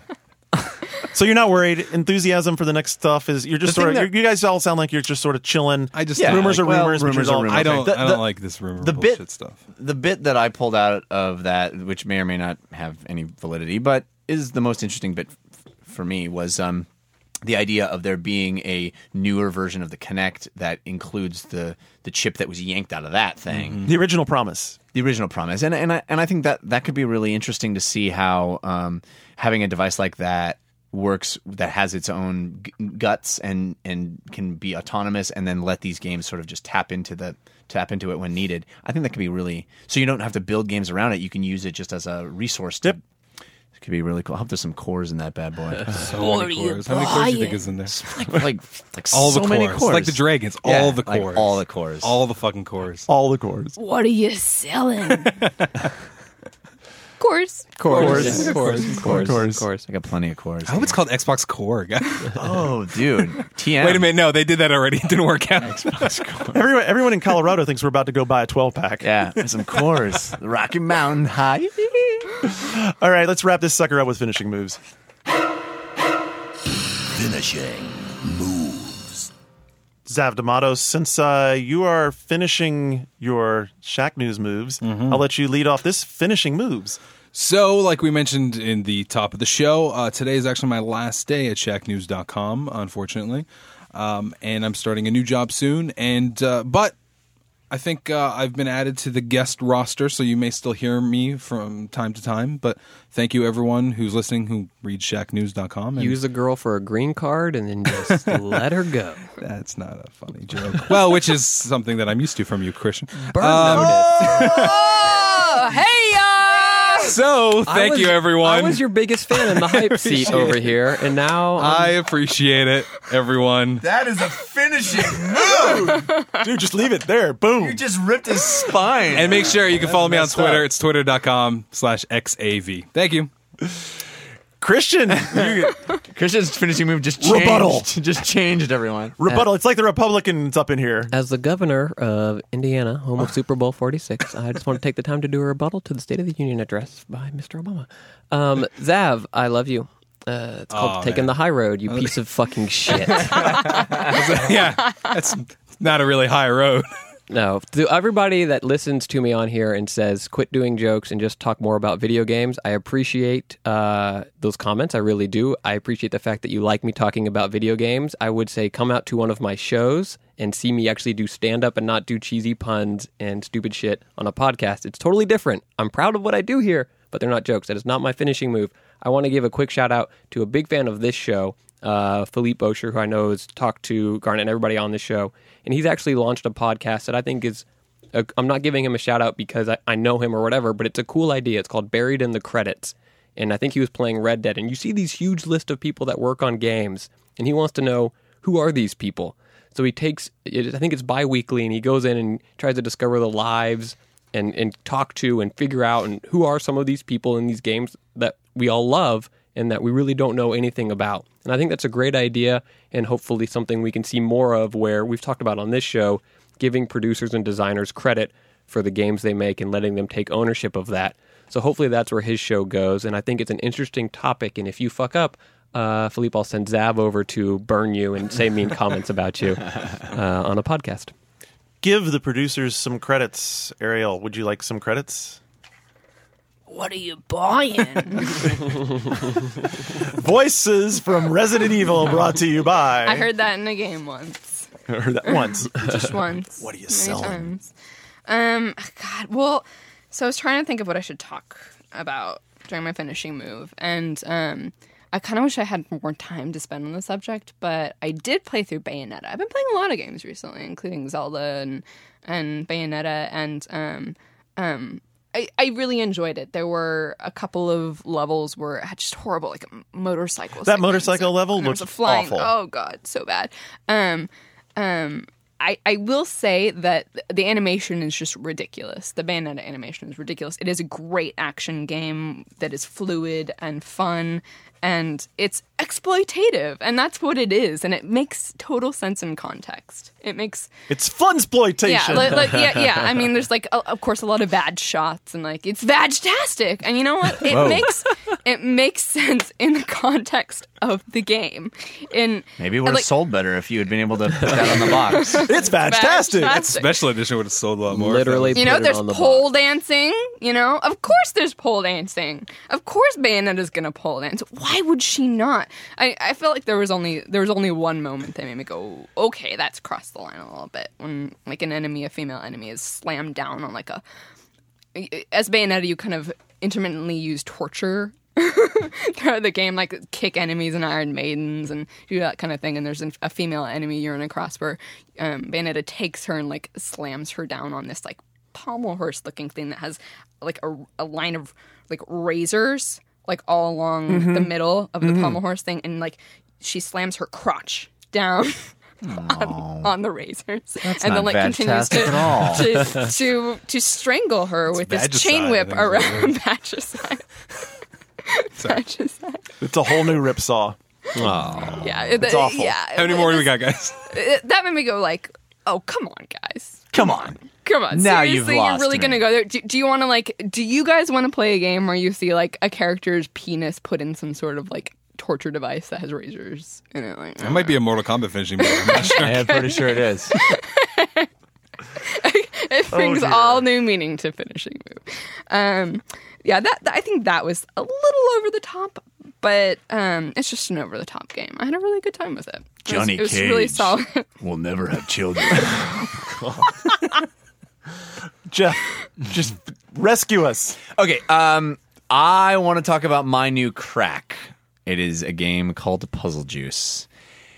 So you're not worried. Enthusiasm for the next stuff is you're just The sort of. thing you're- that- you guys all sound like you're just sort of chilling. I just Yeah, rumors like, are well, rumors. but rumors you're are all- rumors. I don't. The- I the- don't like this rumor the bullshit bit- stuff. The bit that I pulled out of that, which may or may not have any validity, but is the most interesting bit f- for me, was um, the idea of there being a newer version of the Kinect that includes the the chip that was yanked out of that thing. The original promise. The original promise, and and I, and I think that that could be really interesting to see how um, having a device like that works that has its own g- guts and and can be autonomous, and then let these games sort of just tap into the tap into it when needed. I think that could be really so you don't have to build games around it. You can use it just as a resource. To, Yep. It could be really cool. I hope there's some cores in that bad boy. So many cores. How many cores do you think is in there? like like like All so the many cores. cores. Like the dragons. Yeah, all the like cores. all the cores. All the fucking cores. All the cores. What are you selling? Course. Course, Course. course, course, Course. course. I got plenty of cores. I hope it's called Xbox Core. guys. Oh, dude. T M. Wait a minute. No, they did that already. It didn't work out. Everyone, everyone in Colorado thinks we're about to go buy a twelve pack. Yeah, there's some cores. The Rocky Mountain High. All right, let's wrap this sucker up with finishing moves. Finishing moves. Zav D'Amato, since uh, you are finishing your Shack News moves, I'll let you lead off this finishing moves. So, like we mentioned in the top of the show, uh, today is actually my last day at shack news dot com, unfortunately. Um, and I'm starting a new job soon. And uh, But I think uh, I've been added to the guest roster, so you may still hear me from time to time. But thank you, everyone who's listening who reads shack news dot com. Use a girl for a green card and then just let her go. That's not a funny joke. Well, which is something that I'm used to from you, Christian. Burn Um, notice. Oh, hey, uh, So, I thank was- you, everyone. I was your biggest fan in the hype seat over here, and now I I'm- appreciate it, everyone. That is a finishing move. Dude, just leave it there. Boom. You just ripped his spine. And make sure you can follow me on messed Twitter. up. It's twitter.com slash XAV. Thank you. Christian, you, Christian's finishing move just changed. Rebuttal. Just changed everyone. rebuttal. It's like the Republicans up in here. as the governor of Indiana, home of Super Bowl forty-six, I just want to take the time to do a rebuttal to the State of the Union address by Mister Obama. Um, Zav, I love you. Uh, it's called Aw, Taking man. the High Road, you piece of fucking shit. Yeah, that's not a really high road. No, to everybody that listens to me on here and says, quit doing jokes and just talk more about video games, I appreciate uh, those comments. I really do. I appreciate the fact that you like me talking about video games. I would say come out to one of my shows and see me actually do stand-up and not do cheesy puns and stupid shit on a podcast. It's totally different. I'm proud of what I do here, but they're not jokes. That is not my finishing move. I want to give a quick shout-out to a big fan of this show, uh, Philippe Boscher, who I know has talked to Garnet and everybody on the show. And he's actually launched a podcast that I think is, a, I'm not giving him a shout out because I, I know him or whatever, but it's a cool idea. It's called Buried in the Credits. And I think he was playing Red Dead. And you see these huge list of people that work on games. And he wants to know, who are these people? So he takes, it, I think it's bi-weekly, and he goes in and tries to discover the lives and, and talk to and figure out and who are some of these people in these games that we all love and that we really don't know anything about. And I think that's a great idea and hopefully something we can see more of, where we've talked about on this show, giving producers and designers credit for the games they make and letting them take ownership of that. So hopefully that's where his show goes. And I think it's an interesting topic. And if you fuck up, uh, Philippe, I'll send Zav over to burn you and say mean comments about you uh, on a podcast. Give the producers some credits. Ariel, would you like some credits? what are you buying? Voices from Resident Evil brought to you by. I heard that in a game once. I heard that once. Just once. What are you Many selling? times. Um, God, well, so I was trying to think of what I should talk about during my finishing move, and um, I kind of wish I had more time to spend on the subject, but I did play through Bayonetta. I've been playing a lot of games recently, including Zelda and and Bayonetta, and um, um, I, I really enjoyed it. There were a couple of levels where it had just horrible, like motorcycle. That segments, motorcycle and- level and there was looked a flying, awful. Oh God, so bad. Um, um, I, I will say that the animation is just ridiculous. The Bayonetta animation is ridiculous. It is a great action game that is fluid and fun, and it's exploitative, and that's what it is, and it makes total sense in context. It makes It's funsploitation. yeah, like, like, yeah, yeah. I mean, there's like, o- of course, a lot of bad shots, and like, it's vag-tastic. And you know what? It Whoa. makes it makes sense in the context of the game. In Maybe it would have like, sold better if you had been able to put that on the box. It's fantastic. Vag-tastic. Special edition would have sold a lot more. Literally, You know, put it there's on the pole box. dancing. You know, of course there's pole dancing. Of course Bayonetta's gonna pole dance. Why would she not? I, I felt like there was only there was only one moment that made me go, okay, that's crossed the line a little bit. When like an enemy, a female enemy, is slammed down on like a. As Bayonetta, you kind of intermittently use torture throughout the game, like kick enemies and Iron Maidens and do that kind of thing. And there's an, a female enemy you're in across where um, Bayonetta takes her and like slams her down on this like pommel horse looking thing that has like a, a line of like razors like all along Mm-hmm. the middle of the pommel horse thing, and like she slams her crotch down. On, on the razors, That's and not then like continues to, fantastic at all. to to to strangle her with this Badgicide, chain I whip think is what it around Badgicide. Badgicide. It's a whole new rip saw. Yeah, It's awful. Yeah, How many more do we got, guys? it- that made me go like, "Oh, come on, guys, Come on. come on." Now Seriously, you've you're lost really me. gonna go there? Do, do you want to like? Do you guys want to play a game where you see like a character's penis put in some sort of like torture device that has razors in it? Like, That might be a Mortal Kombat finishing move. I'm not sure. I'm pretty sure it is. it brings dear. all new meaning to finishing move. Um, yeah, that, that I think that was a little over the top, but um, it's just an over the top game. I had a really good time with it. It was- Johnny it was, really Cage. solid. We'll never have children. Jeff, just rescue us. Okay, um, I want to talk about my new crack. It is a game called Puzzle Juice.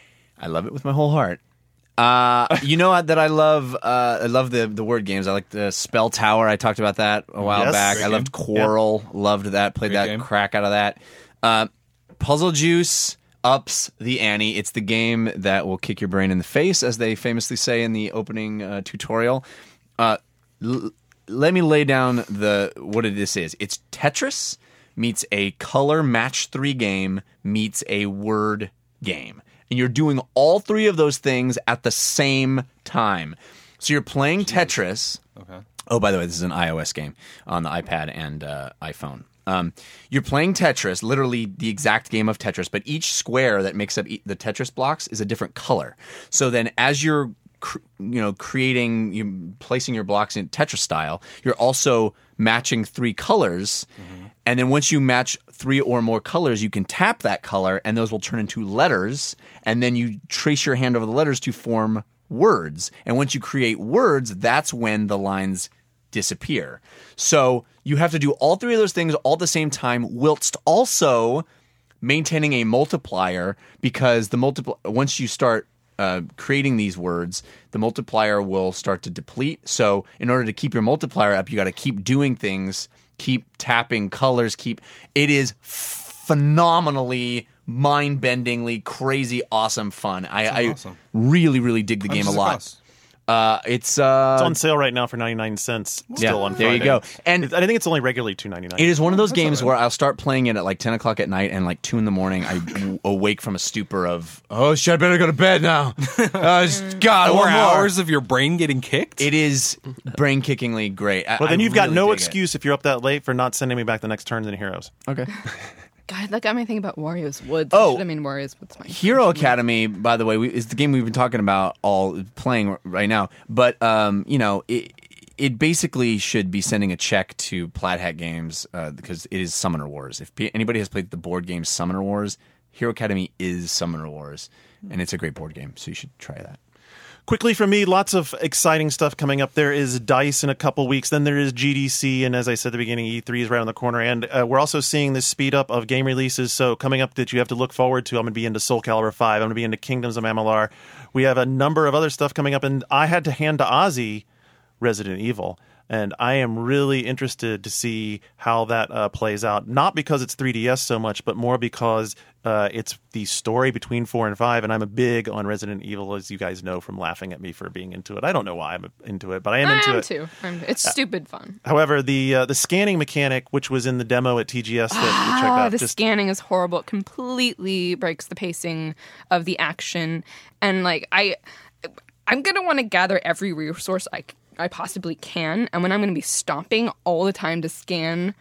I love it with my whole heart. Uh, you know that I love. Uh, I love the the word games. I like the Spell Tower. I talked about that a while Yes. back. Great I loved game. Quarrel. Loved that. Played Great that game. crack out of that. Uh, Puzzle Juice ups the ante. It's the game that will kick your brain in the face, as they famously say in the opening uh, tutorial. Uh, l- let me lay down the what it this is. It's Tetris meets a color match three game meets a word game. And you're doing all three of those things at the same time. So you're playing Tetris. Okay. Oh, by the way, this is an iOS game on the iPad and uh, iPhone. Um, you're playing Tetris, literally the exact game of Tetris, but each square that makes up e- the Tetris blocks is a different color. So then as you're cr- you know, creating, you placing your blocks in Tetris style, you're also matching three colors. Mm-hmm. And then once you match three or more colors, you can tap that color and those will turn into letters. And then you trace your hand over the letters to form words. And once you create words, that's when the lines disappear. So you have to do all three of those things all at the same time, whilst also maintaining a multiplier, because the multipl- once you start uh, creating these words, the multiplier will start to deplete. So in order to keep your multiplier up, you got to keep doing things, keep tapping colors, keep. It is phenomenally, mind-bendingly, crazy, awesome fun. I, I awesome. really, really dig the How game much a does it lot. cost? Uh, it's uh, It's on sale right now for ninety-nine cents. Still Yeah, on there you Friday. go. And- It- I think it's only regularly two ninety-nine. It is one of those games where I'll start playing it at like ten o'clock at night, and like two in the morning, I w- awake from a stupor of, oh shit, I better go to bed now. Uh, just- God, Four one more. hours of your brain getting kicked? It is brain kickingly great. I, Well, then I you've got really no dig it. excuse if you're up that late for not sending me back the next Turns and Heroes. Okay. God, that got me thinking about Wario's Woods. Oh. I mean, Wario's Woods. My Hero Academy, by the way, we, is the game we've been talking about all playing right now. But um, you know, it it basically should be sending a check to Plaid Hat Games uh, because it is Summoner Wars. If p- anybody has played the board game Summoner Wars, Hero Academy is Summoner Wars, and it's a great board game. So you should try that. Quickly from me, lots of exciting stuff coming up. There is DICE in a couple weeks. Then there is G D C. And as I said at the beginning, E three is right on the corner. And uh, we're also seeing this speed up of game releases. So coming up that you have to look forward to, I'm going to be into Soul Calibur five. I'm going to be into Kingdoms of Amalur. We have a number of other stuff coming up. And I had to hand to Ozzy Resident Evil. And I am really interested to see how that uh, plays out. Not because it's three D S so much, but more because uh, it's the story between four and five. And I'm a big on Resident Evil, as you guys know from laughing at me for being into it. I don't know why I'm into it, but I am I into am it. too. I'm, it's stupid fun. However, the uh, the scanning mechanic, which was in the demo at T G S that we checked Ah, out, the just scanning is horrible. It completely breaks the pacing of the action, and like I, I'm gonna want to gather every resource I I possibly can, and when I'm gonna be stopping all the time to scan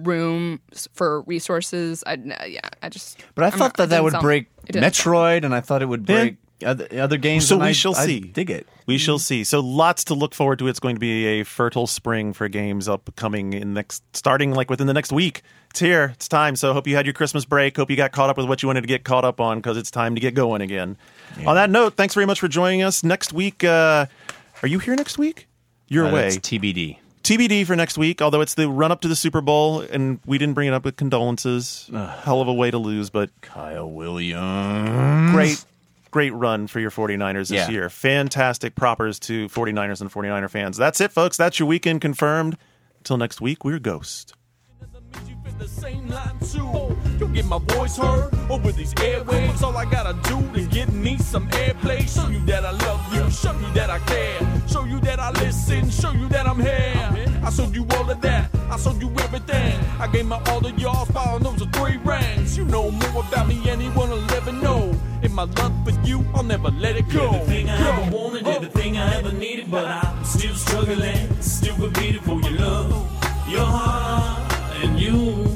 rooms for resources, I yeah, I just. But I I'm thought not- that it that didn't would sound- break it didn't sound- Metroid, and I thought it would Yeah. break other, other games. So and we I, shall I see. dig it. We shall see. So lots to look forward to. It's going to be a fertile spring for games upcoming in next, starting like within the next week. It's here. It's time. So hope you had your Christmas break. Hope you got caught up with what you wanted to get caught up on because it's time to get going again. On that note, thanks very much for joining us. Next week, uh, are you here next week? You're Uh, away. that's T B D. T B D for next week, although it's the run up to the Super Bowl, and we didn't bring it up with condolences. Hell of a way to lose, but Kyle Williams. great, great run for your 49ers this Yeah. year. Fantastic propers to 49ers and 49er fans. That's it, folks. That's your weekend confirmed. Until next week, we're Ghost. The same line too. You get my voice heard over these airwaves. All I gotta do is get me some airplay. Show you that I love you, show you that I care, show you that I listen, show you that I'm here. I showed you all of that, I showed you everything. I gave my all to y'all, following those are three rings. You know more about me, anyone will ever know. In my love for you, I'll never let it go. Everything I ever wanted, everything I ever needed, but I'm still struggling, still competing for your love, your heart, and you.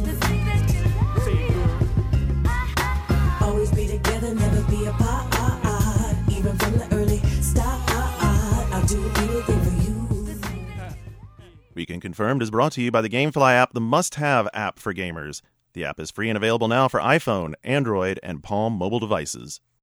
Always be together, never be apart. Even from the early start, I'll do anything for you. Weekend Confirmed is brought to you by the GameFly app, the must-have app for gamers. The app is free and available now for iPhone, Android, and Palm mobile devices.